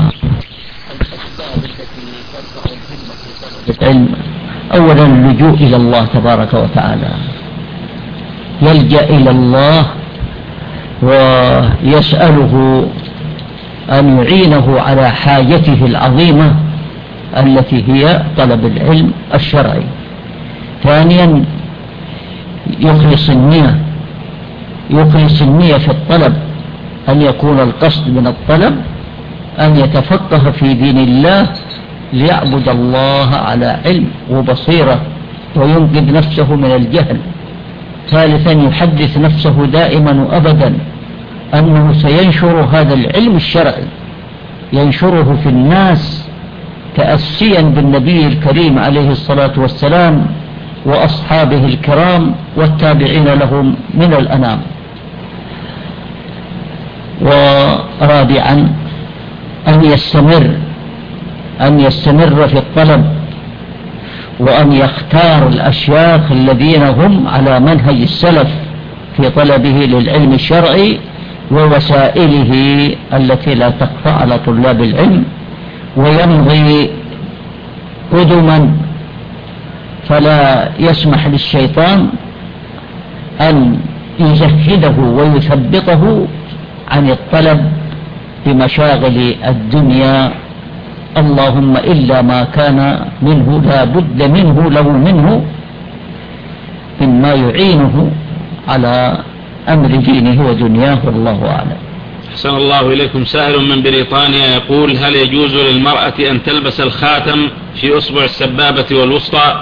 العلم أولا اللجوء إلى الله تبارك وتعالى، يلجأ إلى الله ويسأله أن يعينه على حاجته العظيمة التي هي طلب العلم الشرعي. ثانيا يخلص النية في الطلب، أن يكون القصد من الطلب أن يتفقه في دين الله ليعبد الله على علم وبصيرة وينقذ نفسه من الجهل. ثالثا يحدث نفسه دائما وأبدا أنه سينشر هذا العلم الشرعي، ينشره في الناس تأسيا بالنبي الكريم عليه الصلاة والسلام وأصحابه الكرام والتابعين لهم من الأنام. ورابعا أن يستمر في الطلب وأن يختار الأشياخ الذين هم على منهج السلف في طلبه للعلم الشرعي ووسائله التي لا تخفى على طلاب العلم، ويمضي قدما فلا يسمح للشيطان أن يزهده ويثبطه عن الطلب بمشاغل الدنيا، اللهم إلا ما كان منه لا بد منه له منه مما يعينه على أمر دينه ودنياه، والله أعلم. أحسن الله إليكم. سائل من بريطانيا يقول: هل يجوز للمرأة أن تلبس الخاتم في أصبع السبابة والوسطى؟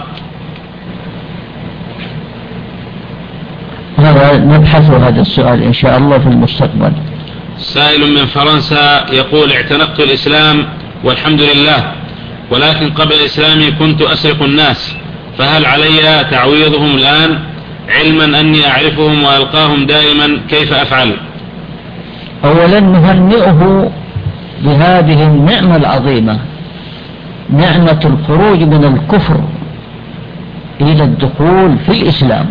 نبحث هذا السؤال إن شاء الله في المستقبل. سائل من فرنسا يقول: اعتنقت الإسلام والحمد لله، ولكن قبل إسلامي كنت أسرق الناس، فهل علي تعويضهم الآن علما أني أعرفهم وألقاهم دائما؟ كيف أفعل؟ أولا نهنئه بهذه النعمة العظيمة، نعمة الخروج من الكفر إلى الدخول في الإسلام.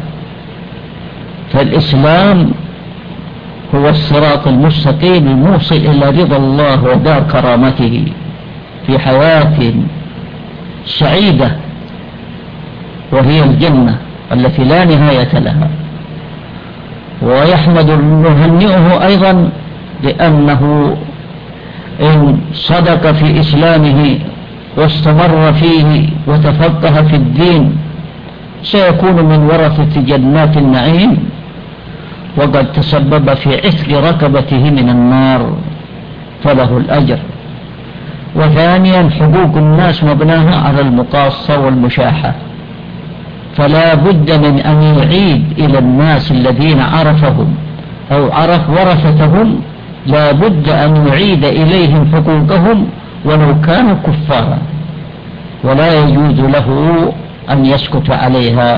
فالإسلام هو الصراط المستقيم الموصل إلى رضا الله ودار كرامته في حياة سعيدة، وهي الجنة التي لا نهاية لها. ويحمد نهنئه أيضا لأنه إن صدق في إسلامه واستمر فيه وتفقه في الدين سيكون من ورثة جنات النعيم، وقد تسبب في عتق ركبته من النار فله الأجر. وثانيا حقوق الناس مبناها على المقاصة والمشاحة، فلا بد من أن يعيد إلى الناس الذين عرفهم أو عرف ورثتهم، لا بد أن يعيد إليهم حقوقهم ولو كانوا كفارا، ولا يجوز له أن يسكت عليها.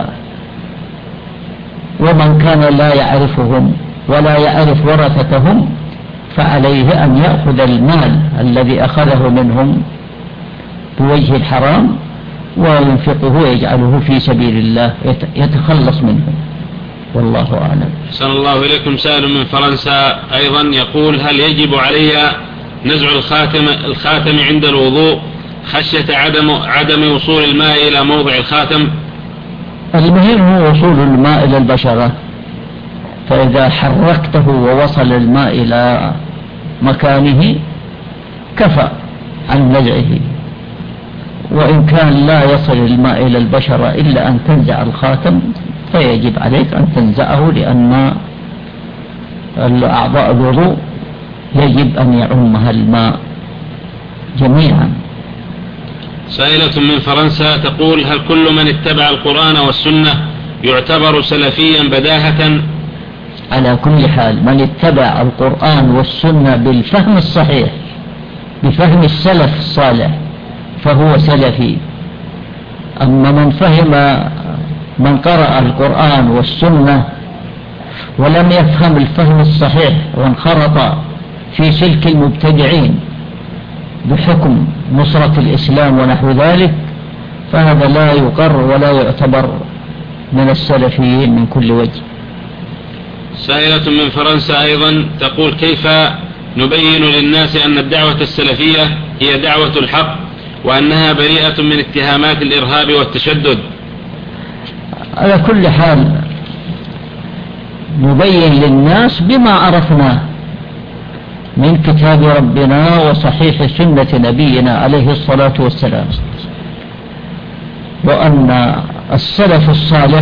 ومن كان لا يعرفهم ولا يعرف ورثتهم فعليه أن يأخذ المال الذي أخذه منهم بوجه الحرام وينفقه ويجعله في سبيل الله يتخلص منه، والله أعلم. أحسن الله إليكم. سائل من فرنسا أيضا يقول: هل يجب علي نزع الخاتم عند الوضوء خشية عدم وصول الماء إلى موضع الخاتم؟ المهم هو وصول الماء إلى البشرة، فإذا حركته ووصل الماء إلى مكانه كفى عن نزعه. وإن كان لا يصل الماء إلى البشرة إلا أن تنزع الخاتم فيجب عليك أن تنزعه، لأن أعضاء الوضوء يجب أن يعمها الماء جميعا. سائلة من فرنسا تقول: هل كل من اتبع القرآن والسنة يعتبر سلفيا بداهة؟ على كل حال من اتبع القرآن والسنة بالفهم الصحيح بفهم السلف الصالح فهو سلفي. أما من قرأ القرآن والسنة ولم يفهم الفهم الصحيح وانخرط في سلك المبتدعين بحكم نصرة الإسلام ونحو ذلك، فهذا لا يقر ولا يعتبر من السلفيين من كل وجه. سائلة من فرنسا أيضا تقول: كيف نبين للناس أن الدعوة السلفية هي دعوة الحق وأنها بريئة من اتهامات الإرهاب والتشدد؟ على كل حال نبين للناس بما عرفناه من كتاب ربنا وصحيح سنة نبينا عليه الصلاة والسلام، وأن السلف الصالح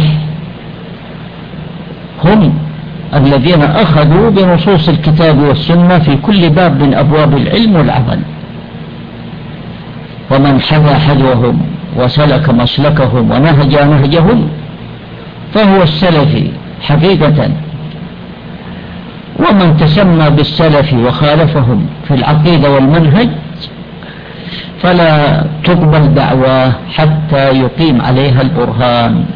هم الذين أخذوا بنصوص الكتاب والسنة في كل باب من أبواب العلم والعمل، ومن حذا حذوهم وسلك مسلكهم ونهج نهجهم فهو السلفي حقيقة. ومن تسمى بالسلف وخالفهم في العقيدة والمنهج فلا تقبل دعواه حتى يقيم عليها البرهان.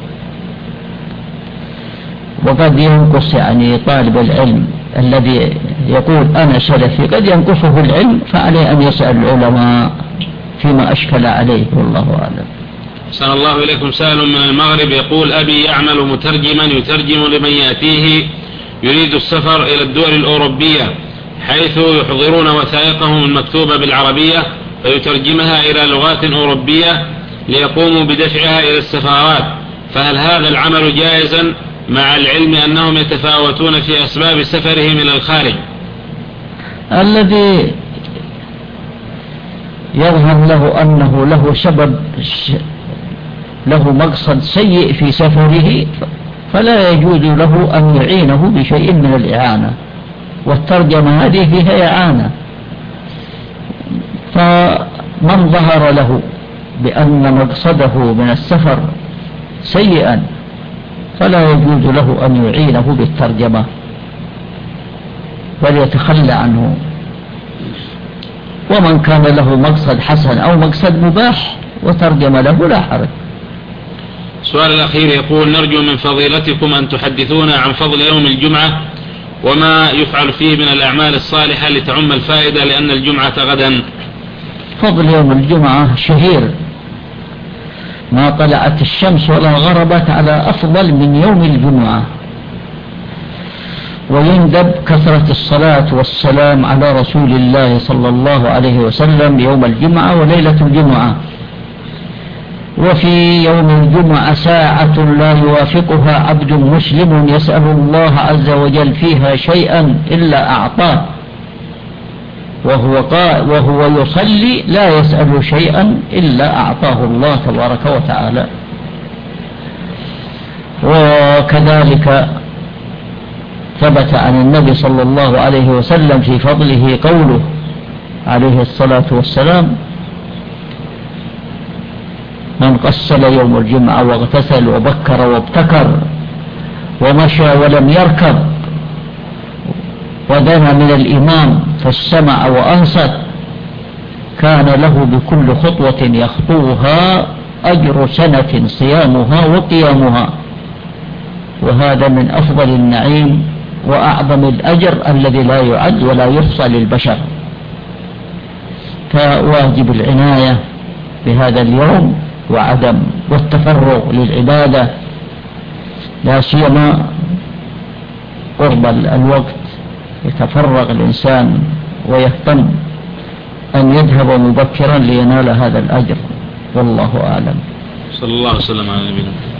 وقد ينقص طالب العلم الذي يقول أنا سلفي قد ينقصه العلم، فعليه أن يسأل العلماء فيما أشكل عليه، والله أعلم. أحسن الله إليكم. سائل من المغرب يقول: أبي يعمل مترجما يترجم لمن يأتيه يريد السفر إلى الدول الأوروبية، حيث يحضرون وثائقهم المكتوبة بالعربية فيترجمها إلى لغات أوروبية ليقوموا بدفعها إلى السفارات، فهل هذا العمل جائزا مع العلم أنهم يتفاوتون في أسباب سفرهم إلى الخارج؟ الذي يظهر له أنه له مقصد سيء في سفره فلا يجوز له أن يعينه بشيء من الإعانة، والترجمة هذه فيها إعانة. فمن ظهر له بأن مقصده من السفر سيئا فلا يجوز له أن يعينه بالترجمة، بل يتخلى عنه. ومن كان له مقصد حسن أو مقصد مباح وترجم له لا حرج. السؤال الأخير يقول: نرجو من فضيلتكم أن تحدثونا عن فضل يوم الجمعة وما يفعل فيه من الأعمال الصالحة لتعم الفائدة، لأن الجمعة غدا. فضل يوم الجمعة شهير، ما طلعت الشمس ولا غربت على أفضل من يوم الجمعة، ويندب كثرة الصلاة والسلام على رسول الله صلى الله عليه وسلم يوم الجمعة وليلة الجمعة. وفي يوم الجمعة ساعة لا يوافقها عبد مسلم يسأل الله عز وجل فيها شيئا إلا أعطاه، وهو يصلي لا يسأل شيئا إلا أعطاه الله تبارك وتعالى. وكذلك ثبت عن النبي صلى الله عليه وسلم في فضله قوله عليه الصلاة والسلام: من قسل يوم الجمعة واغتسل وبكر وابتكر ومشى ولم يركب ودنا من الإمام فاستمع وأنصت كان له بكل خطوة يخطوها أجر سنة صيامها وقيامها. وهذا من أفضل النعيم وأعظم الأجر الذي لا يعد ولا يحصى للبشر. فواجب العناية بهذا اليوم وعدم والتفرغ للعبادة، لا سيما قرب الوقت يتفرغ الإنسان ويهتم أن يذهب مبكرا لينال هذا الأجر. والله أعلم. صلى الله عليه وسلم على نبينا.